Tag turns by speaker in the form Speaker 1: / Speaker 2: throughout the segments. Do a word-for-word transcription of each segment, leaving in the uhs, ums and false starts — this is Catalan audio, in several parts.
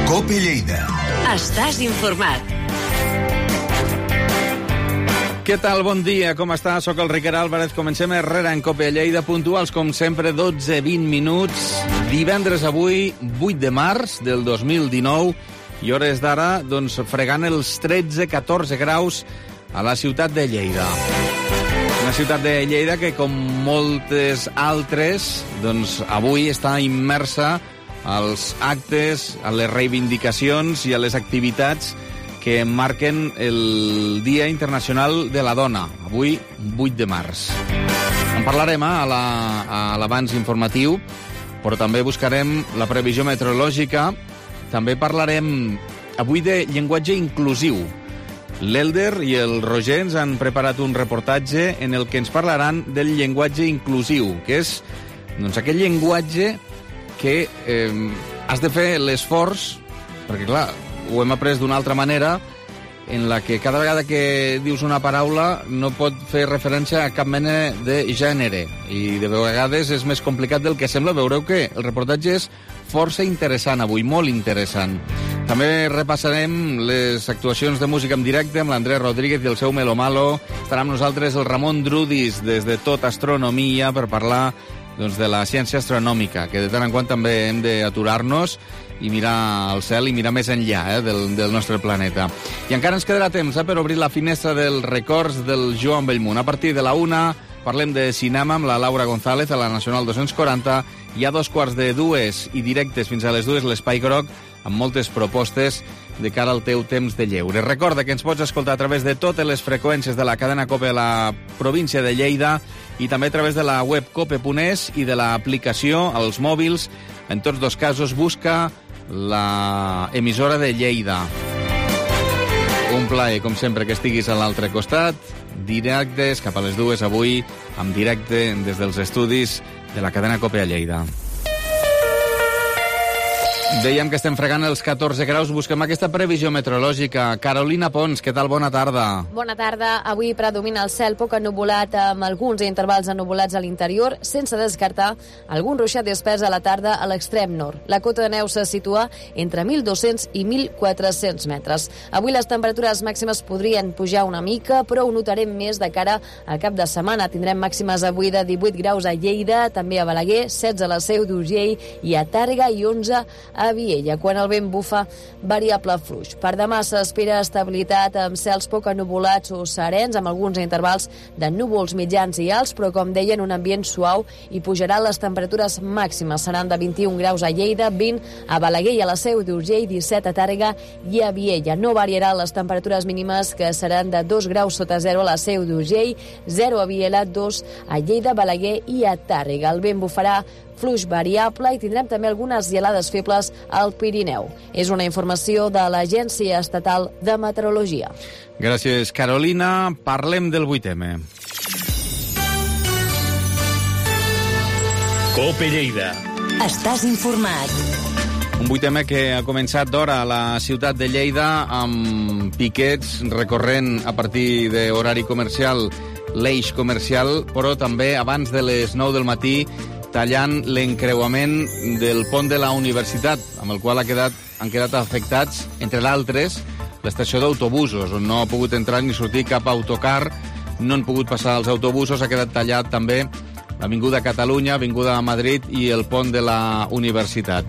Speaker 1: COPE Lleida.
Speaker 2: Estàs informat.
Speaker 3: Què tal? Bon dia, com està? Soc el Ricard Álvarez. Comencem Herrera en COPE Lleida, puntuals com sempre, dotze vint minuts. Divendres avui, vuit de març del dos mil dinou, i hores d'ara, doncs, fregant els tretze catorze graus a la ciutat de Lleida. Una ciutat de Lleida que, com moltes altres, doncs, avui està immersa als actes, a les reivindicacions i a les activitats que marquen el Dia Internacional de la Dona, avui, vuit de març. En parlarem a l'abans informatiu, però també buscarem la previsió meteorològica. També parlarem avui de llenguatge inclusiu. L'Elder i el Roger ens han preparat un reportatge en el que ens parlaran del llenguatge inclusiu, que és, doncs, aquell llenguatge que eh, has de fer l'esforç, perquè, clar, ho hem après d'una altra manera, en la que cada vegada que dius una paraula no pot fer referència a cap mena de gènere, i de vegades és més complicat del que sembla. Veureu que el reportatge és força interessant avui, molt interessant. També repassarem les actuacions de música en directe amb l'Andrés Rodríguez i el seu Melo Malo. Estarà amb nosaltres el Ramon Drudis des de Tot Astronomia per parlar, doncs, de la ciència astronòmica, que de tant en quant també hem d'aturar-nos i mirar al cel i mirar més enllà eh, del, del nostre planeta. I encara ens quedarà temps eh, per obrir la finestra dels records del Joan Bellmunt. A partir de la una parlem de cinema amb la Laura González a la Nacional dos-cents quaranta. Hi ha dos quarts de dues i directes fins a les dues l'Espai Groc, amb moltes propostes de cara al teu temps de lleure. Recorda que ens pots escoltar a través de totes les freqüències de la cadena COPE a la província de Lleida i també a través de la web cope punt es i de l'aplicació als mòbils. En tots dos casos busca la emissora de Lleida. Un plaer, com sempre, que estiguis a l'altre costat. Directes cap a les dues avui, en directe des dels estudis de la cadena COPE a Lleida. Dèiem que estem fregant els catorze graus. Busquem aquesta previsió meteorològica. Carolina Pons, què tal? Bona tarda.
Speaker 4: Bona tarda. Avui predomina el cel poc ennuvolat, amb alguns intervals ennuvolats a l'interior, sense descartar algun ruixat dispers a la tarda a l'extrem nord. La cota de neu se situa entre mil dos-cents i mil quatre-cents metres. Avui les temperatures màximes podrien pujar una mica, però ho notarem més de cara al cap de setmana. Tindrem màximes avui de divuit graus a Lleida, també a Balaguer, setze a la Seu d'Urgell i a Tàrrega i onze a Viella, quan el vent bufa variable fluix. Per demà s'espera estabilitat amb cels poc ennuvolats o serens, amb alguns intervals de núvols mitjans i alts, però, com deien, un ambient suau, i pujaran les temperatures màximes. Seran de vint-i-un graus a Lleida, vint a Balaguer i a la Seu d'Urgell, disset a Tàrrega i a Viella. No variaran les temperatures mínimes, que seran de dos graus sota zero a la Seu d'Urgell, zero a Viella, dos a Lleida, Balaguer i a Tàrrega. El vent bufarà fluix variable i tindrem també algunes gelades febles al Pirineu. És una informació de l'Agència Estatal de Meteorologia.
Speaker 3: Gràcies, Carolina. Parlem del vuit eme.
Speaker 1: COPE Lleida.
Speaker 2: Estàs informat.
Speaker 3: Un vuit eme que ha començat d'hora a la ciutat de Lleida, amb piquets recorrent a partir d'horari comercial l'eix comercial, però també abans de les nou del matí, tallant l'encreuament del pont de la universitat, amb el qual ha quedat, han quedat afectats, entre d'altres, l'estació d'autobusos, on no ha pogut entrar ni sortir cap autocar, no han pogut passar els autobusos, ha quedat tallat també l'Avinguda Catalunya, Avinguda Madrid i el pont de la universitat.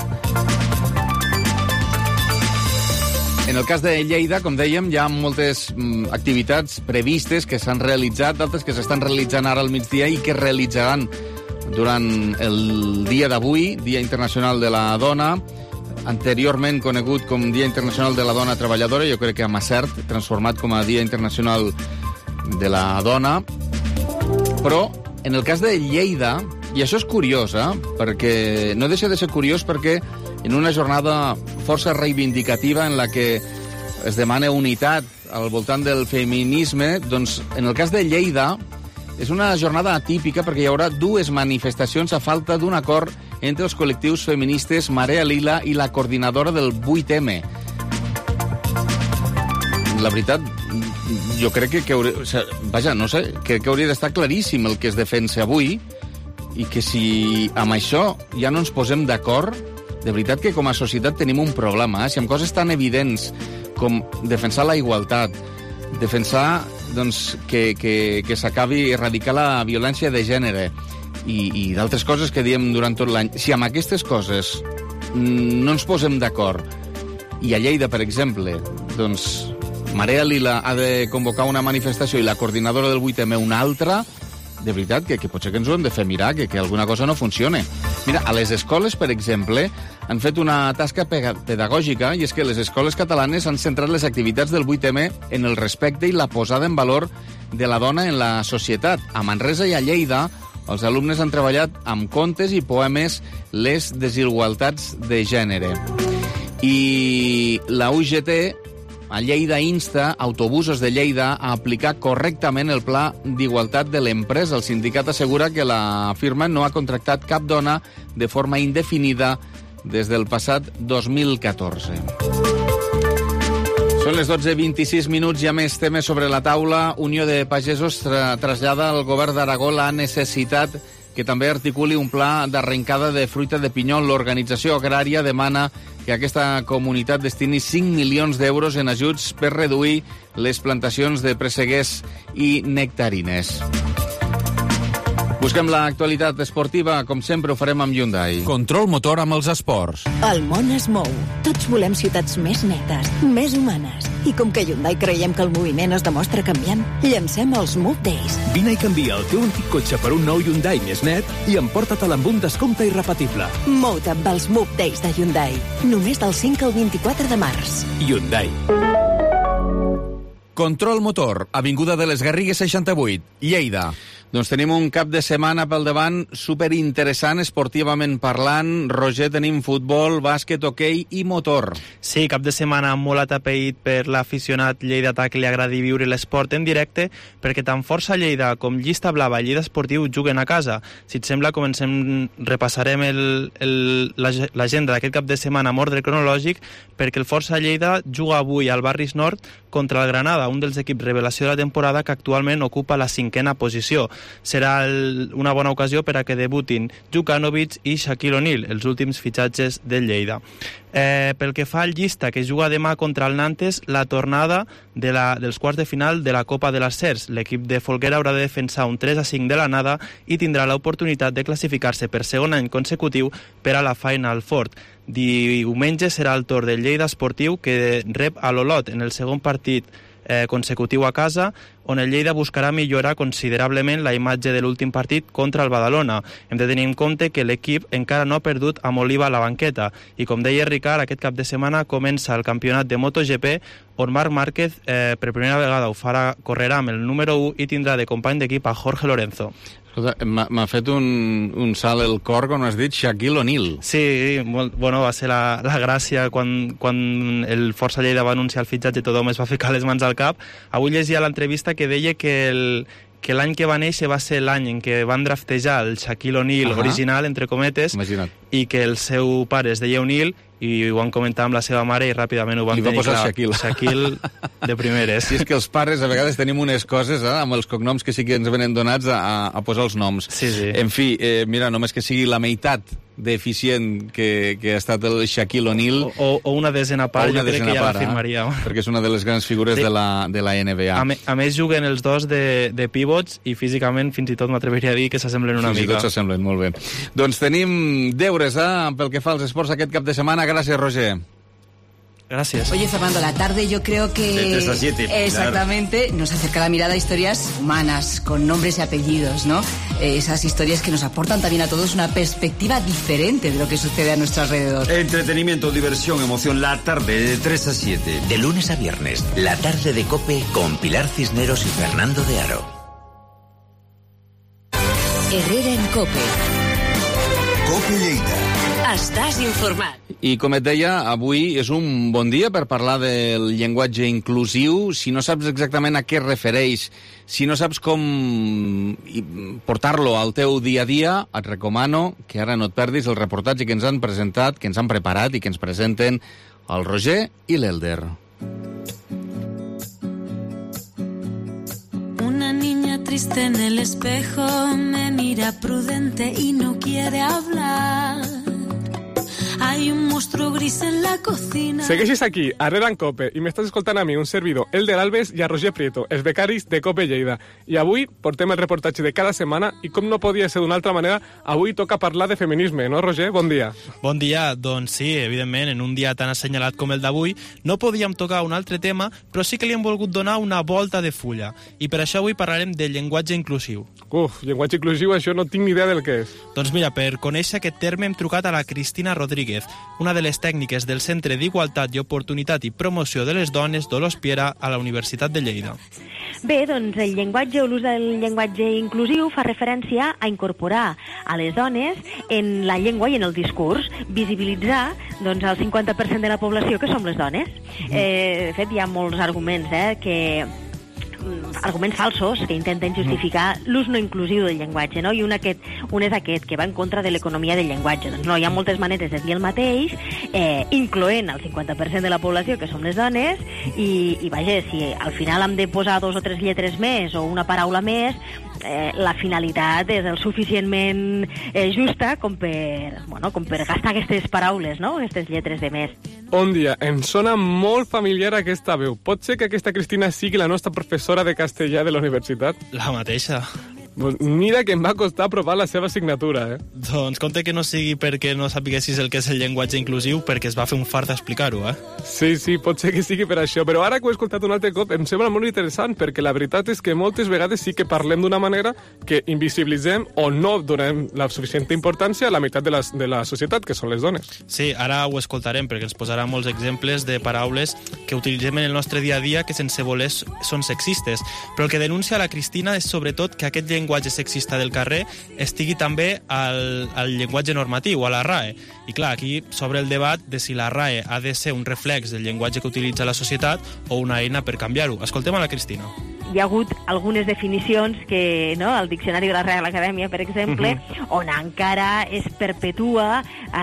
Speaker 3: En el cas de Lleida, com dèiem, hi ha moltes mm, activitats previstes que s'han realitzat, d'altres que s'estan realitzant ara al migdia i que realitzaran durant el dia d'avui, Dia Internacional de la Dona, anteriorment conegut com Dia Internacional de la Dona Treballadora, jo crec que amb acert, transformat com a Dia Internacional de la Dona. Però, en el cas de Lleida, i això és curiós, eh? perquè no deixa de ser curiós perquè en una jornada força reivindicativa en la que es demana unitat al voltant del feminisme, doncs en el cas de Lleida és una jornada atípica perquè hi haurà dues manifestacions a falta d'un acord entre els col·lectius feministes Marea Lila i la coordinadora del vuit eme. La veritat, jo crec que, que hauria, o sigui, vaja, no sé, crec que hauria d'estar claríssim el que es defensa avui, i que si amb això ja no ens posem d'acord, de veritat que com a societat tenim un problema. Eh? Si amb coses tan evidents com defensar la igualtat, defensar doncs, que, que, que s'acabi erradicar la violència de gènere i, i d'altres coses que diem durant tot l'any, si amb aquestes coses no ens posem d'acord, i a Lleida, per exemple, doncs Marea Lila ha de convocar una manifestació i la coordinadora del vuit eme una altra, de veritat que, que potser que ens ho hem de fer mirar, que, que alguna cosa no funcione. Mira, a les escoles, per exemple, han fet una tasca pedagògica, i és que les escoles catalanes han centrat les activitats del vuit eme en el respecte i la posada en valor de la dona en la societat. A Manresa i a Lleida, els alumnes han treballat amb contes i poemes les desigualtats de gènere. I la U G T a Lleida insta autobusos de Lleida a aplicar correctament el pla d'igualtat de l'empresa. El sindicat assegura que la firma no ha contractat cap dona de forma indefinida des del passat dos mil catorze. Són les dotze vint-i-sis minuts, hi ha més temes sobre la taula. Unió de Pagesos tra trasllada al govern d'Aragó la necessitat que també articuli un pla d'arrencada de fruita de pinyol. L'organització agrària demana que aquesta comunitat destini cinc milions d'euros en ajuts per reduir les plantacions de presseguers i nectarines. Busquem l'actualitat esportiva, com sempre ho farem amb Hyundai.
Speaker 1: Control motor amb els esports.
Speaker 5: El món es mou. Tots volem ciutats més netes, més humanes. I com que a Hyundai creiem que el moviment es demostra canviant, llancem els Move Days.
Speaker 6: Vine i canvia el teu antic cotxe per un nou Hyundai més net i emporta-te'l amb un descompte irrepetible.
Speaker 5: Mou-te amb els Move Days de Hyundai. Només del cinc al vint-i-quatre de març.
Speaker 6: Hyundai.
Speaker 1: Control motor, avinguda de les Garrigues seixanta-vuit, Lleida.
Speaker 3: Doncs tenim un cap de setmana pel davant superinteressant, esportivament parlant. Roger, tenim futbol, bàsquet, hoquei i motor.
Speaker 7: Sí, cap de setmana molt atapeït per l'aficionat lleidatà que li agradi viure l'esport en directe, perquè tant Força Lleida com Llista Blava i Lleida Esportiu juguen a casa. Si et sembla, comencem, repassarem l'agenda d'aquest cap de setmana amb ordre cronològic, perquè el Força Lleida juga avui al Barris Nord contra el Granada, un dels equips revelació de la temporada que actualment ocupa la cinquena posició. Serà el, una bona ocasió per a que debutin Jukanovic i Shaquille O'Neal, els últims fitxatges del Lleida. Eh, pel que fa al Llista, que juga demà contra el Nantes, la tornada de la, dels quarts de final de la Copa de les Cers. L'equip de Folguera haurà de defensar un tres a cinc de l'anada i tindrà l'oportunitat de classificar-se per segon any consecutiu per a la Final Four. Diumenge serà el torn del Lleida Esportiu, que rep a l'Olot en el segon partit Eh, consecutiu a casa, on el Lleida buscarà millorar considerablement la imatge de l'últim partit contra el Badalona. Hem de tenir en compte que l'equip encara no ha perdut amb Oliva a la banqueta i, com deia Ricard, aquest cap de setmana comença el campionat de MotoGP, on Marc Márquez eh, per primera vegada ho farà, correrà amb el número u i tindrà de company d'equip a Jorge Lorenzo.
Speaker 3: M'ha fet un, un salt el cor quan has dit Shaquille O'Neal.
Speaker 7: Sí, molt, bueno, va ser la, la gràcia quan, quan el Força Lleida va anunciar el fitxatge, tothom es va ficar les mans al cap. Avui llegia l'entrevista que deia que el, que l'any que va néixer va ser l'any en què van draftejar el Shaquille O'Neal uh-huh. original, entre cometes,
Speaker 3: Imagina't.
Speaker 7: I que el seu pare es deia O'Neal, i ho van comentar amb la seva mare i ràpidament ho van
Speaker 3: tenir
Speaker 7: clar.
Speaker 3: Shaquille.
Speaker 7: Shaquille de primeres.
Speaker 3: Sí, és que els pares a vegades tenim unes coses eh, amb els cognoms que sí que ens venen donats a, a posar els noms.
Speaker 7: Sí, sí.
Speaker 3: En fi, eh, mira, només que sigui la meitat d'eficient que, que ha estat el Shaquille O'Neal.
Speaker 7: O, o, o una desena part, jo crec que ja l'afirmaria.
Speaker 3: Eh? Perquè és una de les grans figures sí. de, la, de la N B A.
Speaker 7: A, me, a més, juguen els dos de, de pivots i físicament fins i tot m'atreviria a dir que s'assemblen una
Speaker 3: fins
Speaker 7: mica.
Speaker 3: Fins i tot s'assemblen, molt bé. Doncs tenim deures eh, pel que fa als esports aquest cap de setmana. Gràcies, Roger.
Speaker 7: Gracias.
Speaker 8: Oye, Fernando, la tarde yo creo que...
Speaker 9: De tres a siete.
Speaker 8: Exactamente, nos acerca la mirada a historias humanas, con nombres y apellidos, ¿no? Eh, esas historias que nos aportan también a todos una perspectiva diferente de lo que sucede a nuestro alrededor.
Speaker 9: Entretenimiento, diversión, emoción, la tarde de tres a siete.
Speaker 2: De lunes a viernes, la tarde de COPE con Pilar Cisneros y Fernando de Aro. Herrera en COPE.
Speaker 10: COPE Lleida.
Speaker 2: Estàs informat.
Speaker 3: I com et deia, avui és un bon dia per parlar del llenguatge inclusiu. Si no saps exactament a què es refereix, si no saps com portar-lo al teu dia a dia, et recomano que ara no et perdis el reportatge que ens han presentat, que ens han preparat i que ens presenten el Roger i l'Elder.
Speaker 11: Una niña triste en el espejo me mira prudente y no quiere hablar. Hay un monstruo gris en la cocina.
Speaker 12: Segueixes aquí, a Rere en Cope, i m'estàs escoltant a mi, un servidor, Elder Alves i a Roger Prieto, els becaris de Cope Lleida. I avui portem el reportatge de cada setmana i com no podia ser d'una altra manera, avui toca parlar de feminisme, no, Roger? Bon dia.
Speaker 7: Bon dia, doncs sí, evidentment, en un dia tan assenyalat com el d'avui, no podíem tocar un altre tema, però sí que li hem volgut donar una volta de fulla. I per això avui parlarem de llenguatge inclusiu.
Speaker 12: Uf, llenguatge inclusiu, això no tinc ni idea del que és.
Speaker 7: Doncs mira, per conèixer aquest terme hem trucat a la Cristina Rodríguez, una de les tècniques del Centre d'Igualtat i Oportunitat i Promoció de les Dones Dolors Piera a la Universitat de Lleida.
Speaker 13: Bé, doncs el llenguatge o l'ús del llenguatge inclusiu fa referència a incorporar a les dones en la llengua i en el discurs, visibilitzar doncs, el cinquanta per cent de la població que som les dones. Eh, de fet, hi ha molts arguments eh, que... arguments falsos que intenten justificar l'ús no inclusiu del llenguatge, no? I un, aquest, un és aquest, que va en contra de l'economia del llenguatge. Doncs no, hi ha moltes maneres de dir el mateix, eh, incloent el cinquanta per cent de la població, que som les dones, i, i vaja, si al final hem de posar dos o tres lletres més o una paraula més, eh, la finalitat és el suficientment eh, justa com per, bueno, com per gastar aquestes paraules, no? Aquestes lletres de més.
Speaker 12: Bon dia, em sona molt familiar aquesta veu. Pot ser que aquesta Cristina sigui la nostra professora de castellà de la universitat?
Speaker 7: La mateixa.
Speaker 12: Pues mira que em va costar aprovar la seva assignatura, eh?
Speaker 7: Doncs compte que no sigui perquè no sapiguessis el que és el llenguatge inclusiu, perquè es va fer un fart d'explicar-ho, eh?
Speaker 12: Sí, sí, pot ser que sigui per això, però ara que ho he escoltat un altre cop em sembla molt interessant, perquè la veritat és que moltes vegades sí que parlem d'una manera que invisibilitzem o no donem la suficient importància a la meitat de la, de la societat, que són les dones.
Speaker 7: Sí, ara ho escoltarem, perquè ens posarà molts exemples de paraules que utilitzem en el nostre dia a dia que sense voler són sexistes, però el que denuncia la Cristina és sobretot que aquest llenguatge llenguatge sexista del carrer estigui també al, al llenguatge normatiu, a la R A E. I clar, aquí s'obre el debat de si la R A E ha de ser un reflex del llenguatge que utilitza la societat o una eina per canviar-ho. Escoltem a la Cristina.
Speaker 13: Hi ha hagut algunes definicions que, no, el diccionari de la Real Acadèmia, per exemple, uh-huh. on encara es perpetua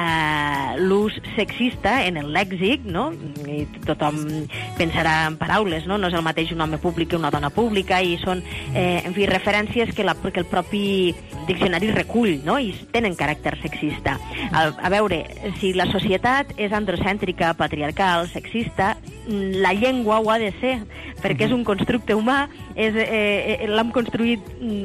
Speaker 13: eh, l'ús sexista en el lèxic, no? I tothom pensarà en paraules, no? No és el mateix un home públic que una dona pública, i són, eh, en fi, referències que, la, que el propi diccionari recull, no? I tenen caràcter sexista. A, a veure, si la societat és androcèntrica, patriarcal, sexista, la llengua ho ha de ser, perquè és un constructe humà, és, eh, l'hem construït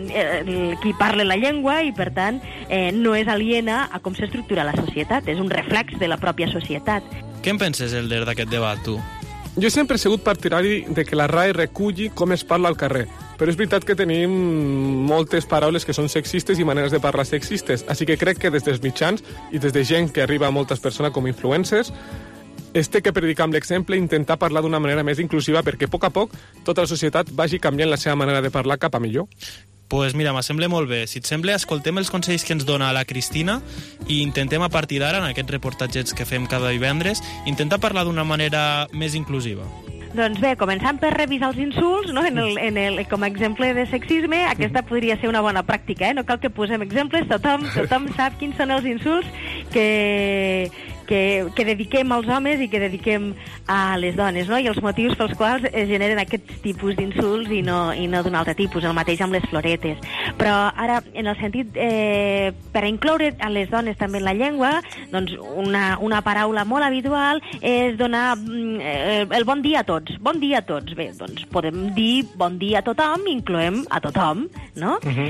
Speaker 13: eh, qui parla la llengua i, per tant, eh, no és aliena a com s'estructura la societat, és un reflex de la pròpia societat.
Speaker 7: Què en penses, Elder, d'aquest debat, tu?
Speaker 12: Jo sempre he sigut partidari de que la R A E reculli com es parla al carrer, però és veritat que tenim moltes paraules que són sexistes i maneres de parlar sexistes, així que crec que des dels mitjans i des de gent que arriba a moltes persones com influencers es té que predicar amb l'exemple i intentar parlar d'una manera més inclusiva perquè a poc a poc tota la societat vagi canviant la seva manera de parlar cap a millor.
Speaker 7: Pues mira, m'assembla molt bé. Si et sembla, escoltem els consells que ens dona la Cristina i intentem a partir d'ara, en aquests reportatges que fem cada divendres, intentar parlar d'una manera més inclusiva.
Speaker 13: Doncs bé, començant per revisar els insults, no? en el, en el, com a exemple de sexisme, aquesta podria ser una bona pràctica, eh? No cal que posem exemples, tothom, tothom sap quins són els insults que, que, que dediquem als homes i que dediquem a les dones, no? I els motius pels quals es generen aquests tipus d'insults i no, i no d'un altre tipus, el mateix amb les floretes. Però ara, en el sentit, eh, per incloure a les dones també en la llengua, doncs una, una paraula molt habitual és donar eh, el bon dia a tots. Bon dia a tots. Bé, doncs podem dir bon dia a tothom, incloem a tothom, no? Uh-huh.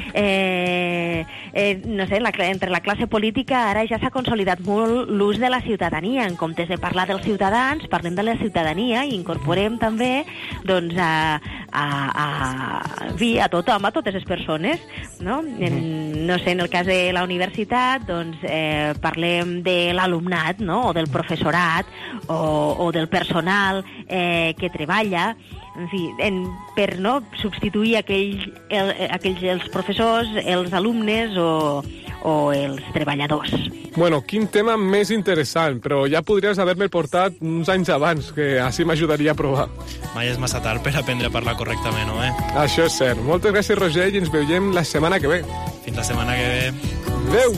Speaker 13: eh, eh, no sé, la, entre la classe política ara ja s'ha consolidat molt l'ús de la ciutadania. En comptes de parlar dels ciutadans, parlem de la ciutadania i incorporem també doncs, a, a, a, a tothom, a totes les persones, no? En, no sé, en el cas de la universitat, doncs eh, parlem de l'alumnat, no? O del professorat, o, o del personal eh, que treballa, en fi, en, per no substituir aquell, el, aquells, els professors, els alumnes o, o els treballadors.
Speaker 12: Bueno, quin tema més interessant, però ja podries haver-me portat uns anys abans, que així m'ajudaria a provar.
Speaker 7: Mai és massa tard per aprendre a parlar correctament, no, eh?
Speaker 12: Això és cert. Moltes gràcies, Roger, i ens veiem la setmana que ve.
Speaker 7: Fins la setmana que ve.
Speaker 12: Adéu!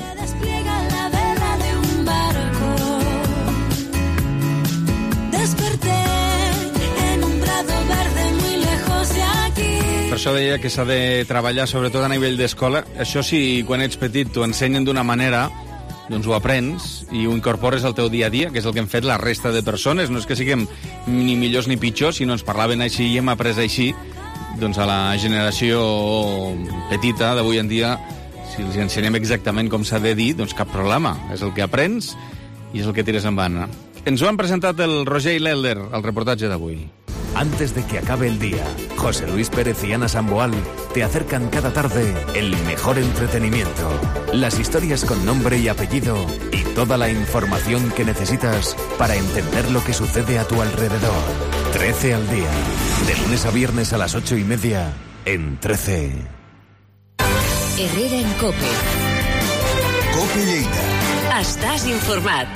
Speaker 3: Per això deia que s'ha de treballar sobretot a nivell d'escola. Això sí, quan ets petit t'ho ensenyen d'una manera, doncs ho aprens i ho incorpores al teu dia a dia, que és el que hem fet la resta de persones. No és que siguem ni millors ni pitjors, sinó ens parlaven així i hem après així. Doncs a la generació petita d'avui en dia, si els ensenyem exactament com s'ha de dir, doncs cap problema. És el que aprens i és el que tires endavant. Ens ho han presentat el Roger i l'Elder, al reportatge d'avui.
Speaker 6: Antes de que acabe el día, José Luis Pérez y Ana Samboal te acercan cada tarde el mejor entretenimiento, las historias con nombre y apellido y toda la información que necesitas para entender lo que sucede a tu alrededor. trece al día, de lunes a viernes a las ocho y media, en trece.
Speaker 14: Herrera en COPE.
Speaker 10: COPE Lleida.
Speaker 14: Estàs informat.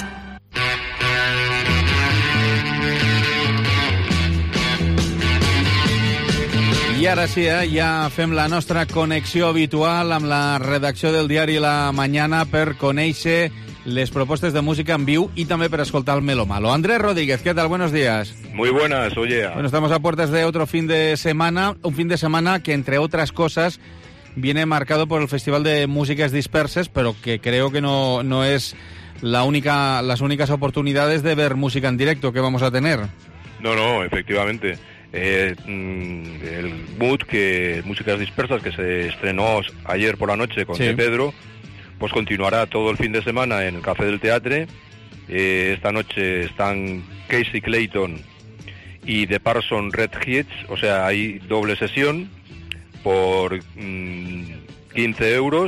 Speaker 3: I ara sí, eh, ja fem la nostra connexió habitual amb la redacció del diari La Mañana per conèixer les propostes de música en viu y també per escoltar el Melo Malo. Andrés Rodríguez, ¿qué tal? Buenos días.
Speaker 15: Muy buenas, oye.
Speaker 3: Bueno, estamos a puertas de otro fin de semana, un fin de semana que, entre otras cosas, viene marcado por el Festival de Músicas Disperses, pero que creo que no, no es la única, las únicas oportunidades de ver música en directo que vamos a tener.
Speaker 15: No, no, efectivamente. Eh, el Mood, que Músicas Dispersas, que se estrenó ayer por la noche con sí. De Pedro, pues continuará todo el fin de semana en el Café del Teatre. Eh, esta noche están Casey Clayton y The Parson Red Hits, o sea, hay doble sesión por mmm, quince euros.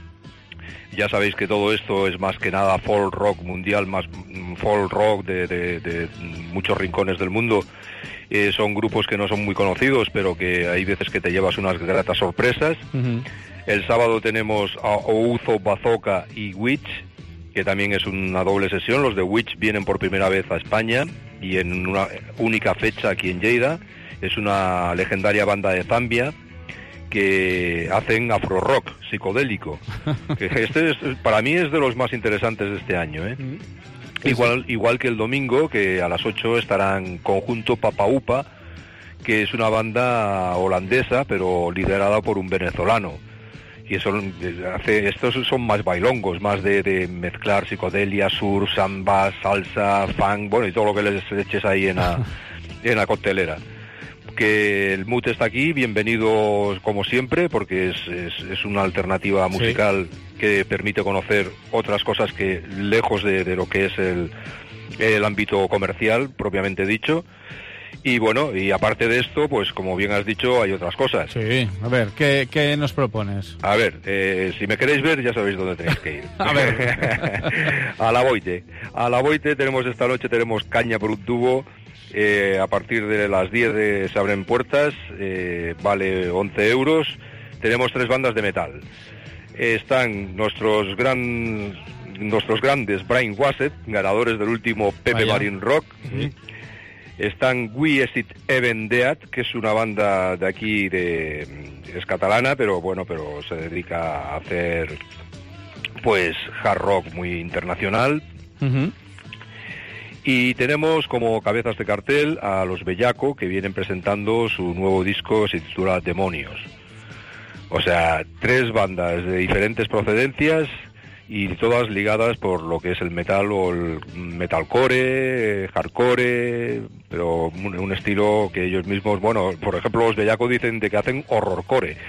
Speaker 15: Ya sabéis que todo esto es más que nada folk rock mundial, más folk rock de, de, de muchos rincones del mundo. Eh, son grupos que no son muy conocidos, pero que hay veces que te llevas unas gratas sorpresas. Uh-huh. El sábado tenemos a Ouzo, Bazooka y Witch, que también es una doble sesión. Los de Witch vienen por primera vez a España y en una única fecha aquí en Lleida. Es una legendaria banda de Zambia que hacen afro rock psicodélico. Que este es, para mí es de los más interesantes de este año, ¿eh? Uh-huh. Igual, igual que el domingo, que a las ocho estarán Conjunto Papa Upa, que es una banda holandesa, pero liderada por un venezolano. Y eso hace, estos son más bailongos, más de, de mezclar psicodelia, surf, samba, salsa, funk, bueno, y todo lo que les eches ahí en la, en la coctelera. Que el Mood está aquí, bienvenidos como siempre, porque es, es, es una alternativa musical sí. que permite conocer otras cosas que lejos de, de lo que es el, el ámbito comercial, propiamente dicho. Y bueno, y aparte de esto, pues como bien has dicho, hay otras cosas.
Speaker 3: Sí, a ver, ¿qué, qué nos propones?
Speaker 15: A ver, eh, si me queréis ver, ya sabéis dónde tenéis que ir.
Speaker 3: A ver.
Speaker 15: A la Boite. A la Boite tenemos esta noche, tenemos Caña por un tubo. Eh, a partir de las diez de, se abren puertas, eh, vale once euros. Tenemos tres bandas de metal. Eh, están nuestros gran, nuestros grandes Brian Wassett, ganadores del último Pepe Vaya. Marín Rock. Sí. Están We Esit Even Dead, que es una banda de aquí, de es catalana, pero bueno, pero se dedica a hacer pues hard rock muy internacional. Uh-huh. Y tenemos como cabezas de cartel a los Bellaco, que vienen presentando su nuevo disco, se titula Demonios. O sea, tres bandas de diferentes procedencias y todas ligadas por lo que es el metal o el metalcore, hardcore, pero un, un estilo que ellos mismos, bueno, por ejemplo, los Bellaco dicen de que hacen horrorcore.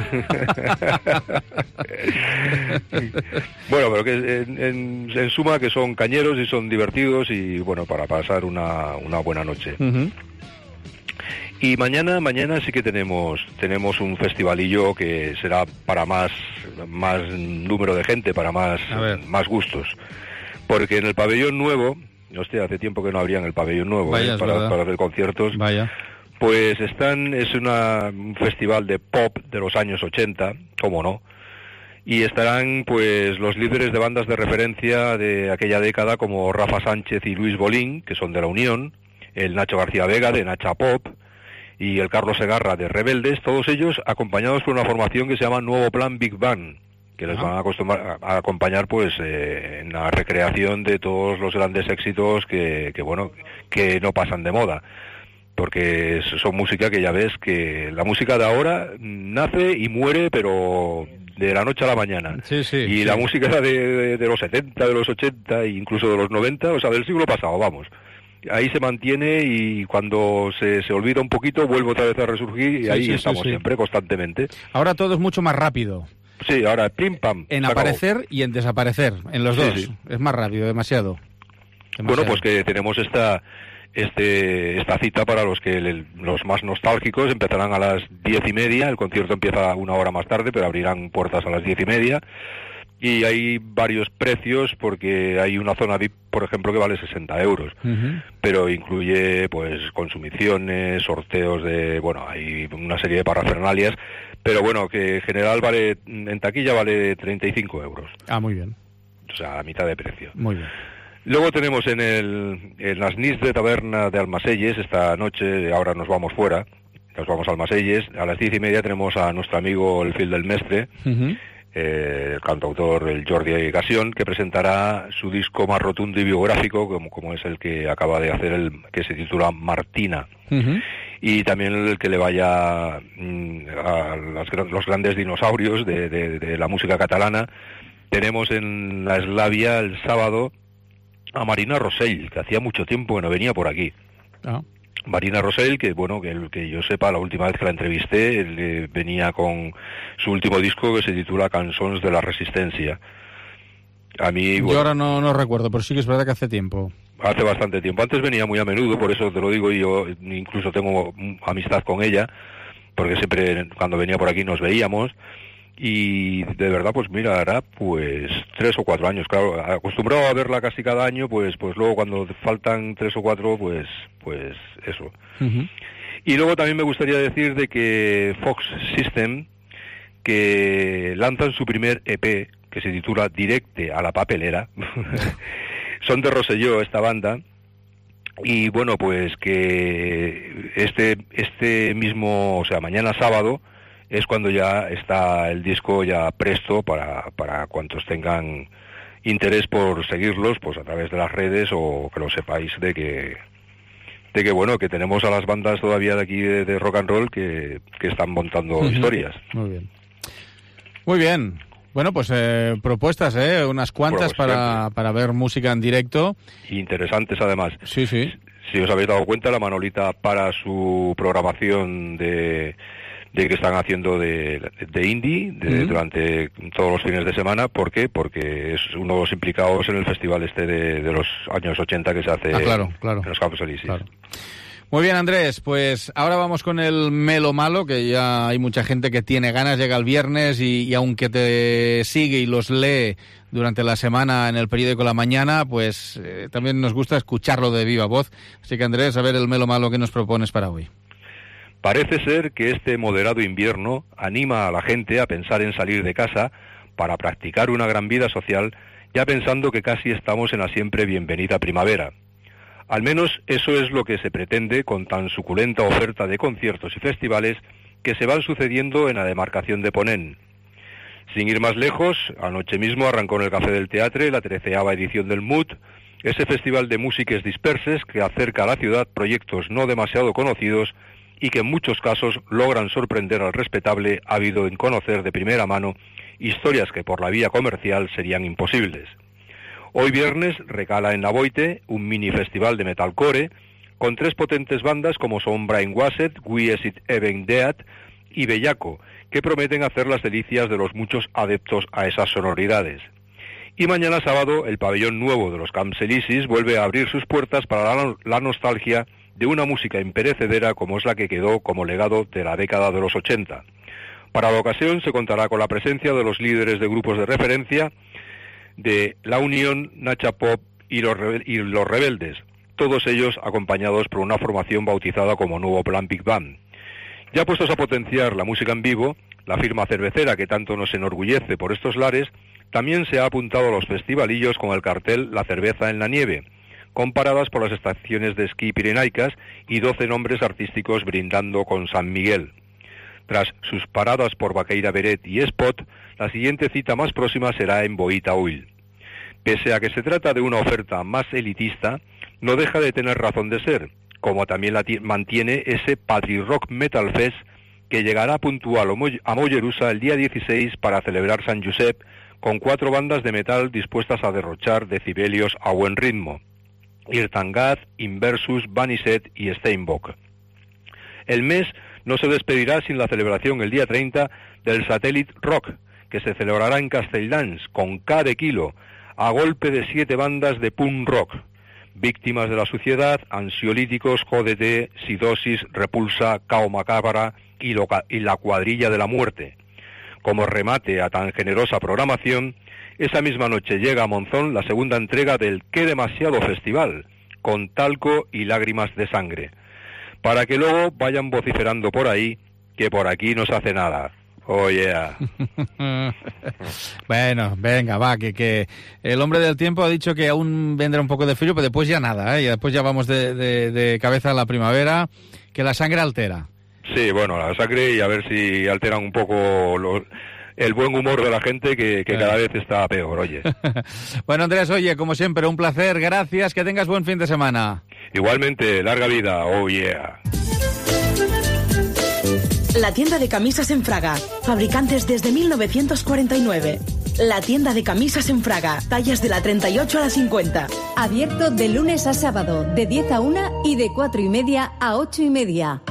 Speaker 15: Bueno, pero que en, en, en suma que son cañeros y son divertidos y bueno, para pasar una, una buena noche. Uh-huh. Y mañana, mañana sí que tenemos tenemos un festivalillo que será para más más número de gente, para más más gustos. Porque en el pabellón nuevo, hostia, hace tiempo que no abrían el pabellón nuevo
Speaker 3: Vaya,
Speaker 15: ¿eh? para, para hacer conciertos.
Speaker 3: Vaya.
Speaker 15: Pues están, es una, un festival de pop de los años ochenta, cómo no. Y estarán pues los líderes de bandas de referencia de aquella década como Rafa Sánchez y Luis Bolín, que son de La Unión, el Nacho García Vega de Nacha Pop, y el Carlos Segarra de Rebeldes, todos ellos acompañados por una formación que se llama Nuevo Plan Big Bang, que les van a, acostumbrar, a acompañar pues eh, en la recreación de todos los grandes éxitos que, que bueno, que no pasan de moda, porque son música que ya ves que la música de ahora nace y muere, pero de la noche a la mañana.
Speaker 3: Sí, sí.
Speaker 15: Y
Speaker 3: sí.
Speaker 15: la música era de, de, de los setenta, de los ochenta, e incluso de los noventa, o sea, del siglo pasado, vamos. Ahí se mantiene y cuando se, se olvida un poquito vuelve otra vez a resurgir y
Speaker 3: sí,
Speaker 15: ahí
Speaker 3: sí,
Speaker 15: estamos
Speaker 3: sí, sí.
Speaker 15: siempre, constantemente.
Speaker 3: Ahora todo es mucho más rápido.
Speaker 15: Sí, ahora pim pam.
Speaker 3: En aparecer y en desaparecer, en los
Speaker 15: sí,
Speaker 3: dos.
Speaker 15: Sí.
Speaker 3: Es más rápido, demasiado. demasiado.
Speaker 15: Bueno, pues que tenemos esta este esta cita para los que el, los más nostálgicos empezarán a las diez y media, el concierto empieza una hora más tarde, pero abrirán puertas a las diez y media. Y hay varios precios porque hay una zona V I P, por ejemplo, que vale sesenta euros, uh-huh. pero incluye pues consumiciones, sorteos de, bueno, hay una serie de parafernalias, pero bueno, que en general vale, en taquilla vale treinta y cinco euros.
Speaker 3: Ah, muy bien.
Speaker 15: O sea, a mitad de precio.
Speaker 3: Muy bien.
Speaker 15: Luego tenemos en el en las Nits de Taberna de Almaselles, esta noche, ahora nos vamos fuera, nos vamos a Almaselles, a las diez y media tenemos a nuestro amigo el Fil del Mestre, uh-huh. Eh, el cantautor el Jordi Gassion, que presentará su disco más rotundo y biográfico, como, como es el que acaba de hacer, el que se titula Martina. Uh-huh. Y también el que le vaya mm, a las, los grandes dinosaurios de, de, de la música catalana. Tenemos en la Eslavia el sábado a Marina Rosell, que hacía mucho tiempo que no venía por aquí. Ah. Marina Rosell, que bueno, que, que yo sepa, la última vez que la entrevisté, él, eh, venía con su último disco que se titula Cançons de la Resistencia. A mí, bueno,
Speaker 3: yo ahora no, no recuerdo, pero sí que es verdad que hace tiempo.
Speaker 15: Hace bastante tiempo. Antes venía muy a menudo, por eso te lo digo, y yo incluso tengo amistad con ella, porque siempre cuando venía por aquí nos veíamos. Y de verdad, pues mira, hará pues tres o cuatro años, claro, acostumbrado a verla casi cada año, pues pues luego cuando faltan tres o cuatro, pues pues eso. Uh-huh. Y luego también me gustaría decir de que Fox System, que lanzan su primer E P, que se titula Directe a la papelera, son de Rosselló esta banda, y bueno, pues que este este mismo, o sea, mañana sábado, es cuando ya está el disco ya presto para, para cuantos tengan interés por seguirlos, pues a través de las redes, o que lo sepáis de que, de que bueno, que tenemos a las bandas todavía de aquí de, de rock and roll que, que están montando uh-huh. historias.
Speaker 3: Muy bien. Muy bien. Bueno, pues eh, propuestas, ¿eh? Unas cuantas para, para ver música en directo.
Speaker 15: Interesantes además.
Speaker 3: Sí, sí.
Speaker 15: Si os habéis dado cuenta, la Manolita para su programación de... de que están haciendo de, de indie de, uh-huh. durante todos los fines de semana. ¿Por qué? Porque es uno de los implicados en el festival este de, de los años ochenta que se hace
Speaker 3: ah, claro, claro.
Speaker 15: en los Campos Elíseos.
Speaker 3: Claro. Muy bien, Andrés, pues ahora vamos con el Melo Malo, que ya hay mucha gente que tiene ganas, llega el viernes y, y aunque te sigue y los lee durante la semana en el periódico La Mañana, pues eh, también nos gusta escucharlo de viva voz. Así que, Andrés, a ver el Melo Malo que nos propones para hoy.
Speaker 15: Parece ser que este moderado invierno anima a la gente a pensar en salir de casa para practicar una gran vida social, ya pensando que casi estamos en la siempre bienvenida primavera. Al menos eso es lo que se pretende con tan suculenta oferta de conciertos y festivales que se van sucediendo en la demarcación de Ponent. Sin ir más lejos, anoche mismo arrancó en el Café del Teatre la treceava edición del M U D, ese festival de músiques disperses que acerca a la ciudad proyectos no demasiado conocidos y que en muchos casos logran sorprender al respetable ávido en conocer de primera mano historias que por la vía comercial serían imposibles. Hoy viernes recala en la Boite un mini festival de metalcore con tres potentes bandas como son Brainwashed, We Is It Even Dead y Bellaco, que prometen hacer las delicias de los muchos adeptos a esas sonoridades. Y mañana sábado el pabellón nuevo de los Camps Elíseos vuelve a abrir sus puertas para la, la nostalgia de una música imperecedera como es la que quedó como legado de la década de los ochenta. Para la ocasión se contará con la presencia de los líderes de grupos de referencia de La Unión, Nacha Pop y los, Rebel- y los Rebeldes, todos ellos acompañados por una formación bautizada como Nuevo Plan Big Band. Ya puestos a potenciar la música en vivo, la firma cervecera que tanto nos enorgullece por estos lares, también se ha apuntado a los festivalillos con el cartel La Cerveza en la Nieve, comparadas por las estaciones de esquí pirenaicas y doce nombres artísticos brindando con San Miguel. Tras sus paradas por Baqueira Beret y Espot, la siguiente cita más próxima será en Boita Ull. Pese a que se trata de una oferta más elitista, no deja de tener razón de ser, como también la t- mantiene ese Patri Rock Metal Fest que llegará puntual a Mollerussa el día dieciséis para celebrar San Josep, con cuatro bandas de metal dispuestas a derrochar decibelios a buen ritmo: Irtangaz, Inversus, Vaniset y Steinbock. El mes no se despedirá sin la celebración el día treinta del Satellite Rock, que se celebrará en Castelldans, con K de kilo, a golpe de siete bandas de punk rock: Víctimas de la Suciedad, Ansiolíticos, Jódete, Sidosis, Repulsa, Cao Macabra y, loca- y La Cuadrilla de la Muerte. Como remate a tan generosa programación, esa misma noche llega a Monzón la segunda entrega del Qué Demasiado Festival, con Talco y Lágrimas de Sangre, para que luego vayan vociferando por ahí que por aquí no se hace nada. Oh, yeah.
Speaker 3: Bueno, venga, va, que, que el hombre del tiempo ha dicho que aún vendrá un poco de frío, pero después ya nada, ¿eh? Y después ya vamos de, de, de cabeza a la primavera, que la sangre altera.
Speaker 15: Sí, bueno, la sangre, y a ver si alteran un poco lo, el buen humor de la gente, que, que cada vez está peor, oye.
Speaker 3: Bueno, Andrés, oye, como siempre, un placer, gracias, que tengas buen fin de semana.
Speaker 15: Igualmente, larga vida, oh yeah.
Speaker 16: La tienda de camisas en Fraga, fabricantes desde mil novecientos cuarenta y nueve. La tienda de camisas en Fraga, tallas de la treinta y ocho a la cincuenta.
Speaker 17: Abierto de lunes a sábado, de diez a una y de cuatro y media a ocho y media.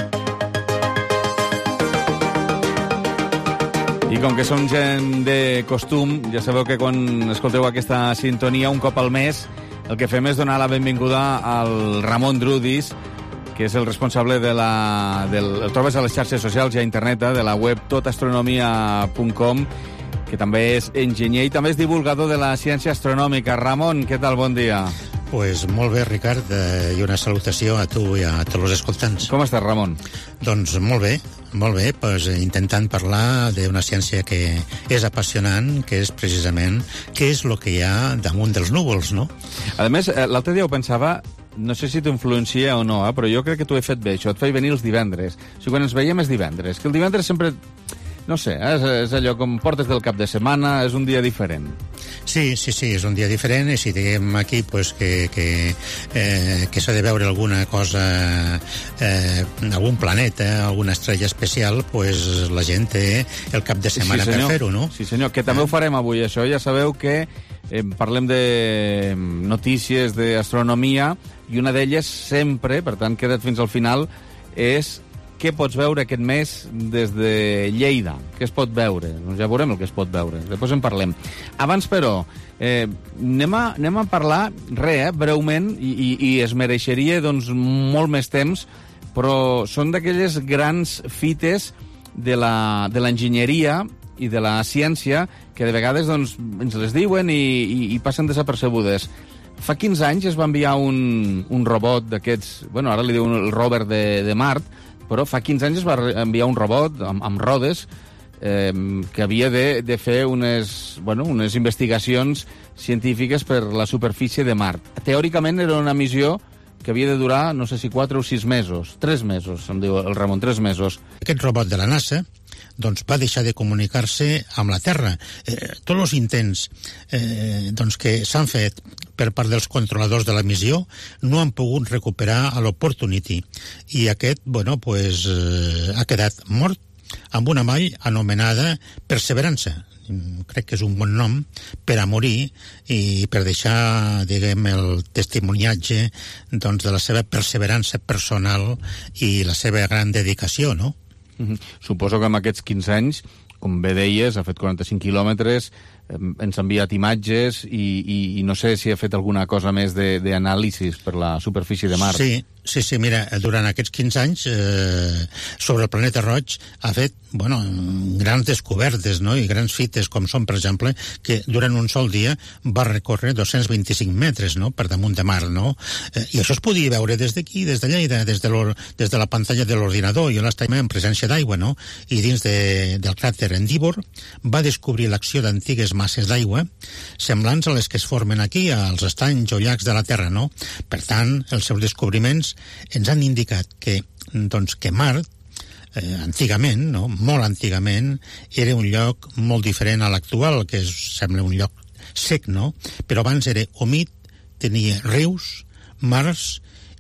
Speaker 3: I com que som gent de costum, ja sabeu que quan escolteu aquesta sintonia un cop al mes, el que fem és donar la benvinguda al Ramon Drudis, que és el responsable de la... Del, el trobes a les xarxes socials i a internet, eh, de la web totastronomia punt com, que també és enginyer i també és divulgador de la ciència astronòmica. Ramon, què tal? Bon dia.
Speaker 18: Pues molt bé, Ricard, eh, i una salutació a tu i a tots els escoltants.
Speaker 3: Com estàs, Ramon?
Speaker 18: Doncs molt bé, molt bé, pues, intentant parlar d'una ciència que és apassionant, que és precisament què és el que hi ha damunt dels núvols, no?
Speaker 3: A més, l'altre dia ho pensava, no sé si t'influencia o no, eh, però jo crec que t'ho he fet bé, això, et feia venir els divendres. O sigui, quan ens veiem és divendres, que el divendres sempre... No sé, eh, és, és allò com portes del cap de setmana, és un dia diferent.
Speaker 18: Sí, sí, sí, és un dia diferent, i si diguem aquí pues, que, que, eh, que s'ha de veure alguna cosa, eh, algun planeta, alguna estrella especial, pues la gent té el cap de setmana sí, per fer-ho, no?
Speaker 3: Sí, senyor, que també eh? ho farem avui, això. Ja sabeu que eh, parlem de notícies d'astronomia, i una d'elles sempre, per tant, queda't fins al final, és què pots veure aquest mes des de Lleida? Què es pot veure? Doncs ja veurem el que es pot veure. Després en parlem. Abans, però, eh, anem, a, anem a parlar, re, eh, breument, i, i, i es mereixeria doncs, molt més temps, però són d'aquelles grans fites de l'enginyeria i de la ciència que de vegades doncs, ens les diuen i, i, i passen desapercebudes. Fa quinze anys es va enviar un, un robot d'aquests, bueno, ara li diuen el rover de, de Mart, però fa quinze anys es va enviar un robot amb, amb rodes eh, que havia de, de fer unes, bueno, unes investigacions científiques per la superfície de Mart. Teòricament era una missió que havia de durar, no sé si quatre o sis mesos. Tres mesos, em diu el Ramon, tres mesos.
Speaker 18: Aquest robot de la NASA doncs, va deixar de comunicar-se amb la Terra. Eh, tots els intents eh, doncs, que s'han fet per part dels controladors de la missió no han pogut recuperar a l'Opportunity, i aquest, bueno, pues, eh, ha quedat mort amb una mall anomenada Perseverança. Crec que és un bon nom per a morir i per deixar, diguem, el testimoniatge doncs, de la seva perseverança personal i la seva gran dedicació, no?
Speaker 3: Mm-hmm. Suposo que en aquests quinze anys, com bé deies, ha fet quaranta-cinc quilòmetres, eh, ens ha enviat imatges i, i, i no sé si ha fet alguna cosa més d'anàlisis per la superfície de Mart.
Speaker 18: Sí, sí, sí, mira, durant aquests quinze anys eh, sobre el planeta roig ha fet, bueno, grans descobertes, no?, i grans fites, com són, per exemple, que durant un sol dia va recórrer dos-cents vint-i-cinc metres, no?, per damunt de Mart, no? Eh, I això es podia veure des d'aquí, des de Lleida, des de, des de la pantalla de l'ordinador. Jo l'estava en presència d'aigua, no?, i dins de, del cràter Endeavour va descobrir l'acció d'antigues masses d'aigua semblants a les que es formen aquí, als estanys o llacs de la Terra, no? Per tant, els seus descobriments ens han indicat que, doncs, que Mart, eh, antigament, no? molt antigament, era un lloc molt diferent a l'actual, que és, sembla un lloc sec, no? Però abans era humit, tenia rius, mars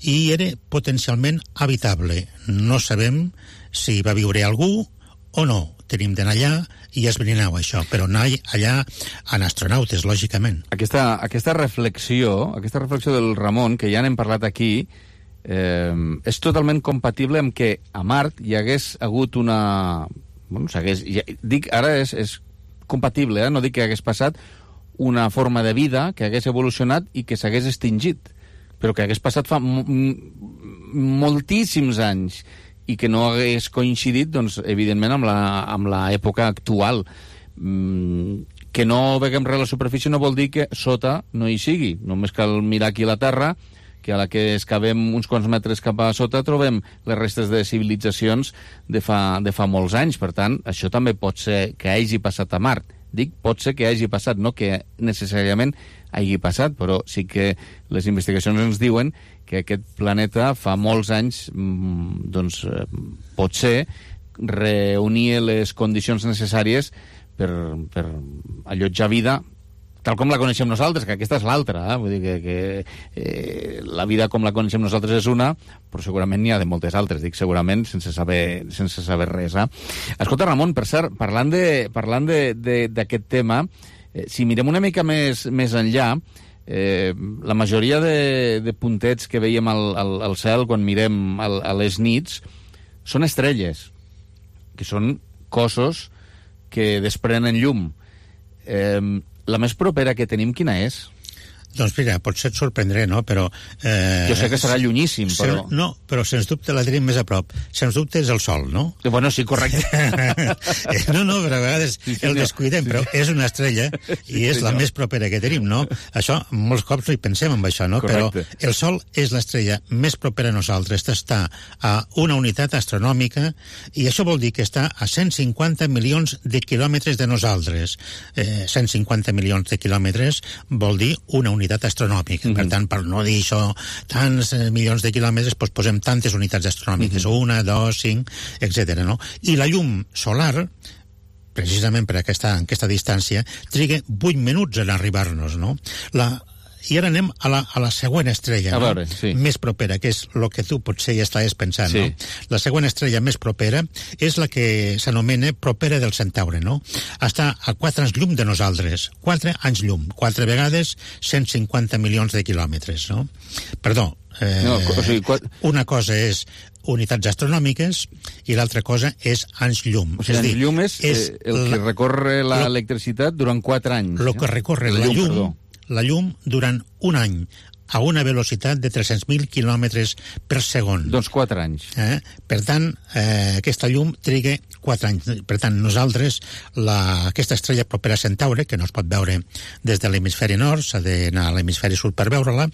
Speaker 18: i era potencialment habitable. No sabem si va viure algú o no. Tenim d'anar allà i esbrinar-ho, això, però anar allà en astronautes, lògicament.
Speaker 3: Aquesta, aquesta reflexió, aquesta reflexió del Ramon, que ja n'hem parlat aquí, eh, és totalment compatible amb que a Mart hi hagués hagut una... Bueno, s'hagués... Ja, dic, ara és, és compatible, eh? No dic que hagués passat una forma de vida que hagués evolucionat i que s'hagués extingit, però que hagués passat fa moltíssims anys i que no hagués coincidit, doncs, evidentment, amb la, amb l'època actual. Mm, que no veguem res a la superfície no vol dir que sota no hi sigui. Només cal mirar aquí a la Terra, que a la que excavem uns quants metres cap a sota trobem les restes de civilitzacions de fa, de fa molts anys. Per tant, això també pot ser que hagi passat a Mart. Dic, pot ser que hagi passat, no que necessàriament hagi passat, però sí que les investigacions ens diuen que aquest planeta fa molts anys, doncs, potser reunia les condicions necessàries per, per allotjar vida tal com la coneixem nosaltres, que aquesta és l'altra, eh? Vull dir que, que eh, la vida com la coneixem nosaltres és una, però segurament n'hi ha de moltes altres, dic segurament sense saber, sense saber res. Eh? Escolta, Ramon, per cert, parlant de, parlant d'aquest tema, eh, si mirem una mica més, més enllà, eh, la majoria de, de puntets que veiem al, al, al cel quan mirem al, a les nits són estrelles, que són cossos que desprenen llum. Eh, La més propera que tenim, quina és?
Speaker 18: Doncs mira, potser et sorprendré, no? Però... Eh,
Speaker 3: jo sé que serà llunyíssim, però...
Speaker 18: No, però sens dubte la tenim més a prop. Sens dubte és el Sol, no?
Speaker 3: Bueno, sí, correcte.
Speaker 18: no, no, però a vegades sí, sí, el descuidem, sí, però és una estrella i és sí, la més propera que tenim, no? Això, molts cops no hi pensem en això, no? Correcte. Però el Sol és l'estrella més propera a nosaltres. Està a una unitat astronòmica i això vol dir que està a cent cinquanta milions de quilòmetres de nosaltres. Eh, cent cinquanta milions de quilòmetres vol dir una unitat unitat astronòmica. Mm-hmm. Per tant, per no dir això, tants eh, milions de quilòmetres, doncs posem tantes unitats astronòmiques, mm-hmm. una, dos, cinc, etcètera. No? I la llum solar, precisament per aquesta, aquesta distància, triga vuit minuts en arribar-nos, no? La I ara anem a la, a la següent estrella,
Speaker 3: a
Speaker 18: no?
Speaker 3: veure, sí.
Speaker 18: Més propera, que és el que tu potser ja estaves pensant,
Speaker 3: sí.
Speaker 18: no? La següent estrella més propera és la que s'anomena propera del Centaure, no? Està a quatre anys llum de nosaltres. Quatre anys llum. Quatre vegades cent cinquanta milions de quilòmetres, no? Perdó. Eh, no, o sigui, quat... Una cosa és unitats astronòmiques i l'altra cosa és anys llum.
Speaker 3: O sigui, anys llum és, és eh, el la... que recorre l'electricitat durant quatre anys.
Speaker 18: El que recorre la, la llum, llum la llum durant un any a una velocitat de tres-cents mil quilòmetres per segon.
Speaker 3: Doncs quatre anys.
Speaker 18: Eh? Per tant, eh, aquesta llum triga quatre anys. Per tant, nosaltres, la, aquesta estrella propera a Centaure, que no es pot veure des de l'hemisferi nord, s'ha d'anar a l'hemisferi sud per veure-la,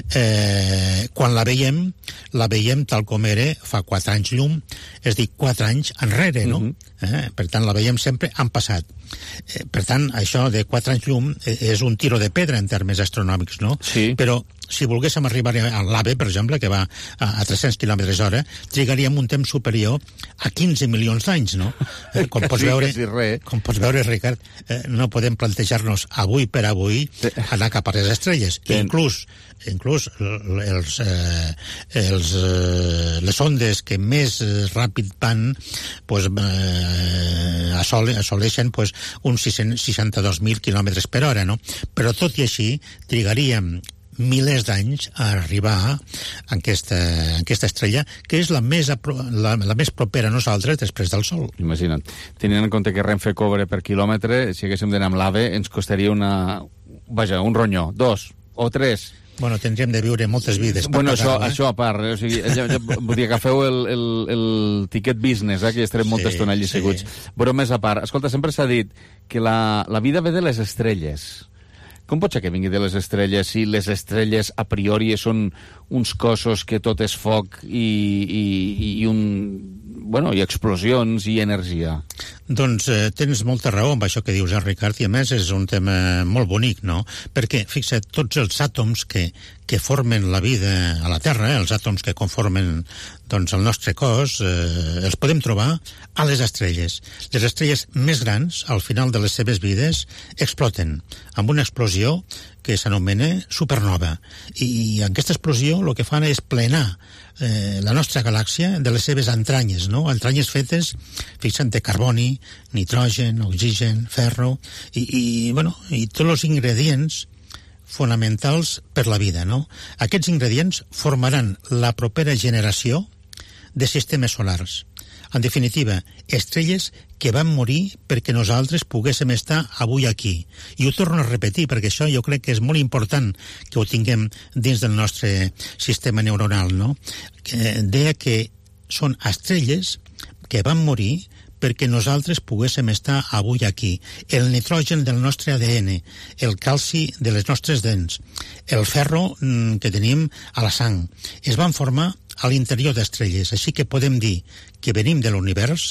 Speaker 18: eh, quan la veiem, la veiem tal com era fa quatre anys llum, és dir, quatre anys enrere, no? Uh-huh. Eh? Per tant, la veiem sempre en passat. Eh, per tant, això de quatre anys llum és un tiro de pedra en termes astronòmics, no?
Speaker 3: Sí.
Speaker 18: Però si volguéssim arribar a l'AVE, per exemple, que va a, a tres-cents quilòmetres hora, trigaríem un temps superior a quinze milions d'anys, no? Eh, com, pots veure, com pots veure, Ricard, eh, no podem plantejar-nos avui per avui anar cap a les estrelles. I inclús, inclús els, eh, els, eh, les ondes que més ràpid van pues, eh, assol, assoleixen pues, uns seixanta-dos mil quilòmetres per hora, no? Però tot i així trigaríem milers d'anys a arribar a aquesta, a aquesta estrella, que és la més, la, la més propera a nosaltres després del Sol.
Speaker 3: Imagina't. Tenint en compte que Renfe cobra per quilòmetre, si haguéssim d'anar amb l'AVE, ens costaria una... Vaja, un ronyó, dos o tres.
Speaker 18: Bueno, tindríem de viure moltes vides.
Speaker 3: Bueno, això, eh? això a part, eh? O sigui, ja, ja, vull dir, agafeu el, el, el ticket business, eh? Que ja estarem molta sí, estona allà sí. Seguts. Però més a part, escolta, sempre s'ha dit que la, la vida ve de les estrelles. Com pot ser que vingui de les estrelles si les estrelles a priori són uns cossos que tot és foc i, i, i, un, bueno, i explosions i energia?
Speaker 18: Doncs eh, tens molta raó amb això que dius, eh, Ricard, i a més és un tema molt bonic, no? Perquè, fixa't, tots els àtoms que, que formen la vida a la Terra, els àtoms que conformen doncs, el nostre cos, eh, els podem trobar a les estrelles. Les estrelles més grans, al final de les seves vides, exploten amb una explosió que s'anomena supernova. I aquesta explosió el que fan és plenar eh, la nostra galàxia de les seves entranyes, no? Entranyes fetes, fixa't, de carboni, nitrogen, oxigen, ferro, i, i, bueno, i tots els ingredients fonamentals per la vida, no? Aquests ingredients formaran la propera generació de sistemes solars. En definitiva, estrelles que van morir perquè nosaltres poguéssim estar avui aquí. I ho torno a repetir, perquè això jo crec que és molt important que ho tinguem dins del nostre sistema neuronal, no? Que deia que són estrelles que van morir perquè nosaltres poguéssim estar avui aquí. El nitrogen del nostre A D N, el calci de les nostres dents, el ferro mm, que tenim a la sang, es van formar a l'interior d'estrelles. Així que podem dir que venim de l'univers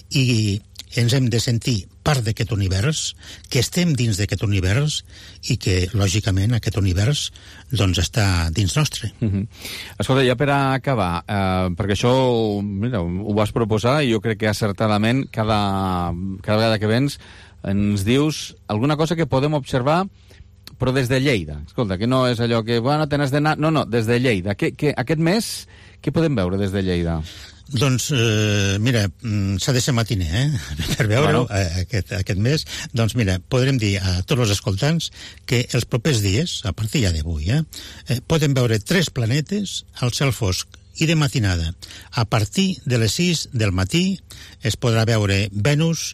Speaker 18: i ens hem de sentir part d'aquest univers, que estem dins d'aquest univers i que, lògicament, aquest univers doncs està dins nostre.
Speaker 3: Mm-hmm. Escolta, ja per a acabar, eh, perquè això mira, ho vas proposar i jo crec que acertadament cada, cada vegada que vens ens dius alguna cosa que podem observar però des de Lleida. Escolta, que no és allò que, bueno, te n'has d'anar... No, no, des de Lleida. Que, que, aquest mes, què podem veure des de Lleida?
Speaker 18: Doncs, eh, mira, s'ha de ser matiner, eh? Per veure-ho bueno. aquest, aquest mes. Doncs, mira, podrem dir a tots els escoltants que els propers dies, a partir ja d'avui, eh, eh, podem veure tres planetes al cel fosc i de matinada. A partir de les sis del matí es podrà veure Venus,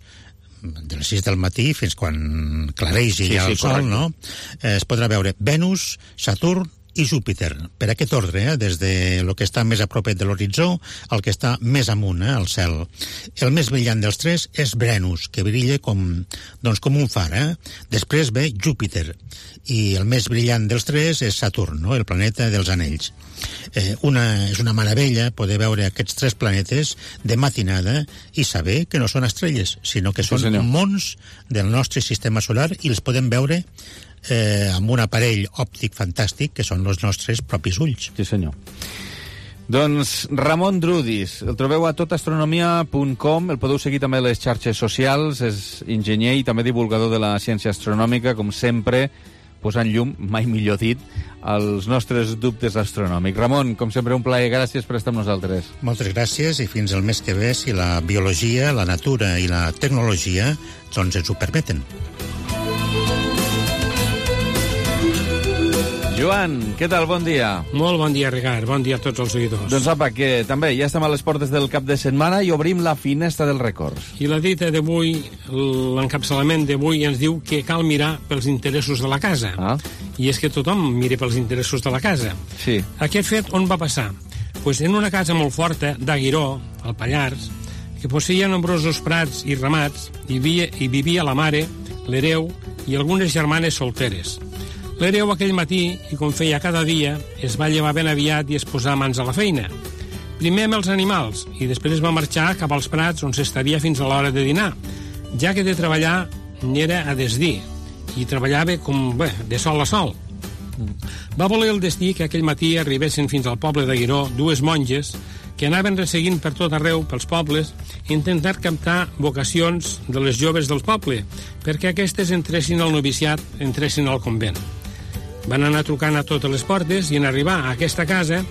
Speaker 18: de les sis del matí fins quan claregi sí, ja el sí, sol, correcte. No? Eh, es podrà veure Venus, Saturn i Júpiter, per aquest ordre, eh? Des de lo que està més a propet de l'horitzó al que està més amunt, eh? Al cel. El més brillant dels tres és Venus, que brilla com, doncs, com un far, eh? Després ve Júpiter, i el més brillant dels tres és Saturn, no? El planeta dels anells. Eh, una, és una meravella poder veure aquests tres planetes de matinada i saber que no són estrelles, sinó que són sí, mons del nostre sistema solar i els podem veure Eh, amb un aparell òptic fantàstic que són els nostres propis ulls.
Speaker 3: Sí, senyor. Doncs Ramon Drudis, el trobeu a totastronomia punt com, el podeu seguir també a les xarxes socials, és enginyer i també divulgador de la ciència astronòmica, com sempre, posant llum, mai millor dit, als nostres dubtes astronòmics. Ramon, com sempre, un plaer, gràcies per estar amb nosaltres.
Speaker 18: Moltes gràcies i fins al mes que ve, si la biologia, la natura i la tecnologia doncs ens ho permeten.
Speaker 3: Joan, què tal? Bon dia.
Speaker 19: Molt bon dia, Ricard. Bon dia a tots els oïdors.
Speaker 3: Doncs apa, que també ja estem a les portes del cap de setmana i obrim la finestra dels records.
Speaker 19: I la dita d'avui, l'encapçalament d'avui ens diu que cal mirar pels interessos de la casa. Ah. I és que tothom mira pels interessos de la casa.
Speaker 3: Sí.
Speaker 19: Aquest fet on va passar? Pues en una casa molt forta d'Aguiró, al Pallars, que posseïa nombrosos prats i ramats, i vivia, i vivia la mare, l'hereu i algunes germanes solteres. L'hereu aquell matí, i com feia cada dia, es va llevar ben aviat i es posà mans a la feina. Primer amb els animals, i després va marxar cap als prats on s'estaria fins a l'hora de dinar, ja que de treballar n'era a desdir, i treballava com, bé, de sol a sol. Va voler el destí que aquell matí arribessin fins al poble d'Aguiró dues monges que anaven resseguint per tot arreu, pels pobles, intentar captar vocacions de les joves del poble, perquè aquestes entressin al noviciat, entressin al convent. Van anar trucant a totes les portes i en arribar a aquesta casa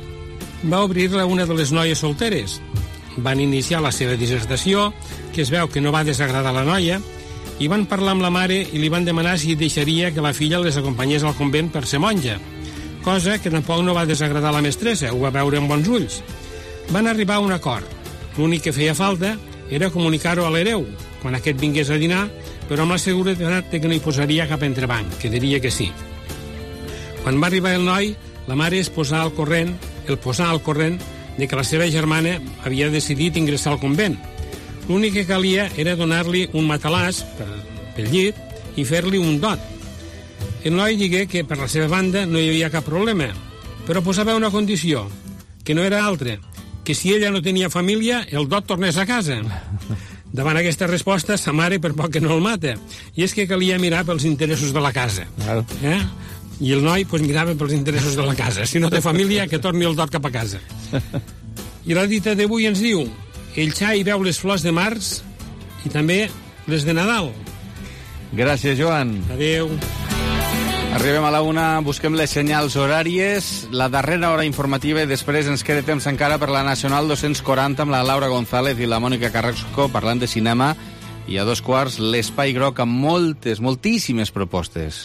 Speaker 19: va obrir-la una de les noies solteres. Van iniciar la seva dissertació, que es veu que no va desagradar la noia, i van parlar amb la mare i li van demanar si deixaria que la filla les acompanyés al convent per ser monja, cosa que tampoc no va desagradar la mestressa, ho va veure amb bons ulls. Van arribar a un acord. L'únic que feia falta era comunicar-ho a l'hereu, quan aquest vingués a dinar, però amb la seguretat que no hi posaria cap entrebanc, que diria que sí. Quan va arribar el noi, la mare es posà al corrent, el posà al corrent de que la seva germana havia decidit ingressar al convent. L'únic que calia era donar-li un matalàs per, pel llit i fer-li un dot. El noi digué que per la seva banda no hi havia cap problema, però posava una condició, que no era altra, que si ella no tenia família, el dot tornés a casa. Davant aquesta resposta, sa mare per poc que no el mata, i és que calia mirar pels interessos de la casa. Eh? I el noi pues, mirava pels interessos de la casa. Si no té família, que torni el dot cap a casa. I la dita d'avui ens diu: el xai veu les flors de març i també les de Nadal.
Speaker 3: Gràcies, Joan.
Speaker 19: Adéu.
Speaker 3: Arribem a la una, busquem les senyals horàries, la darrera hora informativa i després ens queda temps encara per la Nacional dos-cents quaranta amb la Laura González i la Mònica Carrasco parlant de cinema, i a dos quarts l'Espai Groc amb moltes, moltíssimes propostes.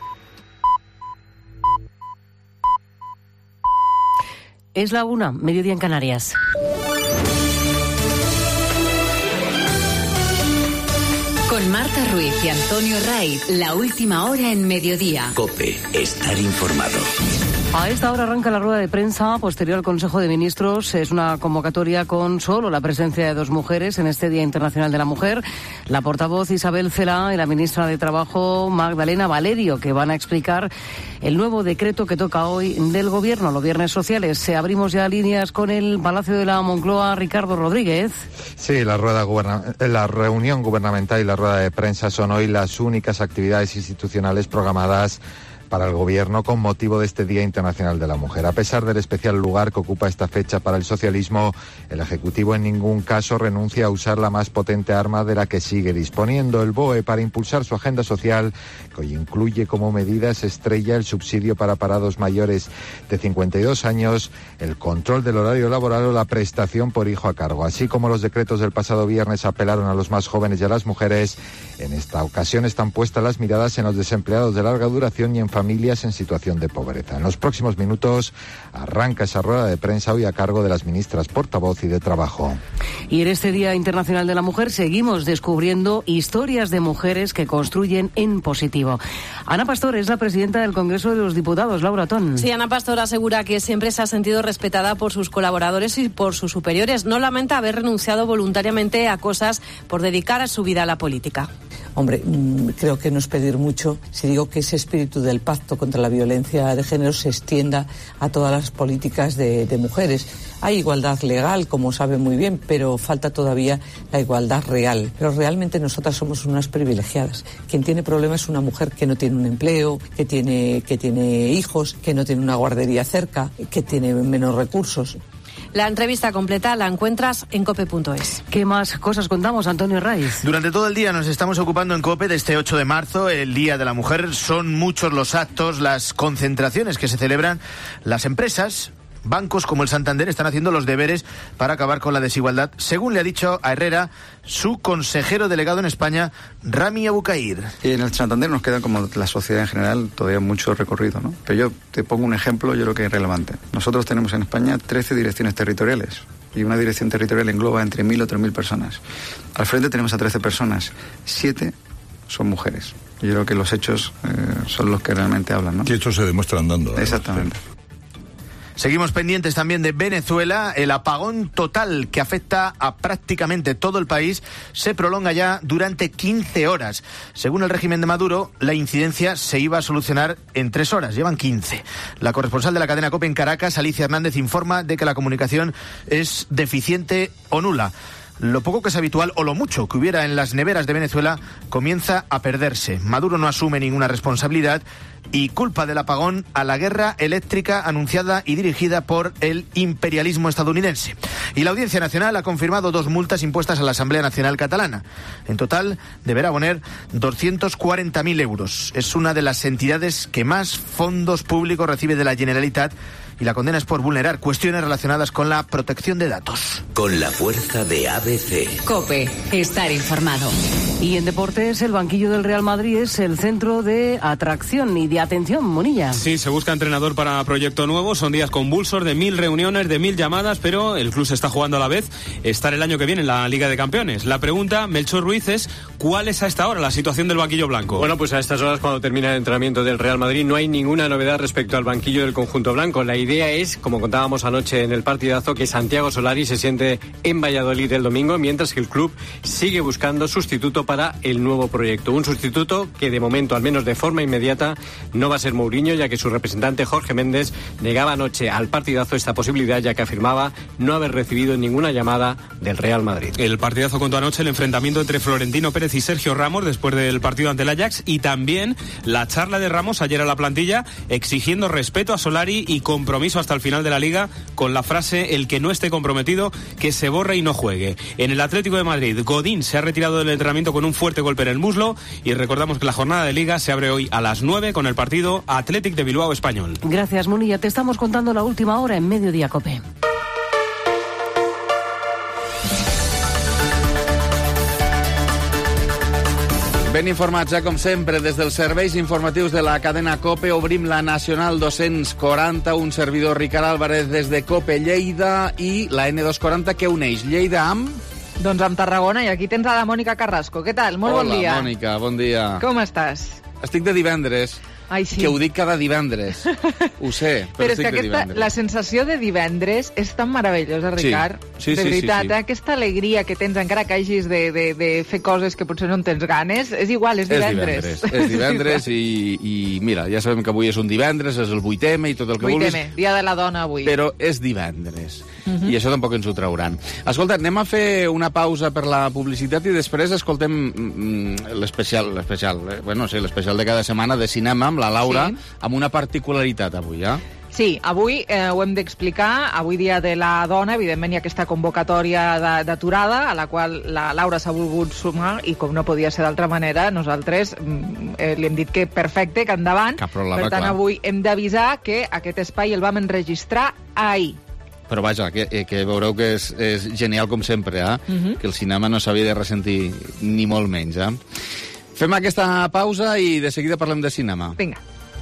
Speaker 20: Es la una, mediodía en Canarias.
Speaker 14: Con Marta Ruiz y Antonio Raiz, la última hora en mediodía.
Speaker 2: COPE, estar informado.
Speaker 20: A esta hora arranca la rueda de prensa posterior al Consejo de Ministros. Es una convocatoria con solo la presencia de dos mujeres en este Día Internacional de la Mujer. La portavoz Isabel Celaá y la ministra de Trabajo Magdalena Valerio, que van a explicar el nuevo decreto que toca hoy del Gobierno, los viernes sociales. Abrimos ya líneas con el Palacio de la Moncloa. Ricardo Rodríguez.
Speaker 21: Sí, la, rueda guberna- la reunión gubernamental y la rueda de prensa son hoy las únicas actividades institucionales programadas para el Gobierno con motivo de este Día Internacional de la Mujer. A pesar del especial lugar que ocupa esta fecha para el socialismo, el Ejecutivo en ningún caso renuncia a usar la más potente arma de la que sigue disponiendo, el B O E, para impulsar su agenda social, que hoy incluye como medidas estrella el subsidio para parados mayores de cincuenta y dos años, el control del horario laboral o la prestación por hijo a cargo. Así como los decretos del pasado viernes apelaron a los más jóvenes y a las mujeres, en esta ocasión están puestas las miradas en los desempleados de larga duración y en familias en situación de pobreza. En los próximos minutos arranca esa rueda de prensa hoy a cargo de las ministras portavoz y de Trabajo.
Speaker 20: Y en este Día Internacional de la Mujer seguimos descubriendo historias de mujeres que construyen en positivo. Ana Pastor es la presidenta del Congreso de los Diputados. Laura Ton.
Speaker 22: Sí, Ana Pastor asegura que siempre se ha sentido respetada por sus colaboradores y por sus superiores. No lamenta haber renunciado voluntariamente a cosas por dedicar a su vida a la política.
Speaker 23: Hombre, creo que no es pedir mucho si digo que ese espíritu del pacto contra la violencia de género se extienda a todas las políticas de, de mujeres. Hay igualdad legal, como sabe muy bien, pero falta todavía la igualdad real. Pero realmente nosotras somos unas privilegiadas. Quien tiene problemas es una mujer que no tiene un empleo, que tiene, que tiene hijos, que no tiene una guardería cerca, que tiene menos recursos.
Speaker 22: La entrevista completa la encuentras en cope punto es.
Speaker 20: ¿Qué más cosas contamos, Antonio Raiz?
Speaker 24: Durante todo el día nos estamos ocupando en COPE de este ocho de marzo, el Día de la Mujer. Son muchos los actos, las concentraciones que se celebran. Las empresas, bancos como el Santander, están haciendo los deberes para acabar con la desigualdad, según le ha dicho a Herrera su consejero delegado en España, Rami Abucair.
Speaker 25: Y en el Santander nos queda, como la sociedad en general, todavía mucho recorrido, ¿no? Pero yo te pongo un ejemplo, yo creo que es relevante. Nosotros tenemos en España trece direcciones territoriales y una dirección territorial engloba entre mil o tres mil personas. Al frente tenemos a trece personas, siete son mujeres. Yo creo que los hechos eh, son los que realmente hablan, ¿no?
Speaker 26: Y esto se demuestra andando.
Speaker 25: Exactamente.
Speaker 24: Sí. Seguimos pendientes también de Venezuela. El apagón total que afecta a prácticamente todo el país se prolonga ya durante quince horas. Según el régimen de Maduro, la incidencia se iba a solucionar en tres horas. Llevan quince. La corresponsal de la cadena COPE en Caracas, Alicia Hernández, informa de que la comunicación es deficiente o nula. Lo poco que es habitual o lo mucho que hubiera en las neveras de Venezuela comienza a perderse. Maduro no asume ninguna responsabilidad y culpa del apagón a la guerra eléctrica anunciada y dirigida por el imperialismo estadounidense. Y la Audiencia Nacional ha confirmado dos multas impuestas a la Asamblea Nacional Catalana. En total deberá poner doscientos cuarenta mil euros. Es una de las entidades que más fondos públicos recibe de la Generalitat y la condena es por vulnerar cuestiones relacionadas con la protección de datos.
Speaker 2: Con la fuerza de A B C.
Speaker 14: COPE, estar informado.
Speaker 20: Y en deportes, el banquillo del Real Madrid es el centro de atracción y de atención, Monilla.
Speaker 27: Sí, se busca entrenador para proyecto nuevo. Son días convulsos de mil reuniones, de mil llamadas, pero el club se está jugando a la vez estar el año que viene en la Liga de Campeones. La pregunta, Melchor Ruiz, es ¿cuál es a esta hora la situación del banquillo blanco?
Speaker 28: Bueno, pues a estas horas, cuando termina el entrenamiento del Real Madrid, no hay ninguna novedad respecto al banquillo del conjunto blanco. La
Speaker 1: idea es, como contábamos anoche en el partidazo, que Santiago Solari se siente en Valladolid el domingo, mientras que el club sigue buscando sustituto para el nuevo proyecto. Un sustituto que de momento, al menos de forma inmediata, no va a ser Mourinho, ya que su representante Jorge Méndez negaba anoche al partidazo esta posibilidad, ya que afirmaba no haber recibido ninguna llamada del Real Madrid.
Speaker 27: El partidazo contó anoche el enfrentamiento entre Florentino Pérez y Sergio Ramos después del partido ante el Ajax, y también la charla de Ramos ayer a la plantilla exigiendo respeto a Solari y compromiso hasta el final de la Liga, con la frase: el que no esté comprometido, que se borre y no juegue. En el Atlético de Madrid, Godín se ha retirado del entrenamiento con un fuerte golpe en el muslo, y recordamos que la jornada de Liga se abre hoy a las nueve con el partido Athletic de Bilbao Español.
Speaker 20: Gracias, Munilla. Te estamos contando la última hora en Mediodía Cope.
Speaker 3: Ben informats, ja com sempre, des dels serveis informatius de la cadena COPE. Obrim la Nacional dos-cents quaranta, un servidor Ricard Álvarez des de COPE Lleida, i la ene dos quaranta que uneix Lleida amb...
Speaker 4: Doncs amb Tarragona, i aquí tens a la Mònica Carrasco. Què tal? Molt
Speaker 3: Hola,
Speaker 4: bon dia.
Speaker 3: Hola, Mònica, bon dia.
Speaker 4: Com estàs?
Speaker 3: Estic de divendres.
Speaker 4: Ai, sí.
Speaker 3: Que ho dic cada divendres. Ho sé, però,
Speaker 4: però és
Speaker 3: estic
Speaker 4: que
Speaker 3: de
Speaker 4: aquesta,
Speaker 3: divendres.
Speaker 4: la sensació de divendres és tan meravellosa, Ricard.
Speaker 3: Sí, sí,
Speaker 4: de
Speaker 3: sí,
Speaker 4: veritat,
Speaker 3: sí, sí.
Speaker 4: Eh? Aquesta alegria que tens, encara que hagis de, de, de fer coses que potser no en tens ganes, és igual, és divendres.
Speaker 3: És divendres, és divendres i, i mira, ja sabem que avui és un divendres, és el vuit eme i tot el que
Speaker 4: vuit
Speaker 3: vulguis.
Speaker 4: eme, dia de la dona avui.
Speaker 3: Però és divendres.
Speaker 4: Uh -huh.
Speaker 3: I això tampoc ens ho trauran. Escolta, anem a fer una pausa per la publicitat i després escoltem mm, l'especial, l'especial, eh? bueno, sí, l'especial de cada setmana de cinema amb la Laura, sí. Amb una particularitat avui, eh?
Speaker 4: Sí, avui eh, ho hem d'explicar. Avui dia de la dona, evidentment hi ha aquesta convocatòria d'aturada a la qual la Laura s'ha volgut sumar i com no podia ser d'altra manera, nosaltres eh, li hem dit que perfecte, que endavant.
Speaker 3: Cap problema,
Speaker 4: per tant,
Speaker 3: clar.
Speaker 4: Avui hem d'avisar que aquest espai el vam enregistrar ahir.
Speaker 3: Però vaja, que, que veureu que és, és genial com sempre, eh?
Speaker 4: Uh -huh.
Speaker 3: Que el cinema no s'havia de ressentir ni molt menys, eh? Fem aquesta pausa i de seguida parlem de cinema.
Speaker 4: Vinga.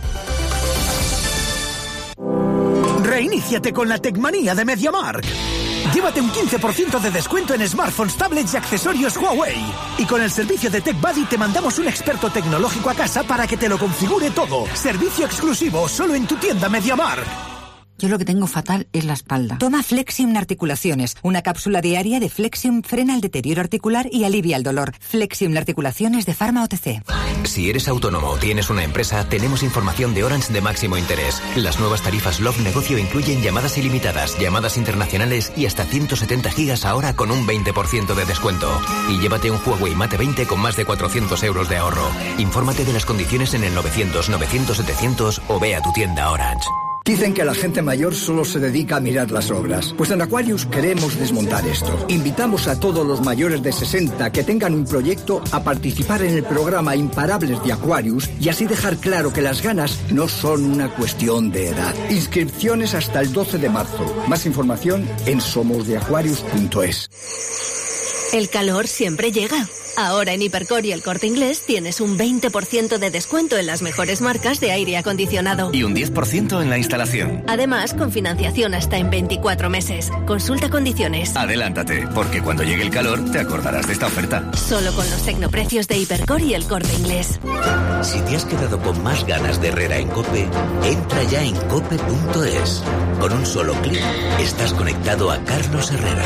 Speaker 5: Reiníciate con la Tecmanía de MediaMarkt. Llévate un quince por ciento de descuento en smartphones, tablets y accesorios Huawei. Y con el servicio de TechBuddy te mandamos un experto tecnológico a casa para que te lo configure todo. Servicio exclusivo solo en tu tienda MediaMarkt.
Speaker 8: Yo lo que tengo fatal es la espalda. Toma Flexium Articulaciones. Una cápsula diaria de Flexium frena el deterioro articular y alivia el dolor. Flexium Articulaciones de Pharma O T C.
Speaker 9: Si eres autónomo o tienes una empresa, tenemos información de Orange de máximo interés. Las nuevas tarifas Love Negocio incluyen llamadas ilimitadas, llamadas internacionales y hasta ciento setenta gigas ahora con un veinte por ciento de descuento. Y llévate un Huawei Mate veinte con más de cuatrocientos euros de ahorro. Infórmate de las condiciones en el novecientos novecientos setecientos o ve a tu tienda Orange.
Speaker 11: Dicen que la gente mayor solo se dedica a mirar las obras. Pues en Aquarius queremos desmontar esto. Invitamos a todos los mayores de sesenta que tengan un proyecto a participar en el programa Imparables de Aquarius y así dejar claro que las ganas no son una cuestión de edad. Inscripciones hasta el doce de marzo. Más información en somos de aquarius punto es.
Speaker 26: El calor siempre llega. Ahora en Hipercor y El Corte Inglés tienes un veinte por ciento de descuento en las mejores marcas de aire acondicionado.
Speaker 28: Y un diez por ciento en la instalación.
Speaker 26: Además, con financiación hasta en veinticuatro meses. Consulta condiciones.
Speaker 28: Adelántate, porque cuando llegue el calor te acordarás de esta oferta.
Speaker 26: Solo con los tecnoprecios de Hipercor y El Corte Inglés.
Speaker 2: Si te has quedado con más ganas de Herrera en COPE, entra ya en cope punto es. Con un solo clic estás conectado a Carlos Herrera.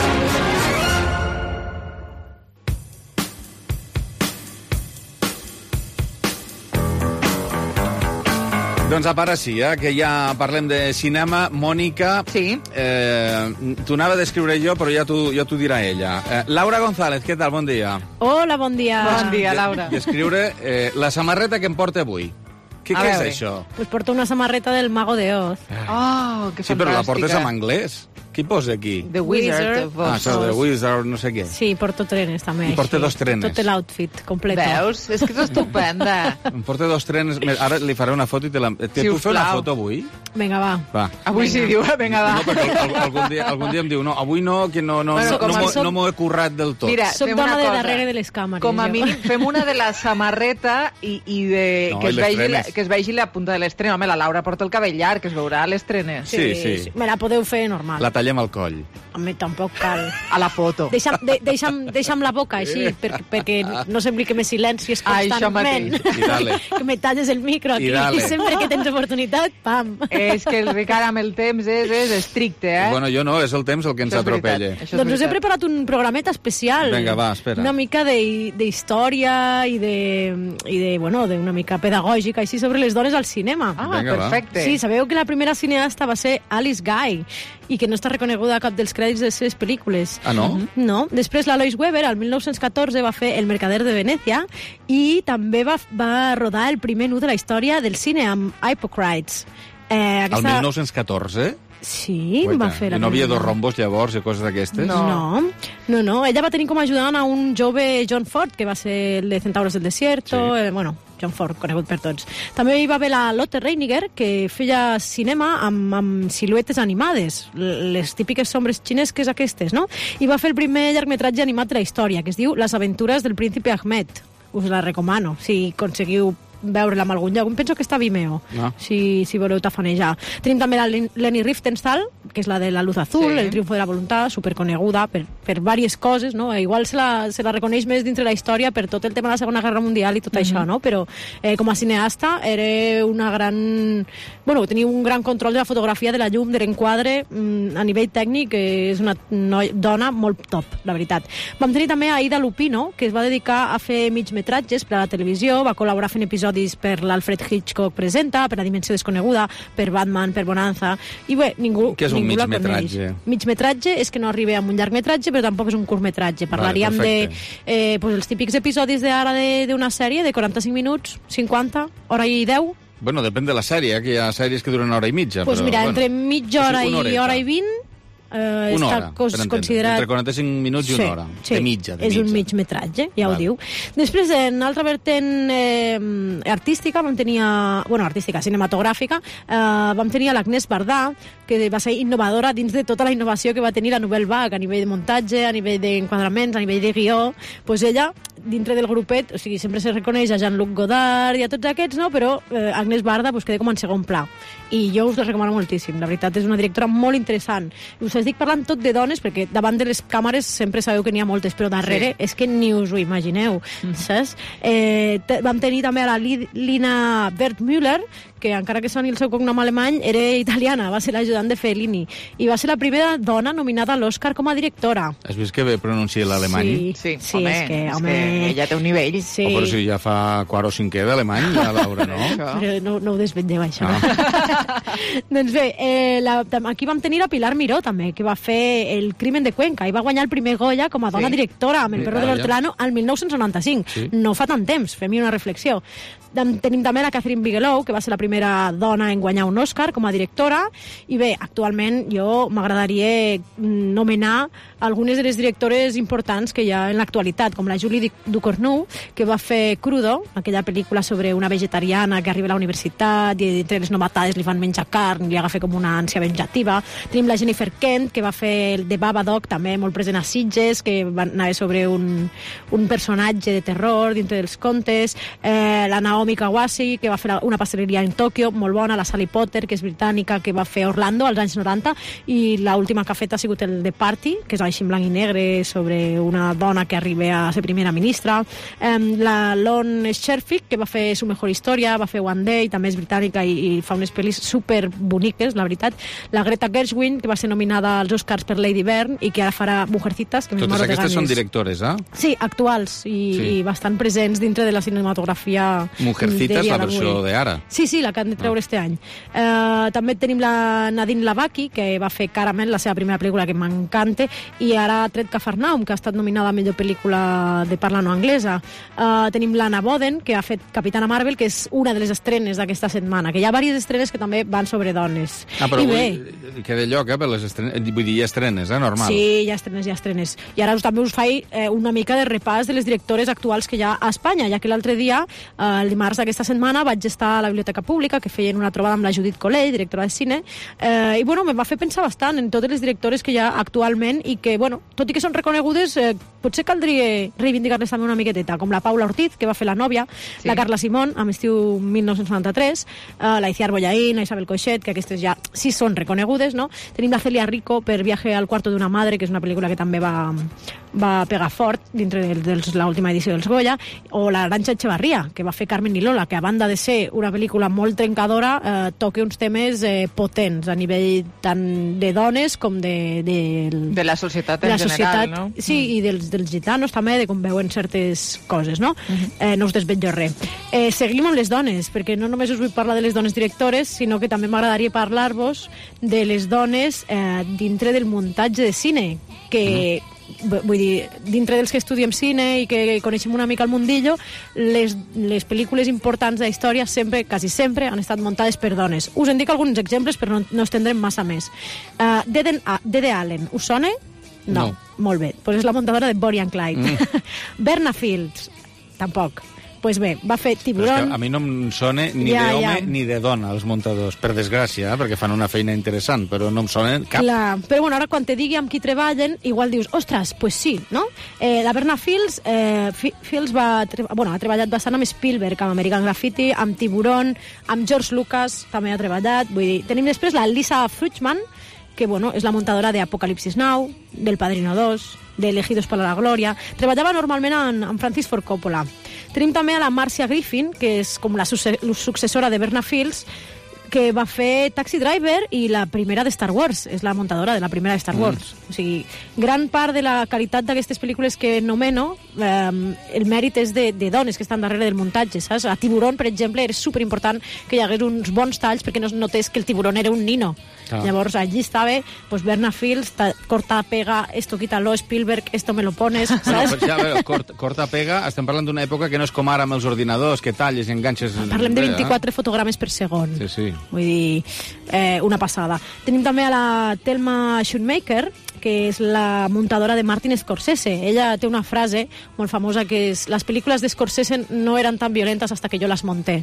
Speaker 3: Doncs a part sí, eh, que ja parlem de cinema. Mònica,
Speaker 4: sí.
Speaker 3: eh, t'ho anava a descriure jo, però ja t'ho ja t'ho dirà ella. Eh, Laura González, què tal? Bon dia.
Speaker 29: Hola, bon dia.
Speaker 4: Bon dia, Laura.
Speaker 3: Descriure eh, la samarreta que em porta avui. Què, què és això?
Speaker 29: Pues porto una samarreta del Mago de Oz.
Speaker 4: Oh, que
Speaker 3: sí, però la portes en anglès. Què hi posa aquí?
Speaker 4: The Wizard.
Speaker 29: Wizard.
Speaker 3: Ah, això, The Wizard, no sé què.
Speaker 29: Sí, porto trenes també.
Speaker 3: I porta
Speaker 29: sí.
Speaker 3: dos trenes.
Speaker 29: Tot l'outfit complet.
Speaker 4: Veus? És que és estupenda.
Speaker 3: Em porta dos trenes. Ara li faré una foto i te la... Te
Speaker 4: Si
Speaker 3: puc
Speaker 4: us
Speaker 3: fer una
Speaker 4: plau.
Speaker 3: foto avui?
Speaker 29: Vinga, va.
Speaker 3: Va.
Speaker 4: Avui sí, diu, vinga, va.
Speaker 3: No, perquè al, algun, dia, algun dia em diu, no, avui no, que no, no,
Speaker 4: Bueno,
Speaker 3: no,
Speaker 4: com
Speaker 3: no,
Speaker 4: a-
Speaker 3: m'ho-
Speaker 4: soc-
Speaker 3: no m'ho he currat del tot.
Speaker 4: Mira,
Speaker 29: Soc
Speaker 4: fem
Speaker 29: dona
Speaker 4: una
Speaker 29: de
Speaker 4: cosa.
Speaker 29: darrere de les càmeres.
Speaker 4: Com a
Speaker 29: jo.
Speaker 4: mínim, fem una de la samarreta i, i de,
Speaker 3: No,
Speaker 4: que,
Speaker 3: i
Speaker 4: es
Speaker 3: les
Speaker 4: vegi la,
Speaker 3: trenes.
Speaker 4: que es vegi la punta de l'estrena. Home, la Laura porta el cabell llarg, que es veurà a l'estrena.
Speaker 3: Sí, sí. sí.
Speaker 29: Me la podeu fer normal.
Speaker 3: La tallem al coll.
Speaker 29: A mi tampoc cal.
Speaker 4: A la foto.
Speaker 29: Deixa'm, de, deixa'm, deixa'm la boca així, per, perquè no sembli que me silencies constantment. Que me talles el micro aquí. I, I sempre que tens oportunitat, pam.
Speaker 4: És que el Ricard amb el temps és, és estricte, eh?
Speaker 3: Bueno, jo no, és el temps el que ens atropella.
Speaker 29: Doncs us he preparat un programeta especial.
Speaker 3: Vinga, va, espera.
Speaker 29: Una mica d'història i de, i de, bueno, d'una mica pedagògica així sobre les dones al cinema.
Speaker 4: Ah, Venga, perfecte.
Speaker 29: Va. Sí, sabeu que la primera cineasta va ser Alice Guy i que no està reconeguda a cap dels crèdits de les seves pel·lícules.
Speaker 3: Ah, no?
Speaker 29: Mm-hmm. No. Després la Lois Weber, al mil nou-cents catorze, va fer El mercader de Venècia i també va, va rodar el primer nu de la història del cine amb Hippocrates. Eh, aquesta...
Speaker 3: El mil nou-cents catorze?
Speaker 29: Sí,
Speaker 3: Ueta.
Speaker 29: va fer la
Speaker 3: I no havia
Speaker 29: primera.
Speaker 3: dos rombos llavors i coses d'aquestes?
Speaker 29: No. no, no, no. Ella va tenir com a ajudant a un jove John Ford, que va ser el de Centauros del Desierto, sí. eh, bueno, John Ford, conegut per tots. També hi va haver la Lotte Reiniger, que feia cinema amb, amb siluetes animades, les típiques sombres xinesques aquestes, no? I va fer el primer llargmetratge animat de la història, que es diu Les aventures del príncipe Ahmed. Us la recomano, si aconseguiu veure-la amb algun lloc. Penso que està a Vimeo, no. si, si voleu tafanejar. Tenim també la Leni Riefenstahl, que és la de La luz azul, sí. El triunfo de la voluntat, superconeguda per, per diverses coses, no? Igual se la, se la reconeix més dintre la història per tot el tema de la Segona Guerra Mundial i tot mm-hmm. això, no? Però eh, com a cineasta era una gran... Bueno, tenia un gran control de la fotografia, de la llum, de l'enquadre, mm, a nivell tècnic, eh, és una noi, dona molt top, la veritat. Vam tenir també a Ida Lupino, que es va dedicar a fer migmetratges per a la televisió, va col·laborar fent episodis per l'Alfred Hitchcock Presenta, per La dimensió desconeguda, per Batman, per Bonanza, i bé, ningú,
Speaker 3: Què és un
Speaker 29: ningú la
Speaker 3: migmetratge?
Speaker 29: coneix. Migmetratge és que no arriba amb un llargmetratge, però tampoc és un curtmetratge. Parlaríem vale, de eh, pues els típics episodis d'ara d'una sèrie de quaranta-cinc minuts, cinquanta, hora i deu.
Speaker 3: Bueno, depèn de la sèrie, que hi ha sèries que duren hora i mitja.
Speaker 29: Doncs pues
Speaker 3: però,
Speaker 29: mira,
Speaker 3: bueno,
Speaker 29: entre mitja hora i hora i vint, Eh,
Speaker 3: una
Speaker 29: està
Speaker 3: hora,
Speaker 29: cos, considerat...
Speaker 3: entre quaranta-cinc minuts i una
Speaker 29: sí,
Speaker 3: hora,
Speaker 29: sí,
Speaker 3: de mitja. De
Speaker 29: és
Speaker 3: mitja.
Speaker 29: un mig metratge, ja
Speaker 3: Val.
Speaker 29: ho diu. Després, en altra vertent eh, artística, vam tenir, bueno, artística, cinematogràfica, eh, vam tenir l'Agnès Bardà, que va ser innovadora dins de tota la innovació que va tenir la Nouvelle Vague, a nivell de muntatge, a nivell d'enquadraments, a nivell de guió. Pues ella, dintre del grupet, o sigui, sempre se reconeix a Jean-Luc Godard i a tots aquests, no? Però eh, Agnès Barda pues, queda com en segon pla. I jo us la recomano moltíssim. La veritat, és una directora molt interessant. I us estic parlant tot de dones, perquè davant de les càmeres sempre sabeu que n'hi ha moltes, però darrere sí. és que ni us ho imagineu, mm. saps? Eh, vam tenir també a la Lina Wertmüller, que encara que soni el seu cognom alemany, era italiana, va ser l'ajudant de Fellini, i va ser la primera dona nominada a l'Oscar com a directora.
Speaker 3: Has vist que bé pronuncia l'alemany?
Speaker 29: Sí, sí, sí, home, és que,
Speaker 4: és
Speaker 29: home...
Speaker 4: que ella té un nivell.
Speaker 29: Sí.
Speaker 3: Oh, però si ja fa quart o cinquè d'alemany, ja, Laura, no?
Speaker 29: Però no, no ho desvetlleu, això. Ah. Doncs bé, eh, la, aquí vam tenir a Pilar Miró, també, que va fer El crimen de Cuenca, i va guanyar el primer Goya com a dona sí. directora amb El perro de l'hortelano al mil nou-cents noranta-cinc. Sí. No fa tant temps, fem-hi una reflexió. Tenim també la Catherine Bigelow, que va ser la primera dona en guanyar un Oscar com a directora, i bé, actualment jo m'agradaria nomenar algunes de les directores importants que hi ha en l'actualitat, com la Julie Ducournau, que va fer Crudo, aquella pel·lícula sobre una vegetariana que arriba a la universitat i entre les novatades li fan menjar carn, li agafa com una ànsia venjativa. Tenim la Jennifer Kent, que va fer el de Babadook, també molt present a Sitges, que va anar sobre un, un personatge de terror dintre dels contes. Eh, la Naomi Kawase, que va fer una pasteleria en Tòquio, molt bona, la Sally Potter, que és britànica, que va fer Orlando als anys noranta, i l'última que ha fet ha sigut el de Party, que és així en blanc i negre, sobre una dona que arriba a ser primera ministra. Eh, la Lon Scherfig, que va fer Su mejor història, va fer One Day, també és britànica i, i fa unes pel·lis super boniques, la veritat. La Greta Gerwig, que va ser nominada als Oscars per Lady Bird i que ara farà Mujercitas, que
Speaker 3: totes aquestes són directores, eh?
Speaker 29: Sí, actuals i, sí. i bastant presents dintre de la cinematografia.
Speaker 3: Mujercitas, la versió d'ara.
Speaker 29: Sí, sí, la que han de treure ah. este any. Eh, també tenim la Nadine Lavaki, que va fer Caramel, la seva primera pel·lícula, que m'encanta, i ara ha tret Cafarnaum, que ha estat nominada a millor pel·lícula de parla no anglesa. Uh, tenim l'Anna Boden, que ha fet Capitana Marvel, que és una de les estrenes d'aquesta setmana, que hi ha diverses estrenes que també van sobre dones.
Speaker 3: Ah, però
Speaker 29: I
Speaker 3: vull,
Speaker 29: bé,
Speaker 3: queda lloc, eh, per les estrenes, vull dir, hi ha estrenes, eh, normal.
Speaker 29: Sí, hi ha estrenes, hi ha estrenes. I ara us, també us faig eh, una mica de repàs de les directores actuals que hi ha a Espanya, ja que l'altre dia, eh, el dimarts d'aquesta setmana, vaig estar a la Biblioteca Pública, que feien una trobada amb la Judit Collell, directora de cine, eh, i bueno, em va fer pensar bastant en totes les directores que hi ha actualment i que, bueno, tot i que són reconegudes, eh, potser caldria reivindicar-les també una miqueteta, com la Paula Ortiz, que va fer La nòvia, sí. la Carla Simón, amb estiu mil nou-cents noranta-tres, uh, la Iciar Bollaín, la Isabel Coixet, que aquestes ja sí són reconegudes, no? Tenim la Celia Rico per Viaje al cuarto de una madre, que és una pel·lícula que també va, va pegar fort dintre de, de l'última edició dels Goya, o la Arantxa Echevarría, que va fer Carmen i Lola, que a banda de ser una pel·lícula molt trencadora, eh, toca uns temes eh, potents a nivell tant de dones com de... De,
Speaker 4: de la societat
Speaker 29: de la
Speaker 4: en
Speaker 29: societat,
Speaker 4: general, no?
Speaker 29: Sí, mm. i dels, dels gitanos també, de com veuen certes coses, no? Mm-hmm. Eh, no us desvetllo res. Eh, seguim amb les dones, perquè no només us vull parlar de les dones directores, sinó que també m'agradaria parlar-vos de les dones eh, dintre del muntatge de cine, que... Mm. Vull dir, dintre dels que estudiem cine i que coneixem una mica el mundillo, les, les pel·lícules importants de la història sempre, quasi sempre, han estat muntades per dones. Us en dic alguns exemples, però no, no estendrem massa més. Uh, Dede, uh, Dede Allen, us sona? No. no. Molt bé. Pues és la muntadora de Bonnie and Clyde. Mm. Berna Fields, tampoc. Pues bé, va fer Tiburón...
Speaker 3: A mi no em sona ni ja, d'home ja. ni de dona, els muntadors, per desgràcia, eh? perquè fan una feina interessant, però no em sona cap.
Speaker 29: Clar, però bueno, ara quan te digui amb qui treballen, igual dius, ostres, pues sí, no? Eh, la Berna Fields, eh, Fields va, bueno, ha treballat bastant amb Spielberg, amb American Graffiti, amb Tiburón, amb George Lucas, també ha treballat, vull dir, tenim després la Lisa Fruchman, que bueno, és la muntadora de Apocalipsis Now, del Padrino dos, de Elegidos para la Gloria. Treballava normalment amb, amb Francis Ford Coppola. Tenim també a la Marcia Griffin, que és com la successora de Berna Fields, que va fer Taxi Driver i la primera de Star Wars. És la muntadora de la primera de Star Wars. Mm. O sigui, gran part de la qualitat d'aquestes pel·lícules que nomeno, eh, el mèrit és de, de dones que estan darrere del muntatge, saps? A Tiburón, per exemple, era superimportant que hi hagués uns bons talls perquè no es notés que el tiburón era un nino. Ah. Llavors, allí estava pues, Berna Fields, corta, pega, esto quítalo, Spielberg, esto me lo pones, saps?
Speaker 3: No, pues ja, a veure, corta, corta, pega, estem parlant d'una època que no és com ara amb els ordinadors, que talles i enganxes...
Speaker 29: Parlem de vint-i-quatre eh? fotogrames per segon.
Speaker 3: Sí, sí.
Speaker 29: Vull dir, eh, una passada. Tenim també a la Thelma Schoonmaker, que és la muntadora de Martin Scorsese. Ella té una frase molt famosa que és: les pel·lícules de Scorsese no eren tan violentes hasta que yo las monté.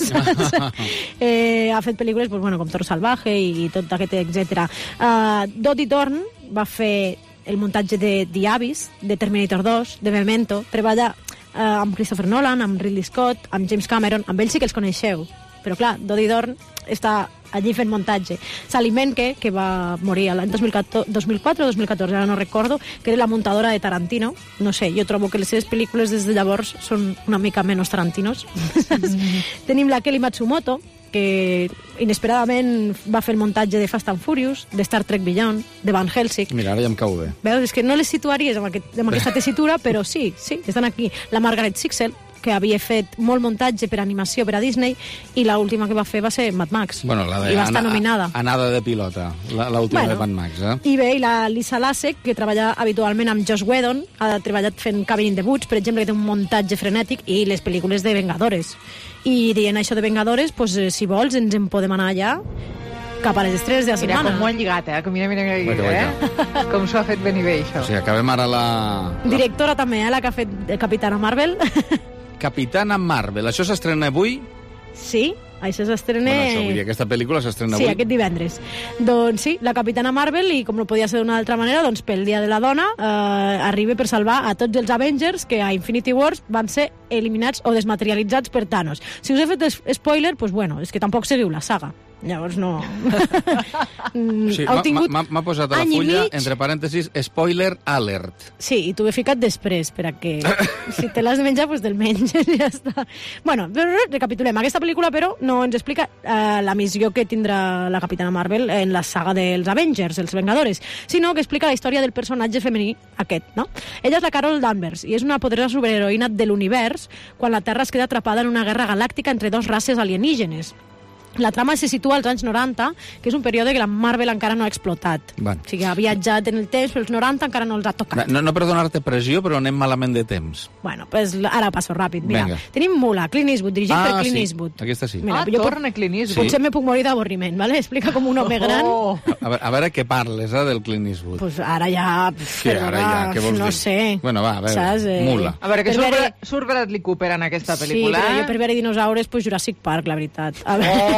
Speaker 29: eh, ha fet pel·lícules pues, bueno, com Toro Salvaje i tot aquest, etcètera. Uh, Dottie Dorn va fer el muntatge de The Abyss, de Terminator dos, de Memento. Treballa uh, amb Christopher Nolan, amb Ridley Scott, amb James Cameron. Amb ells sí que els coneixeu. Però clar, Dottie Dorn està allí fent muntatge. Sally Menke, que va morir l'any dos mil quatre o dos mil catorze, ara no recordo, que era la muntadora de Tarantino. No sé, jo trobo que les seves pel·lícules des de llavors són una mica menys Tarantinos. Mm-hmm. Tenim la Kelly Matsumoto, que inesperadament va fer el muntatge de Fast and Furious, de Star Trek Beyond, de Van Helsing.
Speaker 3: Mira, ara ja em cau bé.
Speaker 29: Veus, és que no les situaries amb, aquest, amb aquesta tessitura, però sí, sí, estan aquí. La Margaret Sixel, que havia fet molt muntatge per animació per a Disney, i l'última que va fer va ser Mad Max.
Speaker 3: Bueno, la de
Speaker 29: I va estar nominada.
Speaker 3: Anada de pilota, l'última bueno, de Mad Max. Eh?
Speaker 29: I bé, i la Lisa Lasek, que treballa habitualment amb Joss Whedon, ha treballat fent Cabin in the Woods, per exemple, que té un muntatge frenètic, i les pel·lícules de Vengadores. I dient això de Vengadores, pues, eh, si vols, ens en podem anar allà cap a les estrenes de la
Speaker 4: mira,
Speaker 29: setmana.
Speaker 4: Mira, com m'ho han lligat, eh? Mira, mira, mira, mira eh? Com s'ho ha fet ben i bé, això.
Speaker 3: O sigui, acabem ara la... la...
Speaker 29: Directora també, eh? La que ha fet Capitana Marvel.
Speaker 3: Capitana Marvel. Això s'estrena avui?
Speaker 29: Sí, això s'estrena...
Speaker 3: Bueno, això, vull dir, aquesta pel·lícula s'estrena
Speaker 29: sí,
Speaker 3: avui?
Speaker 29: Sí, aquest divendres. Doncs sí, la Capitana Marvel, i com no podia ser d'una altra manera, doncs pel Dia de la Dona eh, arriba per salvar a tots els Avengers que a Infinity Wars van ser eliminats o desmaterialitzats per Thanos. Si us he fet spoiler, doncs bueno, és que tampoc seguiu la saga. Llavors no...
Speaker 3: sí,
Speaker 29: tingut
Speaker 3: m'ha posat a la fulla, entre parèntesis, spoiler alert.
Speaker 29: Sí, i t'ho he ficat després, per a que si te l'has de menjar, doncs te'l menges i ja està. Bueno, recapitulem. Aquesta pel·lícula, però, no ens explica eh, la missió que tindrà la Capitana Marvel en la saga dels Avengers, els Vengadores, sinó que explica la història del personatge femení aquest, no? Ella és la Carol Danvers, i és una poderosa superheroïna de l'univers quan la Terra es queda atrapada en una guerra galàctica entre dos races alienígenes. La trama se situa als anys noranta, que és un període que la Marvel encara no ha explotat.
Speaker 3: Bueno.
Speaker 29: O sigui, ha viatjat en el temps, però els noranta encara no els ha tocat.
Speaker 3: No, no per donar-te pressió, però anem malament de temps.
Speaker 29: Bueno, pues ara passo ràpid. Mira,
Speaker 3: Venga.
Speaker 29: Tenim Mula, Clint Eastwood, dirigit
Speaker 3: ah,
Speaker 29: per Clint
Speaker 3: sí.
Speaker 29: Eastwood.
Speaker 3: Aquesta sí.
Speaker 29: Mira,
Speaker 4: ah,
Speaker 29: jo
Speaker 4: torna pot... Clint Eastwood.
Speaker 29: Potser me puc morir d'avorriment, ¿vale? Explica com un home gran.
Speaker 4: Oh.
Speaker 3: A, veure, a veure què parles, eh, del Clint Eastwood.
Speaker 29: Pues ara ja...
Speaker 3: Què, ara ja? Què vols
Speaker 29: no
Speaker 3: dir?
Speaker 29: sé.
Speaker 3: Bueno, va, a veure,
Speaker 29: Saps, eh...
Speaker 3: Mula.
Speaker 4: A veure, que surt,
Speaker 29: veure...
Speaker 4: surt Bradley Cooper en aquesta pel·lícula.
Speaker 29: Sí, però jo per veure dinosaures, pues Jurassic Park, la veritat. A veure...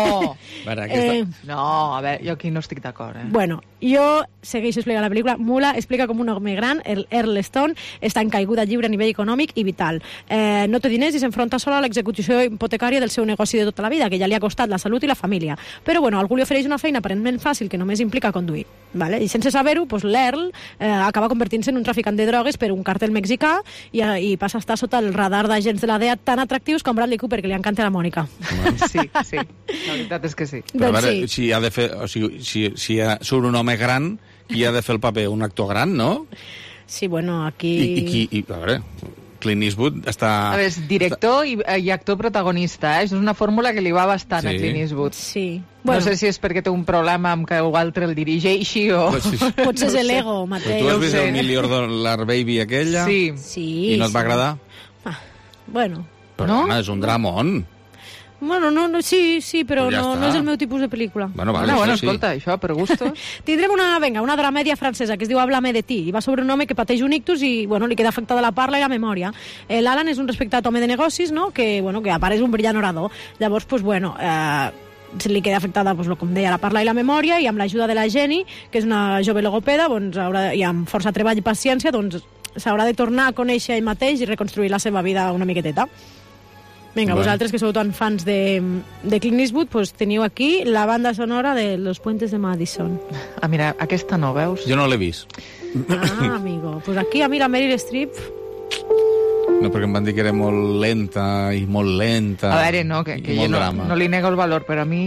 Speaker 4: No.
Speaker 3: Veure, aquesta...
Speaker 4: eh... No, a veure, jo aquí no estic d'acord, eh?
Speaker 29: Bueno, jo segueixo explicant la pel·lícula. Mula explica com un home gran, el Earl Stone, està en caiguda lliure a nivell econòmic i vital. Eh, no té diners i s'enfronta sola a l'execució hipotecària del seu negoci de tota la vida, que ja li ha costat la salut i la família. Però bueno, algú li ofereix una feina aparentment fàcil que només implica conduir. Vale? I sense saber-ho, pues, l'Earl eh, acaba convertint-se en un traficant de drogues per un càrtel mexicà i, i passa a estar sota el radar d'agents de la D E A tan atractius com Bradley Cooper, que li encanta la Mònica.
Speaker 4: Sí, sí, la veritat és que sí.
Speaker 3: Però a
Speaker 29: Doncs
Speaker 3: veure,
Speaker 29: sí.
Speaker 3: si ha de fer, o sigui, si, si ha, surt un home gran, qui ha de fer el paper? Un actor gran, no?
Speaker 29: Sí, bueno, aquí...
Speaker 3: I, i, qui, i a veure, Clint Eastwood està...
Speaker 4: A veure, és director i, i actor protagonista, eh? Això és una fórmula que li va bastant
Speaker 3: Sí.
Speaker 4: a Clint Eastwood.
Speaker 29: Sí.
Speaker 4: Bueno. No sé si és perquè té un problema amb que altre el dirigeixi o...
Speaker 3: Pues sí.
Speaker 29: Potser és
Speaker 4: No ho sé.
Speaker 29: l'ego, Mateu.
Speaker 3: Tu has
Speaker 4: no ho
Speaker 3: vist
Speaker 4: sé.
Speaker 3: el Million Dollar Baby aquella?
Speaker 4: Sí.
Speaker 29: Sí,
Speaker 3: I no et va
Speaker 29: sí.
Speaker 3: agradar?
Speaker 29: Ah, bueno.
Speaker 3: Però,
Speaker 29: no?
Speaker 3: home, és un dramón.
Speaker 29: Bueno, no, no, sí, sí, però
Speaker 3: Pues ja
Speaker 29: no,
Speaker 3: està.
Speaker 29: no és el meu tipus de pel·lícula.
Speaker 3: Bueno, vale,
Speaker 4: no, bueno,
Speaker 3: això sí.
Speaker 4: escolta, això, per gustos...
Speaker 29: Tindrem una, venga, una dramèdia francesa que es diu Háblame de ti, i va sobre un home que pateix un ictus i, bueno, li queda afectada la parla i la memòria. Eh, L'Alan és un respectat home de negocis, no?, que, bueno, que a part és un brillant orador. Llavors, pues, bueno, eh, se li queda afectada, pues, com deia, la parla i la memòria, i amb l'ajuda de la Jenny, que és una jove logopeda, doncs, haurà, i amb força treball i paciència, doncs, s'haurà de tornar a conèixer ell mateix i reconstruir la seva vida una miqueteta. Vinga,
Speaker 3: Bueno.
Speaker 29: vosaltres que sou tan fans de, de Clint Eastwood, pues teniu aquí la banda sonora de Los Puentes de Madison.
Speaker 4: Ah, mira, aquesta no, veus?
Speaker 3: Jo no l'he vist.
Speaker 29: Ah, amigo. Pues aquí a mi la Meryl Streep...
Speaker 3: No, perquè em van dir que era molt lenta i molt lenta.
Speaker 4: A veure, no, que, que jo no, no li nego el valor, però a mi...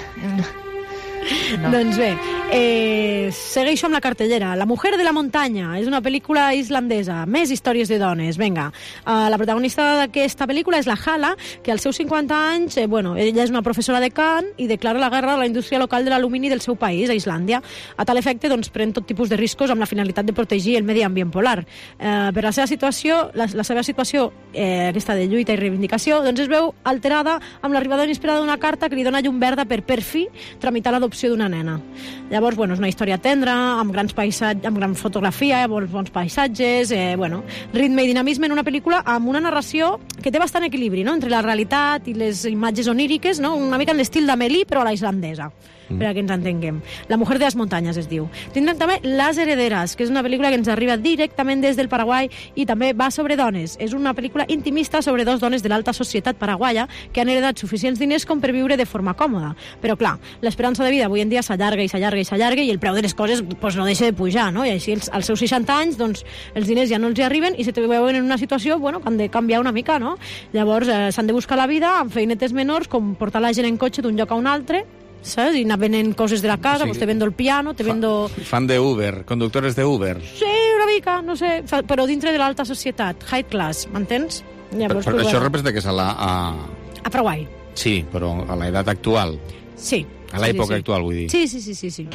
Speaker 29: No. Doncs bé, eh, segueixo amb la cartellera. La mujer de la muntanya és una pel·lícula islandesa, més històries de dones. Vinga, uh, la protagonista d'aquesta pel·lícula és la Hala, que als seus cinquanta anys, eh, bueno, ella és una professora de cant i declara la guerra a la indústria local de l'alumini del seu país, a Islàndia. A tal efecte, doncs, pren tot tipus de riscos amb la finalitat de protegir el medi ambient polar. Eh, per la seva situació, la, la seva situació, eh, aquesta de lluita i reivindicació, doncs es veu alterada amb l'arribada inesperada d'una carta que li dona llum verda per, per fi, tramitar l'adopció d'una nena. Llavors, bueno, és una història tendra, amb grans paisatges, amb gran fotografia, bons, bons paisatges, eh, bueno, ritme i dinamisme en una pel·lícula amb una narració que té bastant equilibri, no?, entre la realitat i les imatges oníriques, no?, una mica en l'estil d'Amélie, però a la islandesa. Per a que ens entenguem. La mujer de les muntanyes es diu. Tindrem també Las herederas, que és una pel·lícula que ens arriba directament des del Paraguai i també va sobre dones. És una pel·lícula intimista sobre dos dones de l'alta societat paraguaya que han heredat suficients diners com per viure de forma còmoda. Però clar, l'esperança de vida avui en dia s'allarga i s'allarga i s'allarga i el preu de les coses pues, no deixa de pujar, no? I així els, als seus seixanta anys doncs, els diners ja no els hi arriben i se veuen en una situació bueno, que han de canviar una mica, no? Llavors eh, s'han de buscar la vida amb feinetes menors com portar la gent en cotxe d'un lloc a un altre, saps? I anar venent coses de la casa,
Speaker 3: O sigui,
Speaker 29: pues te vendo el piano, te vendo...
Speaker 3: Fan de Uber, conductores de Uber.
Speaker 29: Sí, una mica, no sé, fa- però dintre de l'alta societat, high class, m'entens?
Speaker 3: Però, però
Speaker 29: pues,
Speaker 3: això
Speaker 29: bueno,
Speaker 3: representa que és a la... A...
Speaker 29: a Paraguai,
Speaker 3: Sí, però a l'edat actual.
Speaker 29: sí.
Speaker 3: A l'època
Speaker 29: sí, sí.
Speaker 3: actual, vull dir.
Speaker 29: Sí, sí, sí, sí, sí.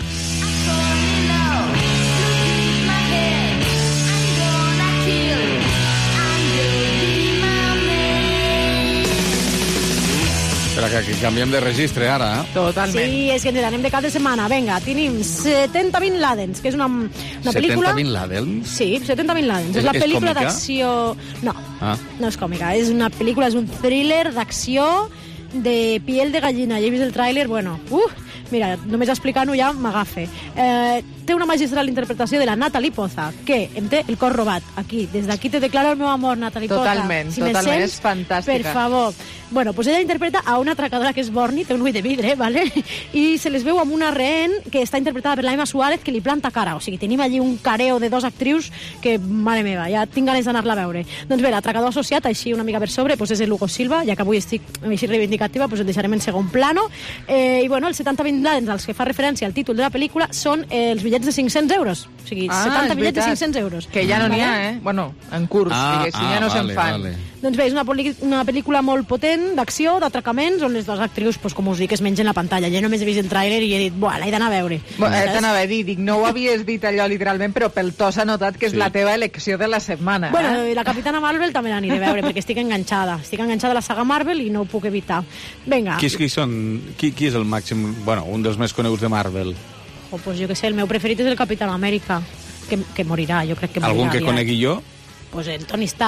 Speaker 3: Espera, que, que canviem de registre ara, eh?
Speaker 4: Totalment.
Speaker 29: Sí, és que ens anem de cap de setmana. Vinga, tenim setanta Bin Ladens, que és una, una pel·lícula...
Speaker 3: setenta Bin Laden?
Speaker 29: Sí, setanta Bin Ladens. És,
Speaker 3: És-
Speaker 29: la
Speaker 3: és
Speaker 29: pel·lícula
Speaker 3: còmica?
Speaker 29: d'acció... No,
Speaker 3: Ah.
Speaker 29: no és còmica. És una pel·lícula, és un thriller d'acció de piel de gallina. Ja he vist el tràiler, bueno... Uh, mira, només explicant-ho ja m'agafe. Eh, té una magistral interpretació de la Natalie Poza, que em té el cor robat. Aquí, des d'aquí te declaro el meu amor, Natalie Poza.
Speaker 4: Totalment,
Speaker 29: si me
Speaker 4: totalment,
Speaker 29: sents,
Speaker 4: és fantàstica.
Speaker 29: Per favor. Bueno, pues ella interpreta a una atracadora que és Borni, té un ull de vidre, ¿vale? I se les veu amb una rehén que està interpretada per la Emma Suárez, que li planta cara. O sigui, tenim allí un careo de dos actrius que, mare meva, ja tinc ganes d'anar-la a veure. Doncs bé, l'atracador associat, així una mica per sobre, pues és el Hugo Silva, ja que avui estic així reivindicativa, pues el deixarem en segon plano. Eh, I bueno, els setanta Bin Ladens als que fa referència al títol de la pel·lícula són eh, els bitllets de cinc-cents euros. O sigui,
Speaker 4: Ah,
Speaker 29: setanta
Speaker 4: és
Speaker 29: bitllets de
Speaker 4: veritat.
Speaker 29: cinc-cents euros.
Speaker 4: Que ja no n'hi ha,
Speaker 29: Vale?
Speaker 4: eh? Bueno, en curs,
Speaker 3: Ah,
Speaker 4: diguéssim,
Speaker 3: ah,
Speaker 4: ja no se'n
Speaker 3: vale,
Speaker 4: fan.
Speaker 3: vale.
Speaker 29: Doncs bé, és una, pel·li- una pel·lícula molt potent, d'acció, d'atracaments, on les dues actrius, pues, com us dic, es mengen la pantalla. Jo només he vist el tràiler i he dit, buah, l'he d'anar a veure.
Speaker 4: Bo, eh,
Speaker 29: Saps?
Speaker 4: T'anava a dir, dic, no ho havies dit allò literalment, però pel to s'ha notat que és
Speaker 3: Sí.
Speaker 4: la teva elecció de la setmana.
Speaker 29: Bueno,
Speaker 4: eh?
Speaker 29: i la Capitana Marvel també l'aniré a veure, perquè estic enganxada. Estic enganxada a la saga Marvel i no ho puc evitar. Vinga.
Speaker 3: Qui, és- qui, són, qui, qui és el màxim... Bueno, un dels més coneguts de Marvel?
Speaker 29: Oh, pues jo què sé, el meu preferit és el Capitán Amèrica, que, que morirà, jo crec que morirà.
Speaker 3: Algun que
Speaker 29: aviat.
Speaker 3: conegui jo?
Speaker 29: Pues el Tony Stark.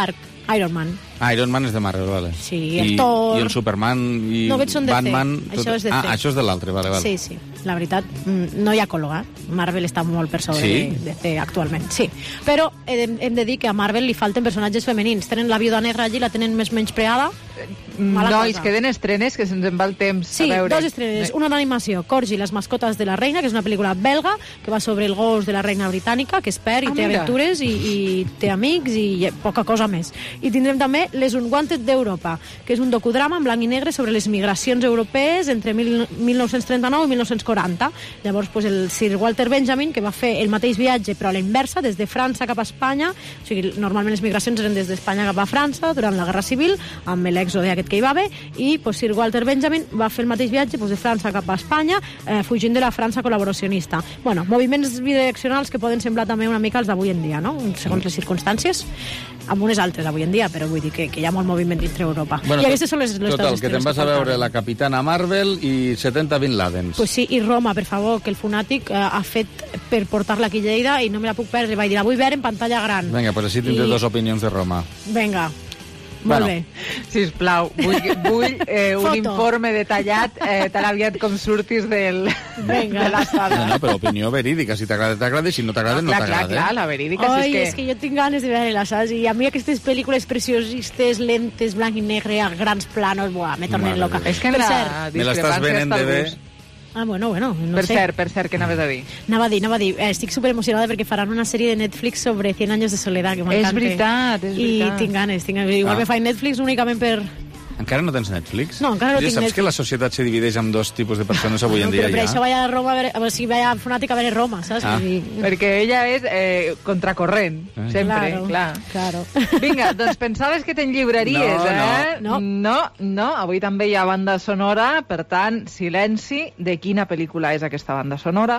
Speaker 29: Iron Man.
Speaker 3: Iron Man és de Marvel, vale.
Speaker 29: Sí, el
Speaker 3: I,
Speaker 29: Thor...
Speaker 3: I el Superman i
Speaker 29: no, aquests són D C.
Speaker 3: Batman...
Speaker 29: Això és D C.
Speaker 3: Ah, això és de l'altre, vale, vale.
Speaker 29: Sí, sí. La veritat, no hi ha col·loga. Marvel està molt per sobre
Speaker 3: sí?
Speaker 29: de D C actualment. Sí, però hem, hem de dir que a Marvel li falten personatges femenins. Tenen la Viuda Negra allí, la tenen més menyspreada. Mala
Speaker 4: no,
Speaker 29: cosa.
Speaker 4: es queden estrenes, que se'ns en va el temps
Speaker 29: sí,
Speaker 4: a veure.
Speaker 29: dos estrenes. Una d'animació, Corgi, les mascotes de la reina, que és una pel·lícula belga, que va sobre el gos de la reina britànica, que es perd i
Speaker 4: Ah,
Speaker 29: té
Speaker 4: mira.
Speaker 29: aventures i, i té amics i poca cosa més. I tindrem també Les Unwanted d'Europa, que és un docudrama en blanc i negre sobre les migracions europees entre mil, mil nou-cents trenta-nou i mil nou-cents quaranta. Llavors, pues, el Sir Walter Benjamin, que va fer el mateix viatge, però a la inversa, des de França cap a Espanya, o sigui, normalment les migracions eren des d'Espanya cap a França, durant la Guerra Civil, amb l'èxode aquest que hi va haver, i pues, Sir Walter Benjamin va fer el mateix viatge pues, de França cap a Espanya, eh, fugint de la França col·laboracionista. Bueno, moviments bidireccionals que poden semblar també una mica els d'avui en dia, no? Segons les circumstàncies, amb unes altres avui en dia, però vull dir que, que hi ha molt moviment dintre Europa.
Speaker 3: Bueno,
Speaker 29: I aquestes són les, les
Speaker 3: total,
Speaker 29: dues
Speaker 3: que te'n vas a veure la Capitana Marvel i setanta Bin Ladens.
Speaker 29: Pues sí, i Roma, per favor, que el Funàtic eh, ha fet per portar-la aquí a Lleida i no me la puc perdre. Vaig dir, la vull veure en pantalla gran.
Speaker 3: Vinga, pues així tindré
Speaker 29: I...
Speaker 3: dues opinions de Roma.
Speaker 29: Vinga.
Speaker 3: Bueno.
Speaker 29: Molt bé.
Speaker 4: Sisplau, vull, vull eh, un
Speaker 29: Foto.
Speaker 4: informe detallat eh, tan aviat com surtis del,
Speaker 29: Venga.
Speaker 4: de la sala.
Speaker 3: No, no, però opinió verídica. Si t'agrada, t'agrada, si no t'agrada, no
Speaker 4: clar,
Speaker 3: t'agrada.
Speaker 4: clar, clar, la verídica.
Speaker 29: Ai,
Speaker 4: si és que...
Speaker 29: és que jo tinc ganes de veure-la, saps? I a mi aquestes pel·lícules preciosistes, lentes, blanc i negre, a grans planos, buah, me tornen
Speaker 3: Mare
Speaker 29: loca.
Speaker 3: de
Speaker 4: És que
Speaker 29: Per
Speaker 4: la
Speaker 29: cert,
Speaker 3: Me l'estàs venent de bé.
Speaker 29: Ah, bueno, bueno, no
Speaker 4: per
Speaker 29: sé.
Speaker 4: cert, per cert, què anaves a dir?
Speaker 29: Anava a dir, anava a dir, eh, estic superemocionada perquè faran una sèrie de Netflix sobre cien años de soledad, que m'encanta.
Speaker 4: És veritat, és veritat.
Speaker 29: I tinc ganes, tinc ganes. Igual
Speaker 3: Ah.
Speaker 29: me faig Netflix únicament per...
Speaker 3: Encara no tens Netflix?
Speaker 29: No, encara no
Speaker 3: ja
Speaker 29: tinc
Speaker 3: saps
Speaker 29: Netflix.
Speaker 3: que la societat se divideix en dos tipus de persones avui en
Speaker 29: No,
Speaker 3: dia
Speaker 29: però per
Speaker 3: ja.
Speaker 29: això vaig a Roma, a veure, a veure si vaig a Fonàtic a veure Roma, saps?
Speaker 3: Ah.
Speaker 29: Vull dir,
Speaker 4: Perquè ella és eh, contracorrent,
Speaker 3: Eh.
Speaker 4: sempre,
Speaker 29: Claro,
Speaker 4: clar.
Speaker 29: claro.
Speaker 4: Vinga, doncs pensaves que te'n lliuraries,
Speaker 3: No,
Speaker 4: eh?
Speaker 29: no.
Speaker 4: no. No, avui també hi ha banda sonora, per tant, silenci. De quina pel·lícula és aquesta banda sonora?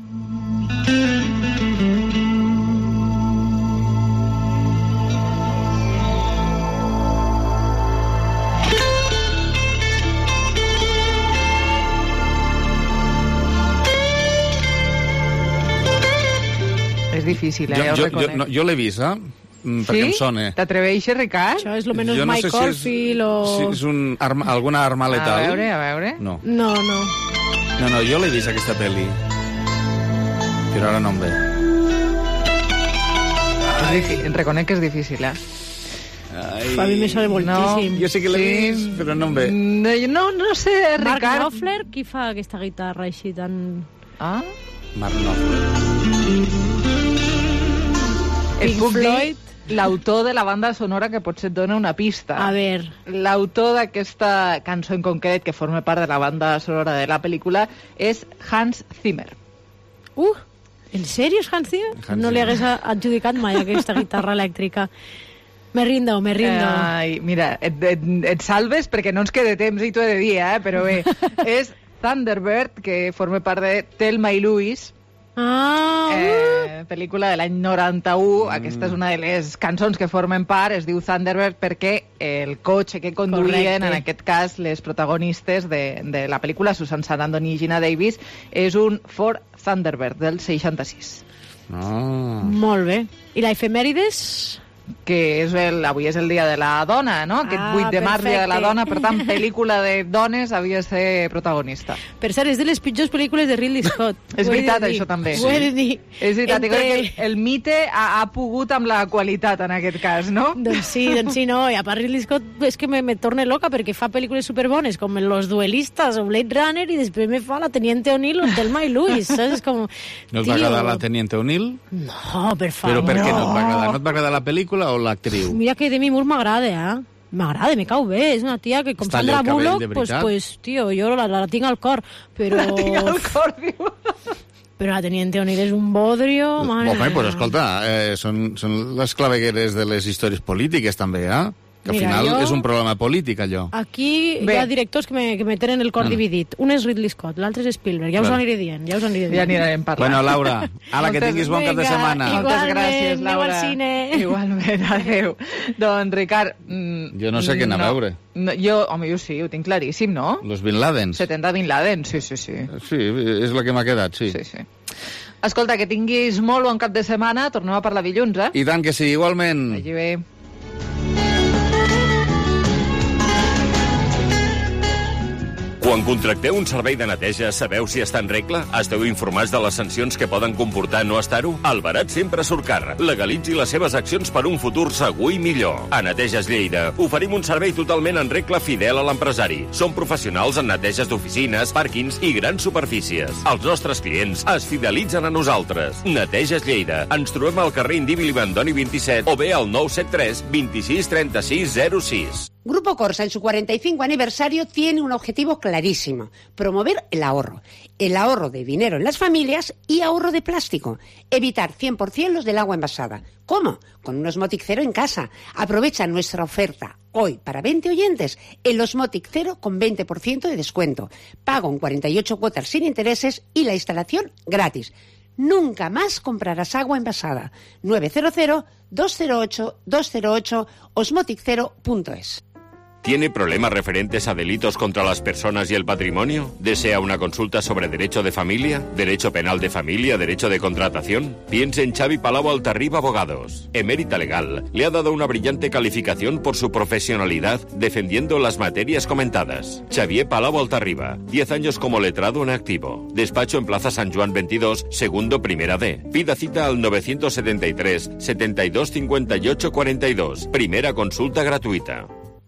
Speaker 4: És difícil, eh?
Speaker 3: Jo,
Speaker 4: ho
Speaker 3: jo, jo,
Speaker 4: reconec.
Speaker 3: no, jo l'he vist, eh? Mm, perquè em sona.
Speaker 4: T'atreveixes, Ricard?
Speaker 29: Això és lo menos
Speaker 3: Jo no
Speaker 29: Mike
Speaker 3: sé si és-
Speaker 29: Caulfield o...
Speaker 3: Si és un arma, alguna arma letal.
Speaker 4: A veure, a veure.
Speaker 3: No.
Speaker 29: No, no.
Speaker 3: No, no, jo l'he vist, aquesta pel·li. Però ara no em ve.
Speaker 4: És difí- reconec que és difícil, eh?
Speaker 3: Ai.
Speaker 29: A mi me sona moltíssim.
Speaker 3: Jo sí que l'he
Speaker 4: Sí.
Speaker 3: vist, però no em ve.
Speaker 4: No, no, no sé,
Speaker 29: Mark
Speaker 4: Ricard.
Speaker 29: Knopfler, qui fa aquesta guitarra així tan...
Speaker 4: Ah?
Speaker 3: Mark Knopfler.
Speaker 4: Et
Speaker 29: Pink
Speaker 4: puc
Speaker 29: Floyd.
Speaker 4: dir l'autor de la banda sonora, que potser et dona una pista.
Speaker 29: A veure.
Speaker 4: L'autor d'aquesta cançó en concret, que forma part de la banda sonora de la pel·lícula, és Hans Zimmer.
Speaker 29: Uh, en sèrio, és Hans Zimmer?
Speaker 3: Hans
Speaker 29: No li
Speaker 3: Zimmer.
Speaker 29: hagués adjudicat mai aquesta guitarra elèctrica. Me rindo, me rindo.
Speaker 4: Ai, mira, et, et, et salves perquè no ens queda temps i t'ho he de dir, eh? Però bé, és Thunderbird, que forma part de Thelma i Louise,
Speaker 29: Ah,
Speaker 4: eh, pel·lícula de l'any noranta-u. Mm. Aquesta és una de les cançons que formen part, es diu Thunderbird perquè el cotxe que conduïen,
Speaker 29: Correcte.
Speaker 4: en aquest cas les protagonistes de, de la pel·lícula, Susan Sarandon i Gina Davis, és un Ford Thunderbird del seixanta-sis.
Speaker 3: No.
Speaker 29: molt bé. I la efemèrides?
Speaker 4: Que és el, avui és el dia de la dona, no? Aquest
Speaker 29: Ah,
Speaker 4: vuit de març, dia de la
Speaker 29: perfecte.
Speaker 4: dona, per tant, pel·lícula de dones havia de ser protagonista.
Speaker 29: Per cert, és de les pitjors pel·lícules de Ridley Scott.
Speaker 4: És
Speaker 29: Ho he de
Speaker 4: veritat,
Speaker 29: dir.
Speaker 4: això també.
Speaker 29: Ho he de dir.
Speaker 4: És veritat,
Speaker 29: Entre-
Speaker 4: jo crec que el, el mite ha, ha pogut amb la qualitat en aquest cas, no?
Speaker 29: Doncs sí, doncs sí, no. I a part Ridley Scott és que me, me torna loca perquè fa pel·lícules superbones com Los Duelistas o Blade Runner i després me fa la Teniente O'Neill o Thelma i Louise, saps? És com...
Speaker 3: No et va agradar la Teniente O'Neill?
Speaker 29: No, per
Speaker 3: Però
Speaker 29: favor.
Speaker 3: per què no et va agradar? No et va agradar la pel·lícula o l'actriu?
Speaker 29: Mira que Demi Moore m'agrada, eh? M'agrada, me cau bé. És una tia que, com
Speaker 3: Està
Speaker 29: Sandra
Speaker 3: allà el cabell,
Speaker 29: Bullock,
Speaker 3: de
Speaker 29: pues,
Speaker 3: veritat?
Speaker 29: pues, tio, jo la, la, la tinc al cor. Però...
Speaker 4: La tinc al cor, diu.
Speaker 29: Però la Teniente O'Neill és un bodrio, mare
Speaker 3: Home,
Speaker 29: meva.
Speaker 3: pues escolta, eh, són, són les clavegueres de les històries polítiques, també, eh? Que al
Speaker 29: Mira,
Speaker 3: final
Speaker 29: jo-
Speaker 3: és un problema polític, allò.
Speaker 29: Aquí
Speaker 4: Bé.
Speaker 29: hi ha directors que me, que me tenen el cor
Speaker 3: Ah.
Speaker 29: dividit. Un és Ridley Scott, l'altre és Spielberg. Ja us ho
Speaker 3: Vale.
Speaker 29: aniré dient, ja us ho aniré dient.
Speaker 4: Ja anirem parlant.
Speaker 3: Bueno, Laura, ala, que
Speaker 4: Moltes-
Speaker 3: tinguis bon cap de
Speaker 29: Vinga,
Speaker 3: setmana.
Speaker 29: igual.
Speaker 4: Moltes
Speaker 29: Igualment,
Speaker 4: gràcies,
Speaker 29: aneu
Speaker 4: Laura.
Speaker 29: al cine.
Speaker 4: Igualment, adéu. Doncs, Ricard... mm,
Speaker 3: Jo no sé què anar a
Speaker 4: no,
Speaker 3: veure.
Speaker 4: No, jo, home, jo sí, ho tinc claríssim, no?
Speaker 3: Los Bin Ladens.
Speaker 4: setenta Bin Laden, sí, sí, sí.
Speaker 3: Sí, és la que m'ha quedat, sí.
Speaker 4: Sí, sí. Escolta, que tinguis molt bon cap de setmana. Tornem a parlar dilluns, eh?
Speaker 3: I tant que sí, igualment.
Speaker 4: Vagi bé.
Speaker 6: Quan contracteu un servei de neteja, sabeu si està en regla? Esteu informats de les sancions que poden comportar no estar-ho? El barat sempre surt car. Legalitzi les seves accions per un futur segur i millor. A Neteges Lleida oferim un servei totalment en regla fidel a l'empresari. Som professionals en neteges d'oficines, pàrquings i grans superfícies. Els nostres clients es fidelitzen a nosaltres. Neteges Lleida. Ens trobem al carrer Indíbil i Bandoni vint-i-set o bé al nou set tres vint sis trenta sis zero sis.
Speaker 7: Grupo Corsa, en su cuarenta y cinco aniversario, tiene un objetivo clarísimo: promover el ahorro. El ahorro de dinero en las familias y ahorro de plástico. Evitar cien por ciento los del agua envasada. ¿Cómo? Con un Osmotic Cero en casa. Aprovecha nuestra oferta hoy para veinte oyentes. El Osmotic Cero con veinte por ciento de descuento. Pago en cuarenta y ocho cuotas sin intereses y la instalación gratis. Nunca más comprarás agua envasada. nueve cero cero dos cero ocho dos cero ocho osmotic cero punto es.
Speaker 6: ¿Tiene problemas referentes a delitos contra las personas y el patrimonio? ¿Desea una consulta sobre derecho de familia, derecho penal de familia, derecho de contratación? Piense en Xavi Palau Altarriba Abogados. Emérita Legal le ha dado una brillante calificación por su profesionalidad defendiendo las materias comentadas. Xavier Palau Altarriba, diez años como letrado en activo. Despacho en Plaza San Juan veintidós, segundo primera D. Pida cita al nueve setenta y tres setenta y dos cincuenta y ocho cuarenta y dos. Primera consulta gratuita.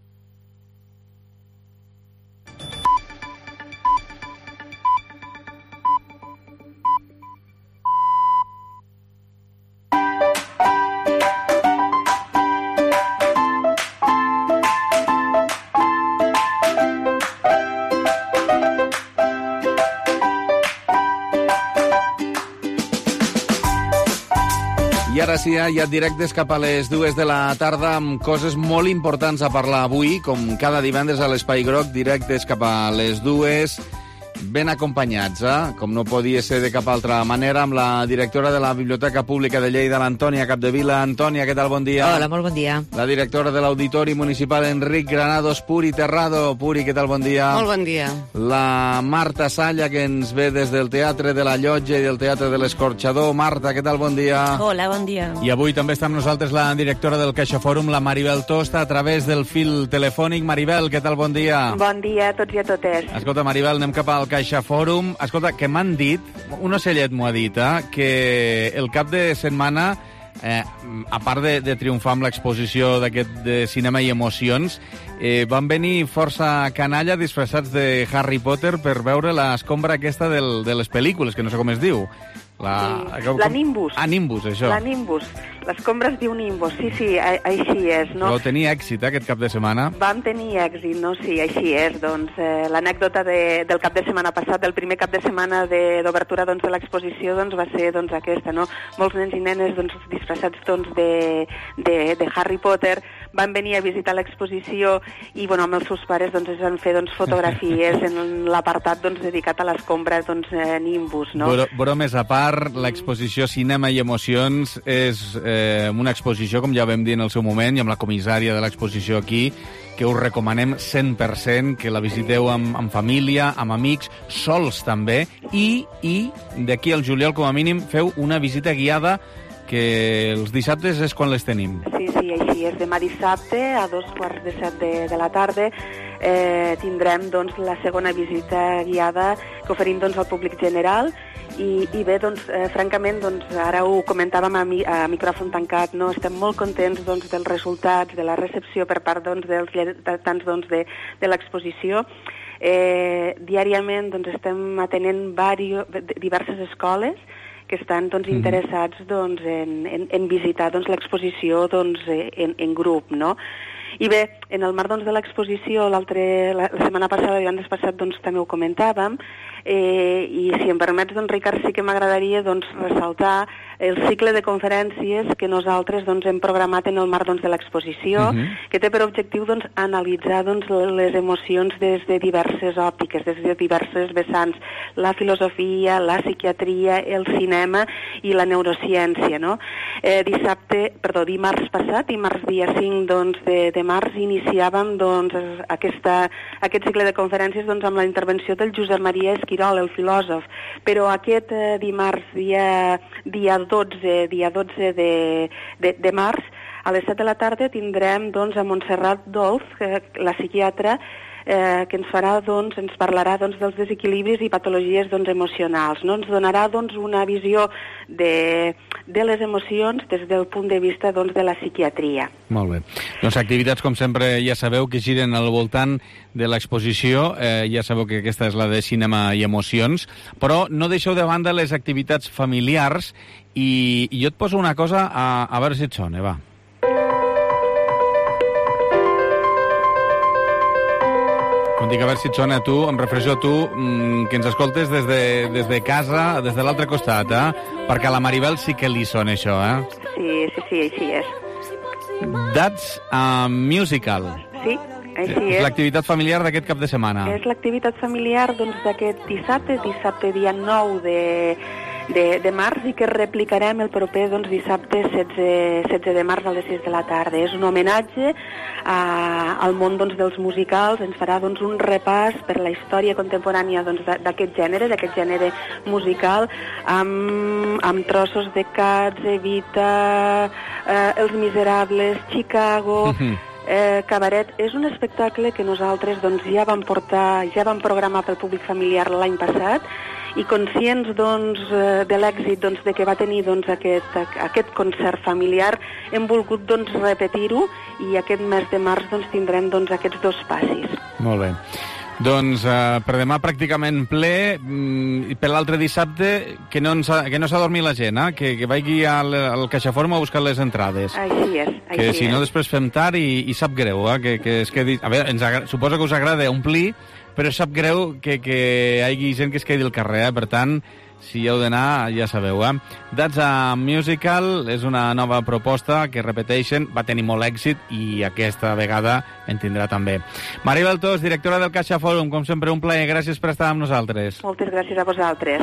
Speaker 3: I ara sí, ja directes cap a les dues de la tarda amb coses molt importants a parlar avui, com cada divendres a l'Espai Groc, directes cap a les dues, ben acompanyats, eh? Com no podia ser de cap altra manera, amb la directora de la Biblioteca Pública de Lleida, l'Antònia Capdevila. Antònia, què tal? Bon dia.
Speaker 10: Hola, molt bon dia.
Speaker 3: La directora de l'Auditori Municipal, Enric Granados. Puri Terrado. Puri, què tal? Bon dia.
Speaker 10: Molt bon dia.
Speaker 3: La Marta Salla, que ens ve des del Teatre de la Llotja i del Teatre de l'Escorxador. Marta, què tal? Bon dia.
Speaker 12: Hola, bon dia.
Speaker 3: I avui també està amb nosaltres la directora del CaixaFòrum, la Maribel Tosta, a través del fil telefònic. Maribel, què tal? Bon dia.
Speaker 13: Bon dia a tots i a totes.
Speaker 3: Escolta, Maribel, anem cap al CaixaFòrum. Escolta, que m'han dit, un ocellet m'ho ha dit, eh, que el cap de setmana, eh, a part de, de triomfar amb l'exposició d'aquest de cinema i emocions, eh, van venir força canalla disfressats de Harry Potter per veure l'escombra aquesta del, de les pel·lícules, que no sé com es diu. La,
Speaker 13: sí, com, la Nimbus.
Speaker 3: Ah, Nimbus, això.
Speaker 13: La Nimbus. L'escombra es diu Nimbus. Sí, sí, a, així és, no?
Speaker 3: Però tenia èxit, eh, aquest cap de setmana.
Speaker 13: Vam tenir èxit, no? Sí, així és. Doncs eh, l'anècdota de, del cap de setmana passat, del primer cap de setmana d'obertura doncs, de l'exposició, doncs, va ser doncs, aquesta, no? Molts nens i nenes doncs, disfressats doncs, de, de, de Harry Potter van venir a visitar l'exposició i, bueno, amb els seus pares doncs, es van fer doncs, fotografies en l'apartat doncs, dedicat a l'escombra doncs, eh, Nimbus, no?
Speaker 3: Bro, bromes a part, l'exposició Cinema i Emocions és eh, una exposició, com ja vam dir en el seu moment, i amb la comissària de l'exposició aquí, que us recomanem cent per cent que la visiteu amb, amb família, amb amics, sols també, i, i d'aquí al juliol, com a mínim, feu una visita guiada que els dissabtes és quan les tenim.
Speaker 13: Sí, sí, així és. Demà dissabte, a dos quarts de set de, de la tarda, eh, tindrem doncs, la segona visita guiada que oferim doncs, al públic general. I, i bé, doncs, eh, francament, doncs, ara ho comentàvem a, mi, a micròfon tancat, no? Estem molt contents doncs, dels resultats, de la recepció per part doncs, dels lletants doncs, de, de l'exposició. Eh, diàriament doncs, estem atenent vario, diverses escoles que estan doncs, interessats doncs, en, en, en visitar doncs, l'exposició doncs, en, en grup, no? I bé, en el marc doncs, de l'exposició, la, la setmana passada i l'any passat doncs, també ho comentàvem, eh, i si em permets, doncs, Ricard, sí que m'agradaria doncs, ressaltar el cicle de conferències que nosaltres doncs, hem programat en el marc doncs, de l'exposició, uh -huh. que té per objectiu doncs, analitzar doncs, les emocions des de diverses òptiques, des de diverses vessants, la filosofia, la psiquiatria, el cinema i la neurociència. No? Eh, dissabte, perdó, dimarts passat, dimarts dia cinc doncs, de, de març, iniciàvem doncs, aquesta, aquest cicle de conferències doncs, amb la intervenció del Josep Maria Esquirol, el filòsof, però aquest eh, dimarts dia, dia dotze, dia dotze de, de, de març, a les set de la tarda tindrem doncs, a Montserrat Dolz, la psiquiatra, eh, que ens farà, doncs, ens parlarà doncs, dels desequilibris i patologies doncs, emocionals, no? Ens donarà doncs, una visió de, de les emocions des del punt de vista doncs, de la psiquiatria.
Speaker 3: Molt bé. Doncs activitats, com sempre, ja sabeu, que giren al voltant de l'exposició. Eh, ja sabeu que aquesta és la de cinema i emocions, però no deixeu de banda les activitats familiars i, i jo et poso una cosa a, a veure si et sona, va. Com dic, a veure si et sona a tu, em refereixo a tu, mmm, que ens escoltes des de, des de casa, des de l'altre costat, eh? Perquè a la Maribel sí que li sona això, eh?
Speaker 13: Sí, sí, sí, així és.
Speaker 3: That's a musical.
Speaker 13: Sí, així és.
Speaker 3: És l'activitat familiar d'aquest cap de setmana.
Speaker 13: És l'activitat familiar doncs, d'aquest dissabte, dissabte dia nou de, de, de març, i que replicarem el proper doncs, dissabte setze de març a les sis de la tarda. És un homenatge a, al món doncs, dels musicals. Ens farà doncs, un repàs per la història contemporània doncs, d'aquest gènere, d'aquest gènere musical, amb, amb trossos de Cats, Evita, eh, Els Miserables, Chicago... Eh, Cabaret. És un espectacle que nosaltres doncs, ja vam portar, ja vam programar pel públic familiar l'any passat, i conscients doncs, de l'èxit doncs, de que va tenir doncs, aquest, aquest concert familiar, hem volgut doncs, repetir-ho, i aquest mes de març doncs, tindrem doncs, aquests dos passis.
Speaker 3: Molt bé. Doncs eh, per demà pràcticament ple, i per l'altre dissabte que no, ens ha, que no s'adormi la gent, eh? que, que vagi al, al Caixaforma a buscar les entrades.
Speaker 13: Així és. Així
Speaker 3: que si
Speaker 13: és.
Speaker 3: no després fem tard i, i sap greu, eh? que, que es quedi... A veure, ens agra... suposo que us agrada omplir, però sap greu que, que hi hagi gent que es quedi al carrer, eh? Per tant, si hi heu d'anar, ja sabeu, eh? That's a Musical és una nova proposta que, repeteixen, va tenir molt èxit i aquesta vegada en tindrà també. Maribel Tos, directora del Caixa Fòrum, com sempre, un plaer. Gràcies per estar amb nosaltres.
Speaker 13: Moltes gràcies a vosaltres.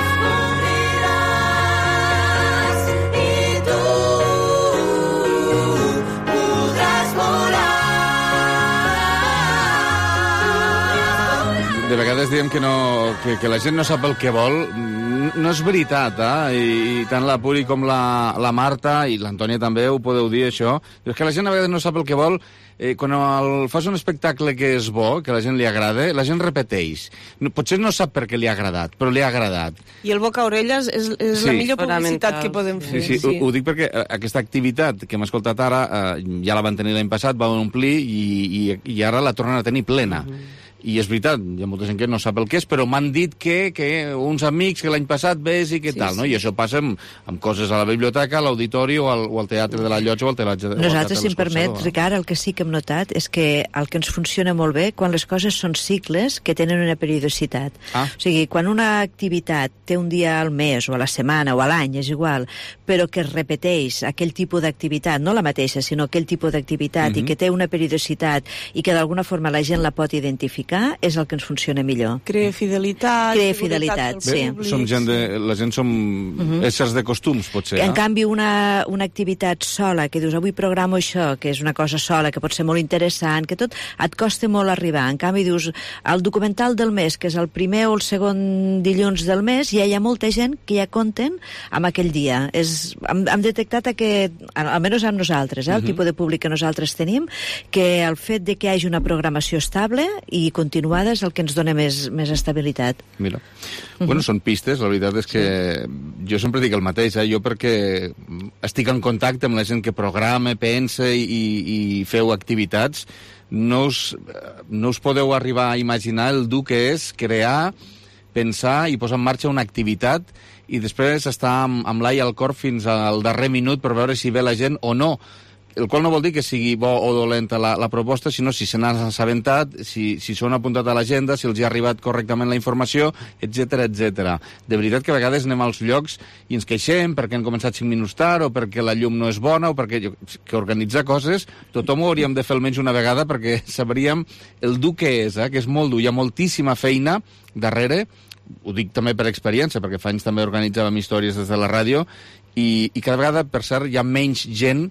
Speaker 3: De vegades diem que, no, que, que la gent no sap el que vol. No és veritat, eh? I, i tant la Puri com la, la Marta i l'Antònia també ho podeu dir, això. És que la gent a vegades no sap el que vol. Eh, quan el, fas un espectacle que és bo, que a la gent li agrada, la gent repeteix. No, potser no sap per què li ha agradat, però li ha agradat.
Speaker 10: I el boca-orelles és, és sí. la millor publicitat que podem fer.
Speaker 3: Sí, sí, sí. Ho, ho dic perquè aquesta activitat que hem escoltat ara, eh, ja la van tenir l'any passat, va omplir i, i, i ara la tornen a tenir plena. Mm-hmm. I és veritat, hi ha molta gent que no sap el que és, però m'han dit que, que uns amics que l'any passat ves i què sí, tal, sí. no? I això passa amb, amb coses a la biblioteca, a l'auditori o, al, o al Teatre de la Llotja o al Teatre de l'Escorxador.
Speaker 12: Nosaltres, si em permet, Ricard, el que sí que hem notat és que el que ens funciona molt bé quan les coses són cicles que tenen una periodicitat. Ah. O sigui, quan una activitat té un dia al mes o a la setmana o a l'any, és igual, però que es repeteix aquell tipus d'activitat, no la mateixa, sinó aquell tipus d'activitat mm-hmm. i que té una periodicitat i que d'alguna forma la gent la pot identificar, és el que ens funciona millor.
Speaker 10: Crea fidelitat.
Speaker 12: Crea fidelitat, sí.
Speaker 3: Bé, som gent de, la gent som uh-huh. éssers de costums, potser.
Speaker 12: En
Speaker 3: eh?
Speaker 12: canvi, una, una activitat sola, que dius, avui programo això, que és una cosa sola, que pot ser molt interessant, que tot et costa molt arribar. En canvi, dius, el documental del mes, que és el primer o el segon dilluns del mes, ja hi ha molta gent que ja compten amb aquell dia. És, hem, hem detectat aquest, almenys amb nosaltres, eh, el uh-huh. tipus de públic que nosaltres tenim, que el fet de que hi hagi una programació estable i continuada és el que ens dona més, més estabilitat.
Speaker 3: Mira. Uh-huh. Bueno, són pistes, la veritat és que sí. jo sempre dic el mateix, eh? Jo perquè estic en contacte amb la gent que programa, pensa i, i feu activitats, no us, no us podeu arribar a imaginar el dur que és crear, pensar i posar en marxa una activitat i després estar amb, amb l'ai al cor fins al darrer minut per veure si ve la gent o no. El qual no vol dir que sigui bo o dolenta la, la proposta, sinó si se n'han assabentat, si, si s'ho han apuntat a l'agenda, si els hi ha arribat correctament la informació, etcètera, etcètera. De veritat que a vegades anem als llocs i ens queixem perquè han començat cinc minuts tard o perquè la llum no és bona o perquè que organitzar coses, tothom ho hauríem de fer almenys una vegada perquè sabríem el dur que és, eh? Que és molt dur. Hi ha moltíssima feina darrere, ho dic també per experiència, perquè fa anys també organitzàvem històries des de la ràdio, i, i cada vegada, per cert, hi ha menys gent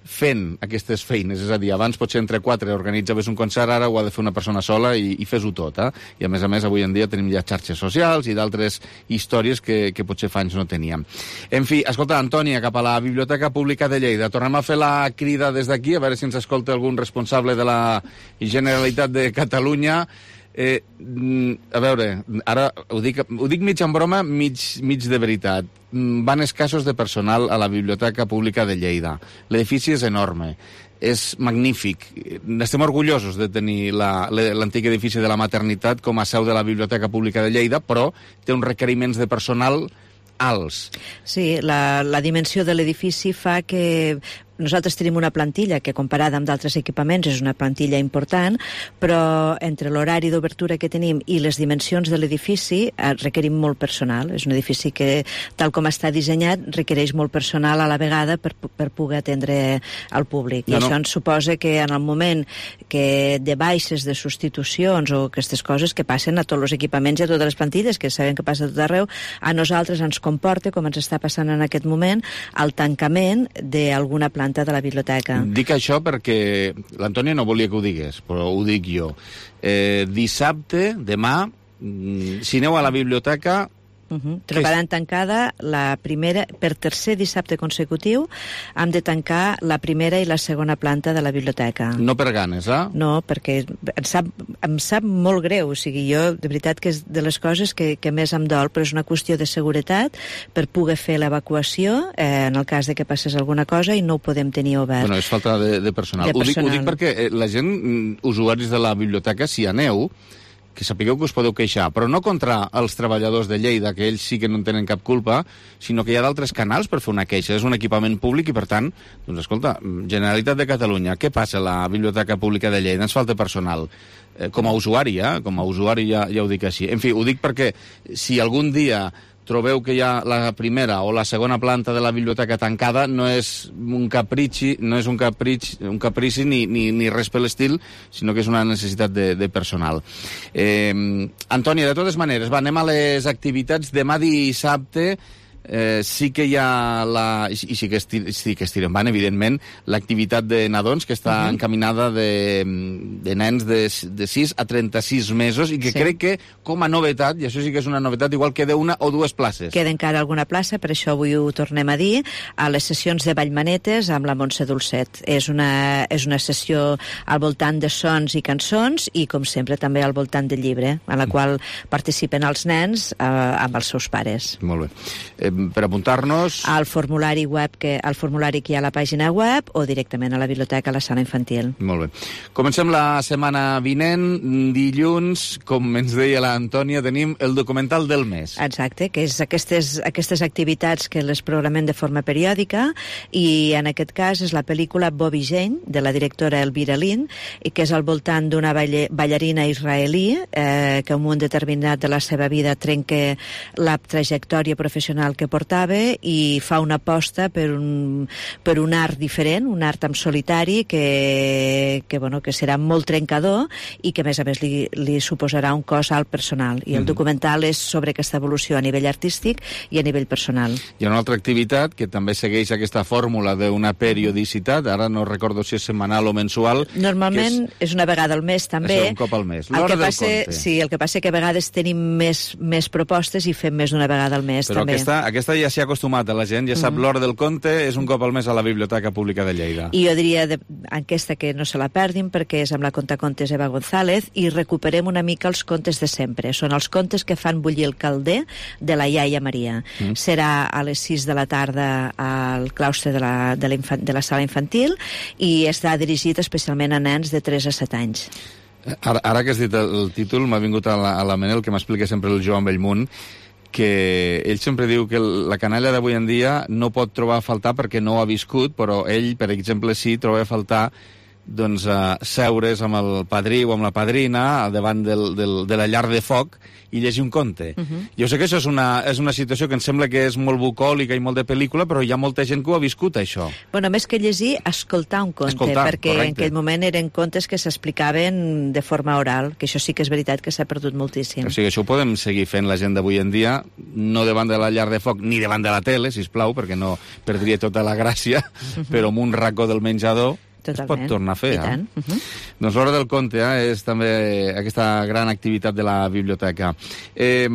Speaker 3: fent aquestes feines, és a dir, abans potser entre quatre organitzaves un concert, ara ho ha de fer una persona sola i, i fes-ho tot, eh? I a més a més avui en dia tenim ja xarxes socials i d'altres històries que, que potser fa anys no teníem. En fi, escolta, Antònia, cap a la Biblioteca Pública de Lleida, tornem a fer la crida des d'aquí, a veure si ens escolta algun responsable de la Generalitat de Catalunya. Eh, a veure, ara ho dic, ho dic mig en broma, mig, mig de veritat. Van escassos de personal a la Biblioteca Pública de Lleida. L'edifici és enorme, és magnífic. Estem orgullosos de tenir l'antic edifici de la Maternitat com a seu de la Biblioteca Pública de Lleida, però té uns requeriments de personal alts.
Speaker 12: Sí, la, la dimensió de l'edifici fa que nosaltres tenim una plantilla que, comparada amb d'altres equipaments, és una plantilla important, però entre l'horari d'obertura que tenim i les dimensions de l'edifici eh, requerim molt personal. És un edifici que, tal com està dissenyat, requereix molt personal a la vegada per, per poder atendre al públic. I no, no. Això ens suposa que en el moment que de baixes, de substitucions o aquestes coses que passen a tots els equipaments i a totes les plantilles, que sabem que passa a tot arreu, a nosaltres ens comporta, com ens està passant en aquest moment, el tancament d'alguna planta de la biblioteca.
Speaker 3: Dic això perquè l'Antònia no volia que ho digués, però ho dic jo. Eh, dissabte, demà, si aneu a la biblioteca...
Speaker 12: Uh-huh. Trobaran tancada la primera, per tercer dissabte consecutiu hem de tancar la primera i la segona planta de la biblioteca.
Speaker 3: No per ganes, eh?
Speaker 12: No, perquè em sap, em sap molt greu, o sigui, jo de veritat que és de les coses que, que més em dol, però és una qüestió de seguretat per poder fer l'evacuació eh, en el cas de que passés alguna cosa i no ho podem tenir obert.
Speaker 3: Bueno, és falta de, de personal. De personal. Ho, dic, ho dic perquè la gent, usuaris de la biblioteca, si aneu, que sapigueu que us podeu queixar, però no contra els treballadors de Lleida, que ells sí que no en tenen cap culpa, sinó que hi ha d'altres canals per fer una queixa. És un equipament públic i, per tant, doncs escolta, Generalitat de Catalunya, què passa a la Biblioteca Pública de Lleida? Ens falta personal. Eh, com a usuari, eh? Com a usuari ja, ja ho dic així. En fi, ho dic perquè si algun dia trobeu que hi ha la primera o la segona planta de la biblioteca tancada, no és un caprici, no és un caprici, un caprici ni, ni, ni res per l'estil, sinó que és una necessitat de, de personal. Eh, Antònia, de totes maneres, va, anem a les activitats. Demà dissabte eh, sí que hi ha la... i sí que, estir, sí que estiren van, evidentment, l'activitat de nadons, que està uh-huh. encaminada de, de nens de, de sis a trenta-sis mesos, i que sí. crec que, com a novetat, i això sí que és una novetat, igual queda una o dues places.
Speaker 12: Queda encara alguna plaça, per això avui ho tornem a dir, a les sessions de Vallmanetes amb la Montse Dolcet. És una, és una sessió al voltant de sons i cançons, i, com sempre, també al voltant del llibre, a la qual participen els nens eh, amb els seus pares.
Speaker 3: Molt bé. Eh, per apuntar-nos...
Speaker 12: Al formulari web que, al formulari que hi ha a la pàgina web o directament a la biblioteca, a la sala infantil.
Speaker 3: Molt bé. Comencem la setmana vinent, dilluns, com ens deia l'Antònia, tenim el documental del mes.
Speaker 12: Exacte, que és aquestes, aquestes activitats que les programem de forma periòdica, i en aquest cas és la pel·lícula Bobby Jane, de la directora Elvira Lind, i que és al voltant d'una ballarina israelí eh, que en un moment determinat de la seva vida trenca la trajectòria professional que portava i fa una aposta per un, per un art diferent, un art en solitari que, que, bueno, que serà molt trencador i que a més a més li, li suposarà un cost alt personal, i el mm-hmm. documental és sobre aquesta evolució a nivell artístic i a nivell personal.
Speaker 3: Hi ha una altra activitat que també segueix aquesta fórmula d'una periodicitat, ara no recordo si és setmanal o mensual.
Speaker 12: Normalment és, és una vegada al mes també.
Speaker 3: És un cop al mes.
Speaker 12: L'hora del conte. Sí, el que passa que a vegades tenim més, més propostes i fem més d'una vegada al mes.
Speaker 3: Però
Speaker 12: també.
Speaker 3: Aquesta, aquesta ja s'hi ha acostumat a la gent, ja sap mm-hmm. l'hora del conte, és un cop al mes a la Biblioteca Pública de Lleida.
Speaker 12: I jo diria de, aquesta que no se la perdin, perquè és amb la contacontes Eva González, i recuperem una mica els contes de sempre. Són els contes que fan bullir el calder de la iaia Maria. Mm. Serà a les sis de la tarda al claustre de la, de la, infant, de la sala infantil, i està dirigit especialment a nens de tres a set anys.
Speaker 3: Ara, ara que has dit el, el títol, m'ha vingut a la, a la ment el que m'explica sempre el Joan Bellmunt, que ell sempre diu que la canalla d'avui en dia no pot trobar a faltar perquè no ha viscut, però ell, per exemple, sí troba a faltar doncs, uh, seure's amb el padrí o amb la padrina al davant del, del, de la llar de foc i llegir un conte. Uh -huh. Jo sé que això és una, és una situació que em sembla que és molt bucòlica i molt de pel·lícula, però hi ha molta gent que ho ha viscut, això.
Speaker 12: Bueno, més que llegir, escoltar un conte,
Speaker 3: escoltar,
Speaker 12: perquè
Speaker 3: correcte.
Speaker 12: en aquell moment eren contes que s'explicaven de forma oral, que això sí que és veritat que s'ha perdut moltíssim.
Speaker 3: O sigui, això ho podem seguir fent la gent d'avui en dia, no davant de la llar de foc ni davant de la tele, sisplau, perquè no perdria tota la gràcia, uh -huh. però amb un racó del menjador
Speaker 12: totalment.
Speaker 3: Es pot tornar a fer.
Speaker 12: I tant.
Speaker 3: Eh?
Speaker 12: Uh -huh.
Speaker 3: Doncs l'Hora del Conte eh, és també aquesta gran activitat de la biblioteca. Eh,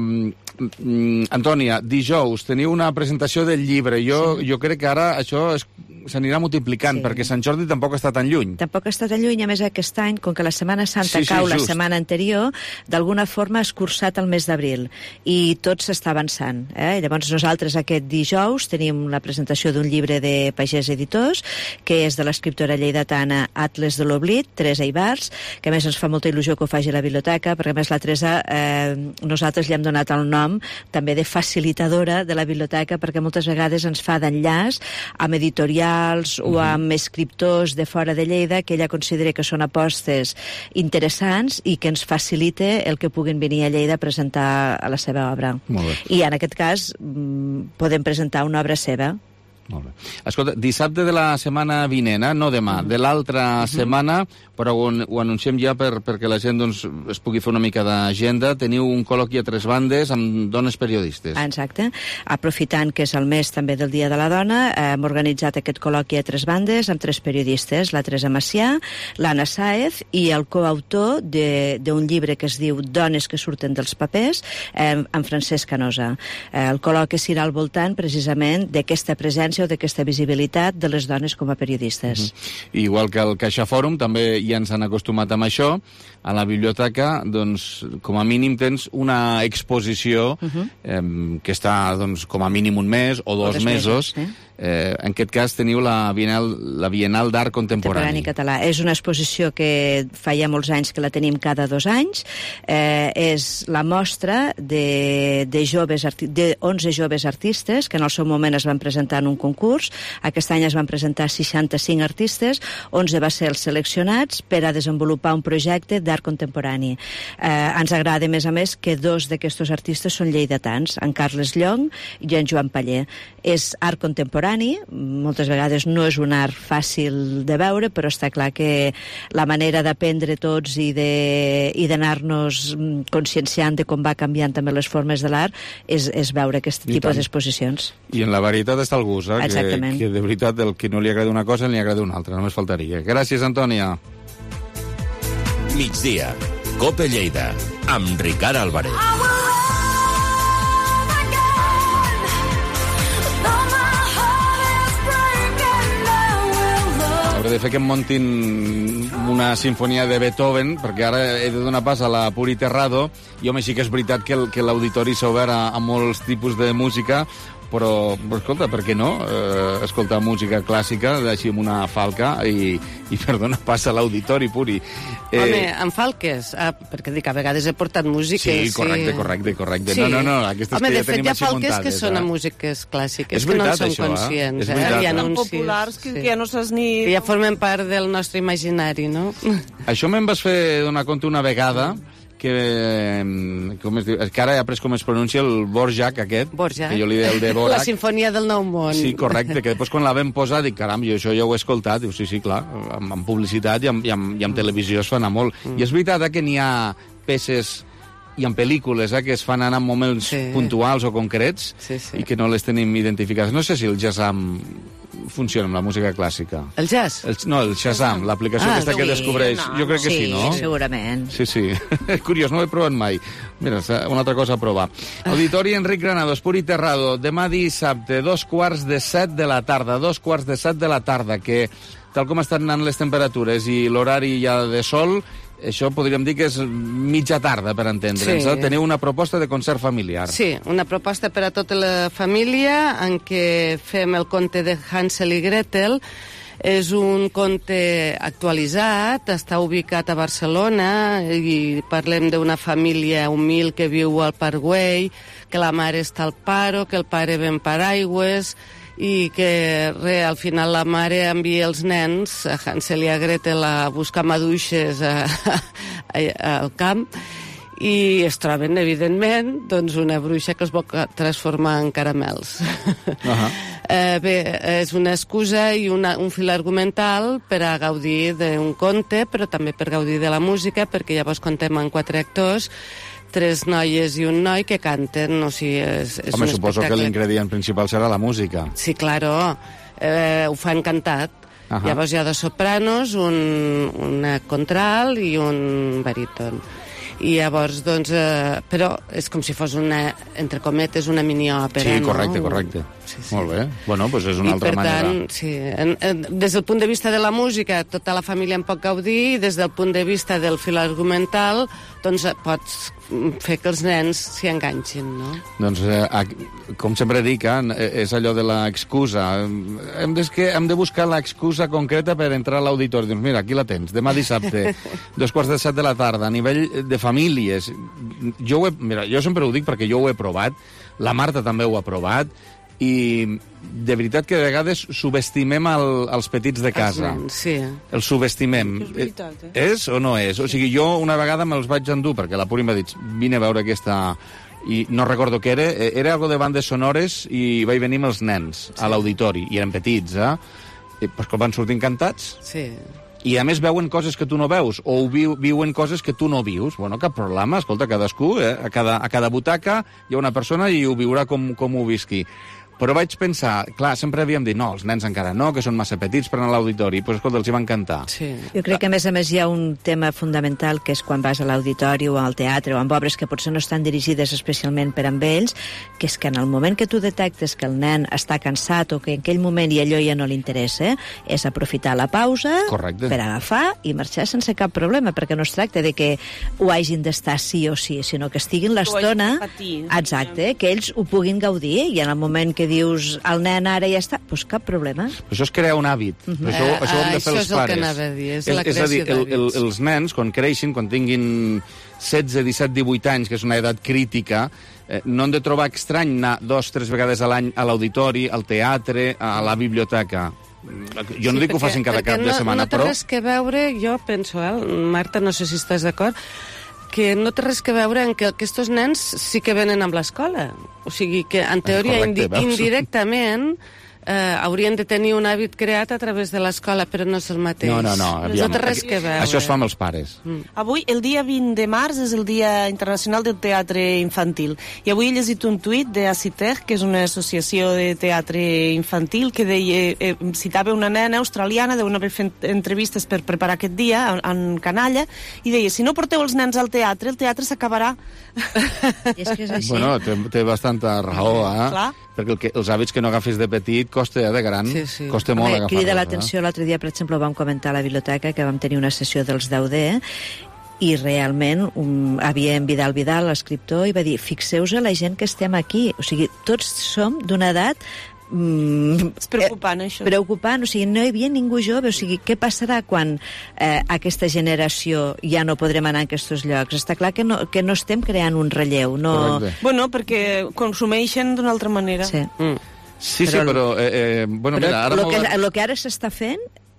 Speaker 3: Antònia, dijous teniu una presentació del llibre. Jo, sí. jo crec que ara això es s'anirà multiplicant, sí. perquè Sant Jordi tampoc està tan lluny.
Speaker 12: Tampoc està tan lluny, a més aquest any, com que la Setmana Santa
Speaker 3: sí, sí,
Speaker 12: cau
Speaker 3: just.
Speaker 12: la setmana anterior, d'alguna forma ha escurçat el mes d'abril, i tot s'està avançant. Eh? Llavors nosaltres aquest dijous tenim la presentació d'un llibre de Pagès Editors, que és de l'escriptora lleidatana Atles de l'Oblit, Teresa Ibars, que a més ens fa molta il·lusió que ho faci a la biblioteca, perquè a més la Teresa, eh, nosaltres li hem donat el nom també de facilitadora de la biblioteca, perquè moltes vegades ens fa d'enllaç amb editorials uh-huh. o amb escriptors de fora de Lleida que ella considera que són apostes interessants i que ens facilita el que puguin venir a Lleida a presentar a la seva obra.
Speaker 3: Molt bé.
Speaker 12: I en aquest cas podem presentar una obra seva.
Speaker 3: Molt bé. Escolta, dissabte de la setmana vinent, eh? no demà, uh -huh. de l'altra uh -huh. setmana, però ho, ho anunciem ja per, perquè la gent doncs, es pugui fer una mica d'agenda, teniu un col·loqui a tres bandes amb dones periodistes.
Speaker 12: Exacte. Aprofitant que és el mes també del Dia de la Dona, hem organitzat aquest col·loqui a tres bandes amb tres periodistes, la Teresa Macià, l'Anna Sáez i el coautor d'un llibre que es diu Dones que surten dels papers, eh, amb Francesc Canosa. Eh, el col·loqui serà al voltant precisament d'aquesta presència o d'aquesta visibilitat de les dones com a periodistes.
Speaker 3: Uh -huh. Igual que el Caixa Fòrum, també ja ens han acostumat amb això. A la biblioteca, doncs, com a mínim tens una exposició uh -huh. eh, que està, doncs, com a mínim un mes o dos, o dos mesos. mesos sí. Eh, en aquest cas teniu la Bienal, la Bienal d'Art Contemporani.
Speaker 12: Contemporani català. És una exposició que fa ja molts anys que la tenim cada dos anys. Eh, és la mostra de, de, joves de onze joves artistes que en el seu moment es van presentar en un concurs. Aquest any es van presentar seixanta-cinc artistes, onze va ser els seleccionats per a desenvolupar un projecte d'art contemporani. Eh, ens agrada, a més a més, que dos d'aquests artistes són lleidatans, en Carles Llong i en Joan Paller. És art contemporani, moltes vegades no és un art fàcil de veure, però està clar que la manera d'aprendre tots i d'anar-nos conscienciant de com va canviant també les formes de l'art és, és veure aquest I tipus tant. d'exposicions.
Speaker 3: I en la veritat està el gust, eh?
Speaker 12: Exactament.
Speaker 3: Que, que de veritat el que no li agrada una cosa li agrada una altra, només faltaria. Gràcies, Antònia.
Speaker 2: Migdia, Cope Lleida, amb Ricard Álvarez.
Speaker 3: Hauré de fer que em montin una sinfonia de Beethoven, perquè ara he de donar pas a la Puri Terrado, i home, sí que és veritat que l'auditori s'ha obert a, a molts tipus de música, però, però escolta, per què no eh, escoltar música clàssica així amb una falca i, i per donar pas a l'auditori, Puri.
Speaker 10: Eh... Home, amb falques, ah, perquè dic, a vegades he portat músiques.
Speaker 3: Sí, correcte, correcte, correcte. Sí. No, no, no, aquestes
Speaker 10: Home,
Speaker 3: que ja
Speaker 10: de fet,
Speaker 3: tenim
Speaker 10: hi ha
Speaker 3: així
Speaker 10: falques
Speaker 3: muntades,
Speaker 10: que són
Speaker 3: eh?
Speaker 10: a músiques clàssiques,
Speaker 3: és veritat,
Speaker 10: que no en
Speaker 3: això,
Speaker 10: són conscients.
Speaker 3: Eh? És veritat,
Speaker 10: eh? Hi ha
Speaker 3: eh?
Speaker 10: populars
Speaker 20: que, que ja no saps ni...
Speaker 10: Que ja formen part del nostre imaginari, no?
Speaker 3: Això me'n vas fer donar compte una vegada, que, com es diu, que ara he après com es pronuncia el Borjak aquest,
Speaker 10: Borjak.
Speaker 3: que jo li deia el de Borac.
Speaker 10: La sinfonia del Nou Món.
Speaker 3: Sí, correcte, que després quan la vam posar dic, caram, jo això ja ho he escoltat, diu, sí, sí, clar, amb, amb publicitat i amb, i amb, i amb televisió es fa anar molt. Mm. I és veritat eh, que n'hi ha peces i en pel·lícules eh, que es fan anar en moments sí. puntuals o concrets
Speaker 10: sí, sí.
Speaker 3: i que no les tenim identificades. No sé si el Shazam funciona amb la música clàssica.
Speaker 10: El jazz?
Speaker 3: El, no, el Shazam, l'aplicació
Speaker 10: ah,
Speaker 3: aquesta
Speaker 10: sí,
Speaker 3: que descobreix.
Speaker 10: no,
Speaker 3: jo crec que sí,
Speaker 12: sí
Speaker 3: no?
Speaker 12: Sí, segurament.
Speaker 3: Sí, sí. Curiós, no ho he provat mai. Mira, una altra cosa a provar. Auditori Enric Granados, Puri Terrado, demà dissabte, dos quarts de set de la tarda, dos quarts de set de la tarda, que tal com estan anant les temperatures i l'horari ja de sol, això podríem dir que és mitja tarda, per entendre'ns. Sí. Teniu una proposta de concert familiar.
Speaker 10: Sí, una proposta per a tota la família en què fem el conte de Hansel i Gretel. És un conte actualitzat, està ubicat a Barcelona i parlem d'una família humil que viu al Parc Güell, que la mare està al paro, que el pare ven paraigües i que re, al final la mare envia els nens, a Hansel i a Gretel, a buscar maduixes a, a, a, al camp, i es troben, evidentment, doncs una bruixa que els vol transformar en caramels. Uh-huh. eh, bé, és una excusa i una, un fil argumental per a gaudir d'un conte, però també per gaudir de la música, perquè llavors contem amb quatre actors, tres noies i un noi que canten, o sigui, és, és
Speaker 3: Home,
Speaker 10: un
Speaker 3: suposo
Speaker 10: espectacle.
Speaker 3: que l'ingredient principal serà la música.
Speaker 10: Sí, claro, eh, ho fan cantat. Uh-huh. Llavors hi ha dos sopranos, un, una contralt i un baríton. I llavors, doncs, eh, però és com si fos una, entre cometes, una mini-òpera,
Speaker 3: Sí, correcte,
Speaker 10: no?
Speaker 3: correcte.
Speaker 10: Sí, sí.
Speaker 3: Molt bé. Bueno, doncs és una
Speaker 10: I
Speaker 3: altra
Speaker 10: per
Speaker 3: manera.
Speaker 10: tant, sí, en, en, des del punt de vista de la música, tota la família en pot gaudir, i des del punt de vista del fil argumental, doncs pots fer que els nens s'hi enganxin, no?
Speaker 3: Doncs, eh, com sempre dic, eh, és allò de l'excusa. Hem de, hem de buscar l'excusa concreta per entrar a l'auditori. Doncs mira, aquí la tens, demà dissabte, dos quarts de set de la tarda, a nivell de famílies. Jo, ho he, mira, jo sempre ho dic perquè jo ho he provat, la Marta també ho ha provat, i de veritat que de vegades subestimem el, els petits de casa.
Speaker 10: Els nens, sí.
Speaker 3: Els subestimem.
Speaker 10: És veritat, eh?
Speaker 3: És o no és? O sigui, jo una vegada me'ls vaig endur, perquè la Puri m'ha dit, vine a veure aquesta... I no recordo què era, era algo de bandes sonores i vaig venir amb els nens a l'auditori, i eren petits, eh? I, pues, que van sortir encantats.
Speaker 10: Sí.
Speaker 3: I a més veuen coses que tu no veus, o viu, viuen coses que tu no vius. Bueno, cap problema, escolta, cadascú, eh? a, cada, a cada butaca hi ha una persona i ho viurà com, com ho visqui. Però vaig pensar, clar, sempre havíem dit, no, els nens encara no, que són massa petits per anar a l'auditori, però escolta, els hi va encantar.
Speaker 10: Sí.
Speaker 12: Jo crec que, a més a més, hi ha un tema fundamental, que és quan vas a l'auditori o al teatre o amb obres que potser no estan dirigides especialment per amb ells, que és que en el moment que tu detectes que el nen està cansat o que en aquell moment i allò ja no li interessa, és aprofitar la pausa
Speaker 3: Correcte.
Speaker 12: per agafar i marxar sense cap problema, perquè no es tracta de que ho hagin d'estar sí o sí, sinó que estiguin l'estona... Exacte, que ells ho puguin gaudir, i en el moment que dius el nen ara ja està, doncs cap problema.
Speaker 3: Això és crear un hàbit. Uh -huh. Això, això ho hem de fer els pares.
Speaker 10: Això és el que anava a dir, és la
Speaker 3: és a dir,
Speaker 10: creació
Speaker 3: el, el, els nens, quan creixin, quan tinguin setze, disset, divuit anys, que és una edat crítica, eh, no han de trobar estrany anar dos, tres vegades a l'any a l'auditori, al teatre, a la biblioteca. Jo no
Speaker 10: Sí,
Speaker 3: dic que ho
Speaker 10: perquè-
Speaker 3: facin cada cap
Speaker 10: perquè
Speaker 3: de
Speaker 10: no,
Speaker 3: setmana,
Speaker 10: no té
Speaker 3: però...
Speaker 10: res que veure, jo penso, eh, Marta, no sé si estàs d'acord, que no té res que veure en que aquests nens sí que venen amb l'escola. O sigui que, en teoria,
Speaker 3: correcte,
Speaker 10: indi
Speaker 3: veus?
Speaker 10: indirectament, eh, haurien de tenir un hàbit creat a través de l'escola, però no és el mateix.
Speaker 3: No, no, no.
Speaker 10: No
Speaker 3: aviam,
Speaker 10: té res que veure.
Speaker 3: Això es fa amb els pares.
Speaker 10: Mm.
Speaker 15: Avui, el dia vint de març, és el Dia Internacional del Teatre Infantil. I avui he llegit un tuit de Acitec, que és una associació de teatre infantil, que deia, eh, citava una nena australiana, deuen haver fet entrevistes per preparar aquest dia, en, en canalla, i deia, si no porteu els nens al teatre, el teatre s'acabarà.
Speaker 12: És que és així.
Speaker 3: Bueno, té, té bastanta raó, eh?
Speaker 15: Clar.
Speaker 3: Perquè el que, els hàbits que no agafis de petit costa, eh, de gran.
Speaker 10: Sí, sí.
Speaker 3: Costa molt
Speaker 12: Home,
Speaker 3: agafar-los.
Speaker 12: crida
Speaker 3: eh?
Speaker 12: l'atenció, l'altre dia, per exemple, ho vam comentar a la biblioteca, que vam tenir una sessió dels deu D, i realment um, havia en Vidal Vidal, l'escriptor, i va dir, fixeu-vos a la gent que estem aquí. O sigui, tots som d'una edat Mm,
Speaker 15: és preocupant, això.
Speaker 12: Preocupant, o sigui, no hi havia ningú jove, o sigui, què passarà quan eh, aquesta generació ja no podrem anar a aquests llocs? Està clar que no, que no estem creant un relleu, no...
Speaker 15: Correcte. Bueno, perquè consumeixen d'una altra manera.
Speaker 12: Sí.
Speaker 10: Mm.
Speaker 3: Sí, sí, però... Eh, eh, bueno,
Speaker 12: però
Speaker 3: mira, ara
Speaker 12: lo, que,
Speaker 3: molt...
Speaker 12: lo que ara s'està fent...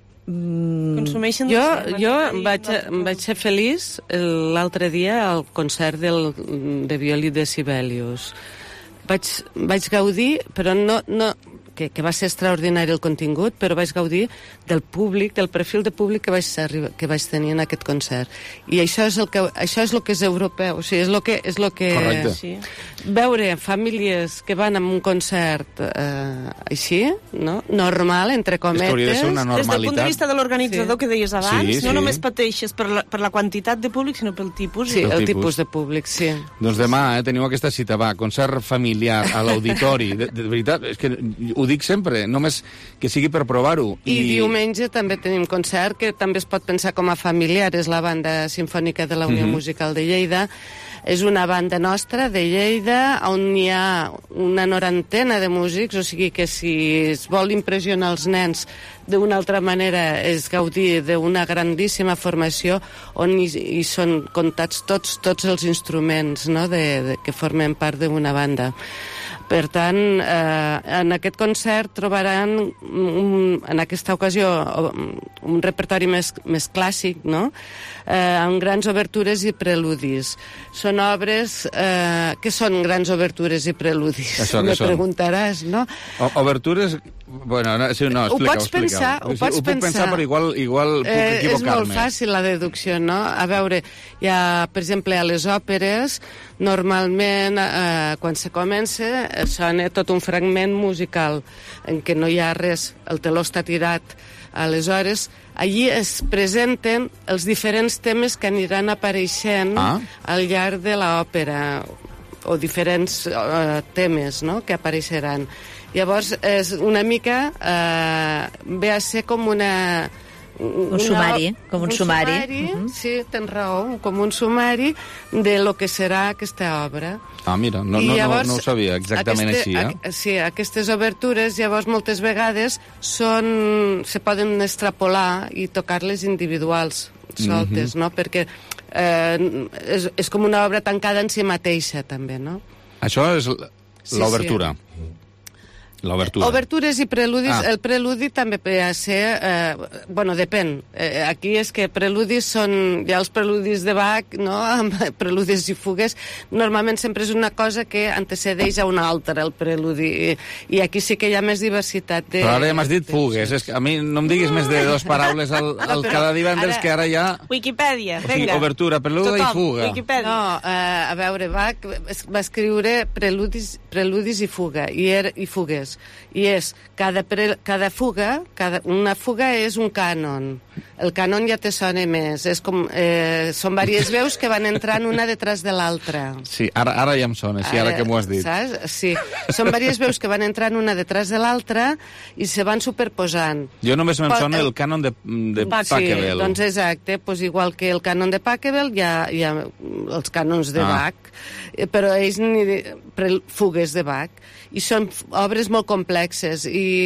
Speaker 12: Mm,
Speaker 15: Consumeixen...
Speaker 10: Jo, jo vaig, vaig ser feliç l'altre dia al concert del, de violí de Sibelius. Vaig, vaig gaudir, però no, no, que, que va ser extraordinari el contingut, però vaig gaudir del públic, del perfil de públic que vaig, que vaig tenir en aquest concert. I això és el que, això és el que és europeu, o sigui, és el que... És el que
Speaker 3: Correcte.
Speaker 10: Veure famílies que van a un concert eh, així, no? Normal, entre cometes...
Speaker 3: És que hauria de ser una normalitat.
Speaker 15: Des del punt de vista de l'organitzador, sí, que deies abans,
Speaker 3: sí, sí.
Speaker 15: no només pateixes per la, per la quantitat de públic, sinó pel tipus.
Speaker 10: Sí,
Speaker 15: i...
Speaker 10: el tipus de públic, sí.
Speaker 3: Doncs demà eh, teniu aquesta cita, va, concert familiar a l'auditori. De, de veritat, és que ho dic sempre, només que sigui per provar-ho.
Speaker 10: I, I diumenge també tenim concert, que també es pot pensar com a familiar, és la banda sinfònica de la Unió
Speaker 3: Mhm.
Speaker 10: Musical de Lleida. És una banda nostra de Lleida on hi ha una norantena de músics, o sigui que si es vol impressionar els nens d'una altra manera és gaudir d'una grandíssima formació on hi, hi són comptats tots, tots els instruments, no?, de, de, que formen part d'una banda. Per tant, eh, en aquest concert trobaran, un, en aquesta ocasió, un repertori més, més clàssic, no? Eh, amb grans obertures i preludis. Són obres... Eh, què són grans obertures i preludis?
Speaker 3: Això
Speaker 10: Me
Speaker 3: són?
Speaker 10: preguntaràs, no?
Speaker 3: O obertures... Bueno, no, sí, no,
Speaker 10: Ho
Speaker 3: explica-ho,
Speaker 10: pots pensar,
Speaker 3: explica-ho.
Speaker 10: ho pots
Speaker 3: ho puc
Speaker 10: pensar.
Speaker 3: pensar, però igual, igual puc
Speaker 10: Eh, és
Speaker 3: equivocar-me.
Speaker 10: molt fàcil la deducció, no? A veure, hi ha, per exemple, a les òperes, normalment, eh, quan se comença, eh, sona tot un fragment musical en què no hi ha res, el teló està tirat. Aleshores, allí es presenten els diferents temes que aniran apareixent
Speaker 3: Ah.
Speaker 10: al llarg de l'òpera, o diferents eh, temes, no?, que apareixeran. Llavors, és una mica... Eh, ve a ser com una...
Speaker 12: Un sumari, com un,
Speaker 10: un
Speaker 12: sumari.
Speaker 10: sumari
Speaker 12: Uh -huh.
Speaker 10: Sí, tens raó, com un sumari de lo que serà aquesta obra.
Speaker 3: Ah, mira, no,
Speaker 10: I
Speaker 3: no,
Speaker 10: llavors,
Speaker 3: no, no ho sabia exactament
Speaker 10: aquesta,
Speaker 3: així, eh?
Speaker 10: A, sí, aquestes obertures, llavors, moltes vegades són, se poden extrapolar i tocar-les individuals, soltes,
Speaker 3: Mhm.
Speaker 10: no?, perquè eh, és, és com una obra tancada en si mateixa, també, no?
Speaker 3: Això és l-
Speaker 10: Sí,
Speaker 3: l'obertura. L'obertura.
Speaker 10: Obertures i preludis.
Speaker 3: Ah.
Speaker 10: El preludi també pot ser... Eh, bueno, depèn. Eh, aquí és que preludis són... Hi ha els preludis de Bach, no?, amb preludis i fugues. Normalment sempre és una cosa que antecedeix a una altra, el preludi. I, i aquí sí que hi ha més diversitat de...
Speaker 3: Però ara ja m'has dit fugues. És que a mi no em diguis més de dues paraules al, al cada divendres, que ara ja...
Speaker 15: Wikipedia,
Speaker 3: O sigui,
Speaker 15: vinga.
Speaker 3: obertura, preluda i fuga.
Speaker 15: Wikipedia.
Speaker 10: No, eh, a veure, Bach es- va escriure preludis, preludis i fuga, i, er, i fugues. I és, cada, pre, cada fuga, cada, una fuga és un cànon. El cànon ja te sona més. És com, eh, són diverses veus que van entrant una detrás de l'altra.
Speaker 3: Sí, ara, ara ja em sona, sí, ara que m'ho has dit.
Speaker 10: Saps? Sí, són diverses veus que van entrant una detrás de l'altra i se van superposant.
Speaker 3: Jo només me'n
Speaker 10: Pot-
Speaker 3: sona el cànon de, de Pachelbel.
Speaker 10: Sí, doncs exacte, doncs igual que el cànon de Pachelbel hi ha, hi ha els cànons de
Speaker 3: Ah.
Speaker 10: Bach, eh, però ells ni pre- fugues de Bach, i són f- obres molt complexes,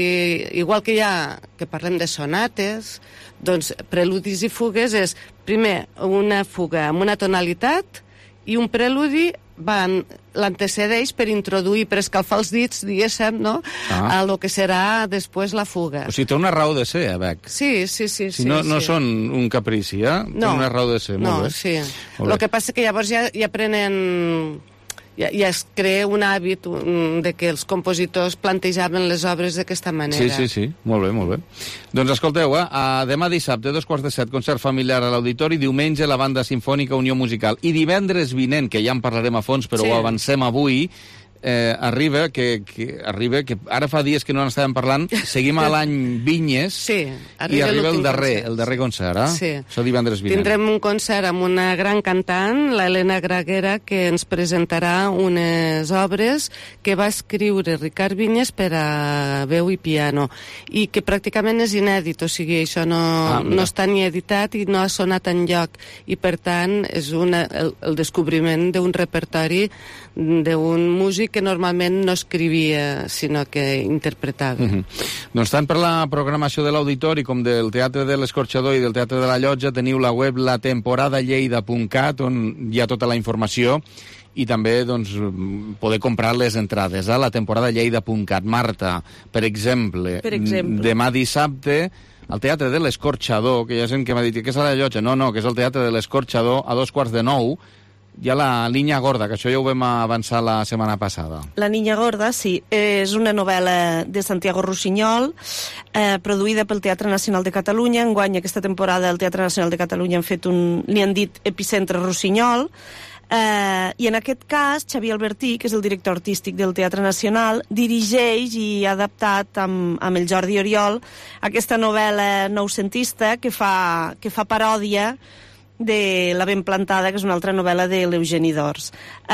Speaker 10: i igual que hi ha, que parlem de sonates, doncs preludis i fugues és, primer, una fuga amb una tonalitat i un preludi van l'antecedeix per introduir, per escalfar els dits, diguéssim, no?,
Speaker 3: Ah.
Speaker 10: a lo que serà després la fuga.
Speaker 3: O sigui, té una raó de ser, eh, Bach?
Speaker 10: Sí, sí, sí.
Speaker 3: Si
Speaker 10: sí,
Speaker 3: no, no
Speaker 10: sí.
Speaker 3: són un caprici, eh?
Speaker 10: No.
Speaker 3: Tenen una raó de ser,
Speaker 10: No,
Speaker 3: molt bé.
Speaker 10: sí.
Speaker 3: Molt
Speaker 10: El
Speaker 3: bé.
Speaker 10: que passa que llavors ja, ja prenen... Ja, ja es crea un hàbit un, de que els compositors plantejaven les obres d'aquesta manera.
Speaker 3: Sí, sí, sí, molt bé, molt bé. Doncs escolteu, eh, a demà dissabte, dos quarts de set, concert familiar a l'Auditori, diumenge la banda sinfònica Unió Musical, i divendres vinent, que ja en parlarem a fons, però
Speaker 10: Sí.
Speaker 3: ho avancem avui, eh, arriba, que, que, arriba, que ara fa dies que no n'estàvem parlant, seguim a l'any Vinyes,
Speaker 10: Sí,
Speaker 3: i
Speaker 10: arriba
Speaker 3: arriba el
Speaker 10: l'últim
Speaker 3: darrer,
Speaker 10: concert.
Speaker 3: el darrer concert, eh?
Speaker 10: Sí.
Speaker 3: Això divendres vinent.
Speaker 10: Tindrem un concert amb una gran cantant, la Helena Graguera, que ens presentarà unes obres que va escriure Ricard Vinyes per a veu i piano, i que pràcticament és inèdit, o sigui, això no,
Speaker 3: Ah, mira.
Speaker 10: no està ni editat i no ha sonat enlloc, i per tant és una, el, el descobriment d'un repertori d'un músic que normalment no escrivia, sinó que interpretava.
Speaker 3: Mm -hmm. Doncs tant per la programació de l'Auditori com del Teatre de l'Escorxador i del Teatre de la Llotja teniu la web latemporadalleida punt cat, on hi ha tota la informació, i també doncs, poder comprar les entrades a latemporadalleida punt cat. Marta, per exemple,
Speaker 15: Per exemple.
Speaker 3: demà dissabte al Teatre de l'Escorxador, que hi ha gent que m'ha dit que és a la Llotja, no, no, que és el Teatre de l'Escorxador, a dos quarts de nou, hi ha la línia gorda, que això ja ho vam avançar la setmana passada.
Speaker 15: La Niña Gorda, sí, és una novel·la de Santiago Rossinyol, eh, produïda pel Teatre Nacional de Catalunya. Enguany, aquesta temporada, el Teatre Nacional de Catalunya han fet un... li han dit Epicentre Rossinyol, eh, i en aquest cas, Xavier Albertí, que és el director artístic del Teatre Nacional, dirigeix i ha adaptat amb, amb el Jordi Oriol aquesta novel·la noucentista que fa, que fa paròdia de La ben plantada, que és una altra novel·la de l'Eugeni d'Ors.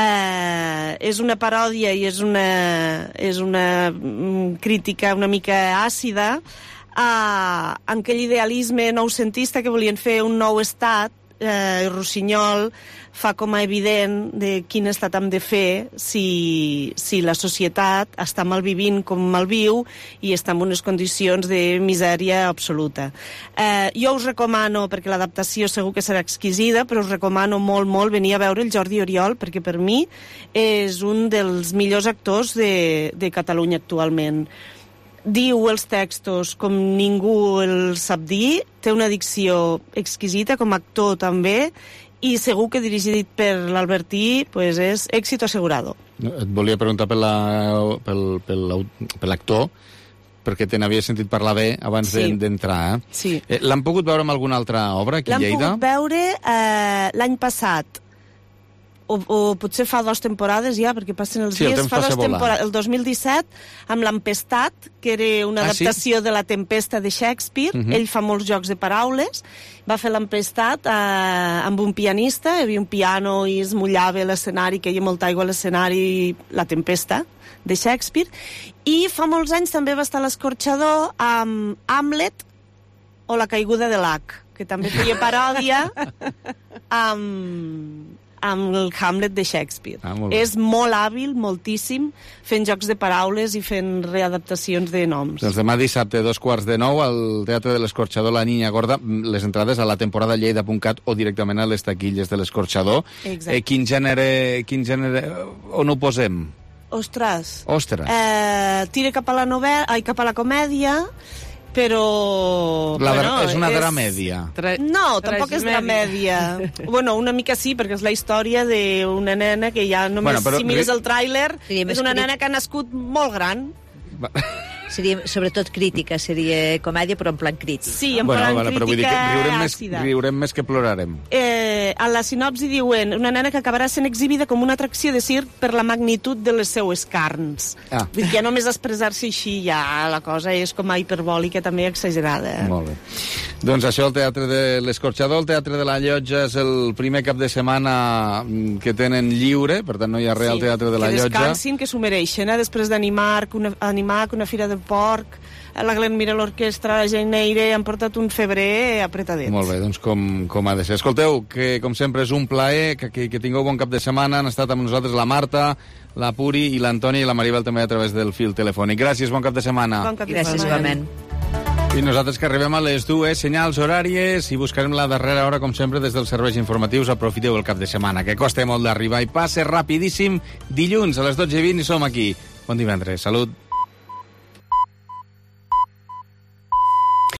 Speaker 15: Eh, és una paròdia i és una, és una mm, crítica una mica àcida a, a aquell idealisme noucentista que volien fer un nou estat eh, Rossinyol fa com a evident de quin estat hem de fer si, si la societat està malvivint com malviu i està en unes condicions de misèria absoluta. Eh, jo us recomano, perquè l'adaptació segur que serà exquisida, però us recomano molt, molt venir a veure el Jordi Oriol, perquè per mi és un dels millors actors de, de Catalunya actualment. Diu els textos com ningú els sap dir, té una dicció exquisita com a actor també, i segur que dirigit per l'Albertí pues és èxit assegurado.
Speaker 3: Et volia preguntar per la, pel, pel, per l'actor, perquè te n'havia sentit parlar bé abans sí. d'entrar. Eh?
Speaker 15: Sí.
Speaker 3: Eh, L'han pogut veure en alguna altra obra aquí a Lleida?
Speaker 15: L'han pogut veure eh, l'any passat, o, o potser fa dues temporades ja, perquè passen els
Speaker 3: sí,
Speaker 15: dies,
Speaker 3: el
Speaker 15: fa dues temporades,
Speaker 3: volar.
Speaker 15: el dos mil disset, amb l'Empestat, que era una
Speaker 3: ah,
Speaker 15: adaptació
Speaker 3: sí?
Speaker 15: de La Tempesta de Shakespeare. Uh-huh. Ell fa molts jocs de paraules, va fer l'Empestat eh, amb un pianista, hi havia un piano i es mullava l'escenari, que hi ha molta aigua a l'escenari, La Tempesta de Shakespeare, i fa molts anys també va estar a l'Escorxador amb Hamlet o La caiguda de l'Hac, que també feia paròdia amb... amb el Hamlet de Shakespeare.
Speaker 3: Ah, molt
Speaker 15: és molt hàbil, moltíssim, fent jocs de paraules i fent readaptacions de noms.
Speaker 3: Doncs demà dissabte, dos quarts de nou, al Teatre de l'Escorxador La Niña Gorda, les entrades a la temporada lleida punt cat o directament a les taquilles de l'Escorxador. Eh, quin gènere, quin gènere, on ho posem?
Speaker 15: Ostres.
Speaker 3: Ostres.
Speaker 15: Eh, tira cap a la novel·la, ai, cap a la comèdia, però...
Speaker 3: La,
Speaker 15: bueno,
Speaker 3: és una
Speaker 15: és...
Speaker 3: dramèdia.
Speaker 15: Tra... No, tampoc és dramèdia. Bueno, una mica sí, perquè és la història d'una nena que ja només, bueno, però... si mires el tràiler, és una nena que ha nascut molt gran.
Speaker 12: Seria sobretot crítica, seria comèdia, però en plan crític.
Speaker 15: Sí, en bueno, plan bueno, crítica
Speaker 3: però vull dir que riurem més,
Speaker 15: àcida.
Speaker 3: Riurem més que plorarem.
Speaker 15: Eh, a la sinopsi diuen una nena que acabarà sent exhibida com una atracció de circ per la magnitud de les seues carns. Ah. Vull dir que ja només expressar-se així ja la cosa és com a hiperbòlica, també exagerada. Eh?
Speaker 3: Molt bé. Doncs això, el Teatre de l'Escorxador, el Teatre de la Llotja és el primer cap de setmana que tenen lliure, per tant no hi ha res al sí, Teatre de la Llotja.
Speaker 15: Que descansin, que s'ho mereixen, eh? Després d'animar que una, animar que una fira de porc, la Glen Mira l'orquestra, la Janeire, han portat un febrer apretadet.
Speaker 3: Molt bé, doncs com, com ha de ser. Escolteu, que com sempre és un plaer, que, que, que tingueu bon cap de setmana. Han estat amb nosaltres la Marta, la Puri i l'Antoni i la Maribel també a través del fil telefònic. Gràcies, bon cap de setmana.
Speaker 15: Bon cap de
Speaker 12: Gràcies, igualment.
Speaker 3: I nosaltres que arribem a les dues, senyals horàries, i buscarem la darrera hora, com sempre, des dels serveis informatius. Aprofiteu el cap de setmana, que costa molt d'arribar i passa rapidíssim. Dilluns a les dotze i vint i som aquí. Bon divendres. Salut.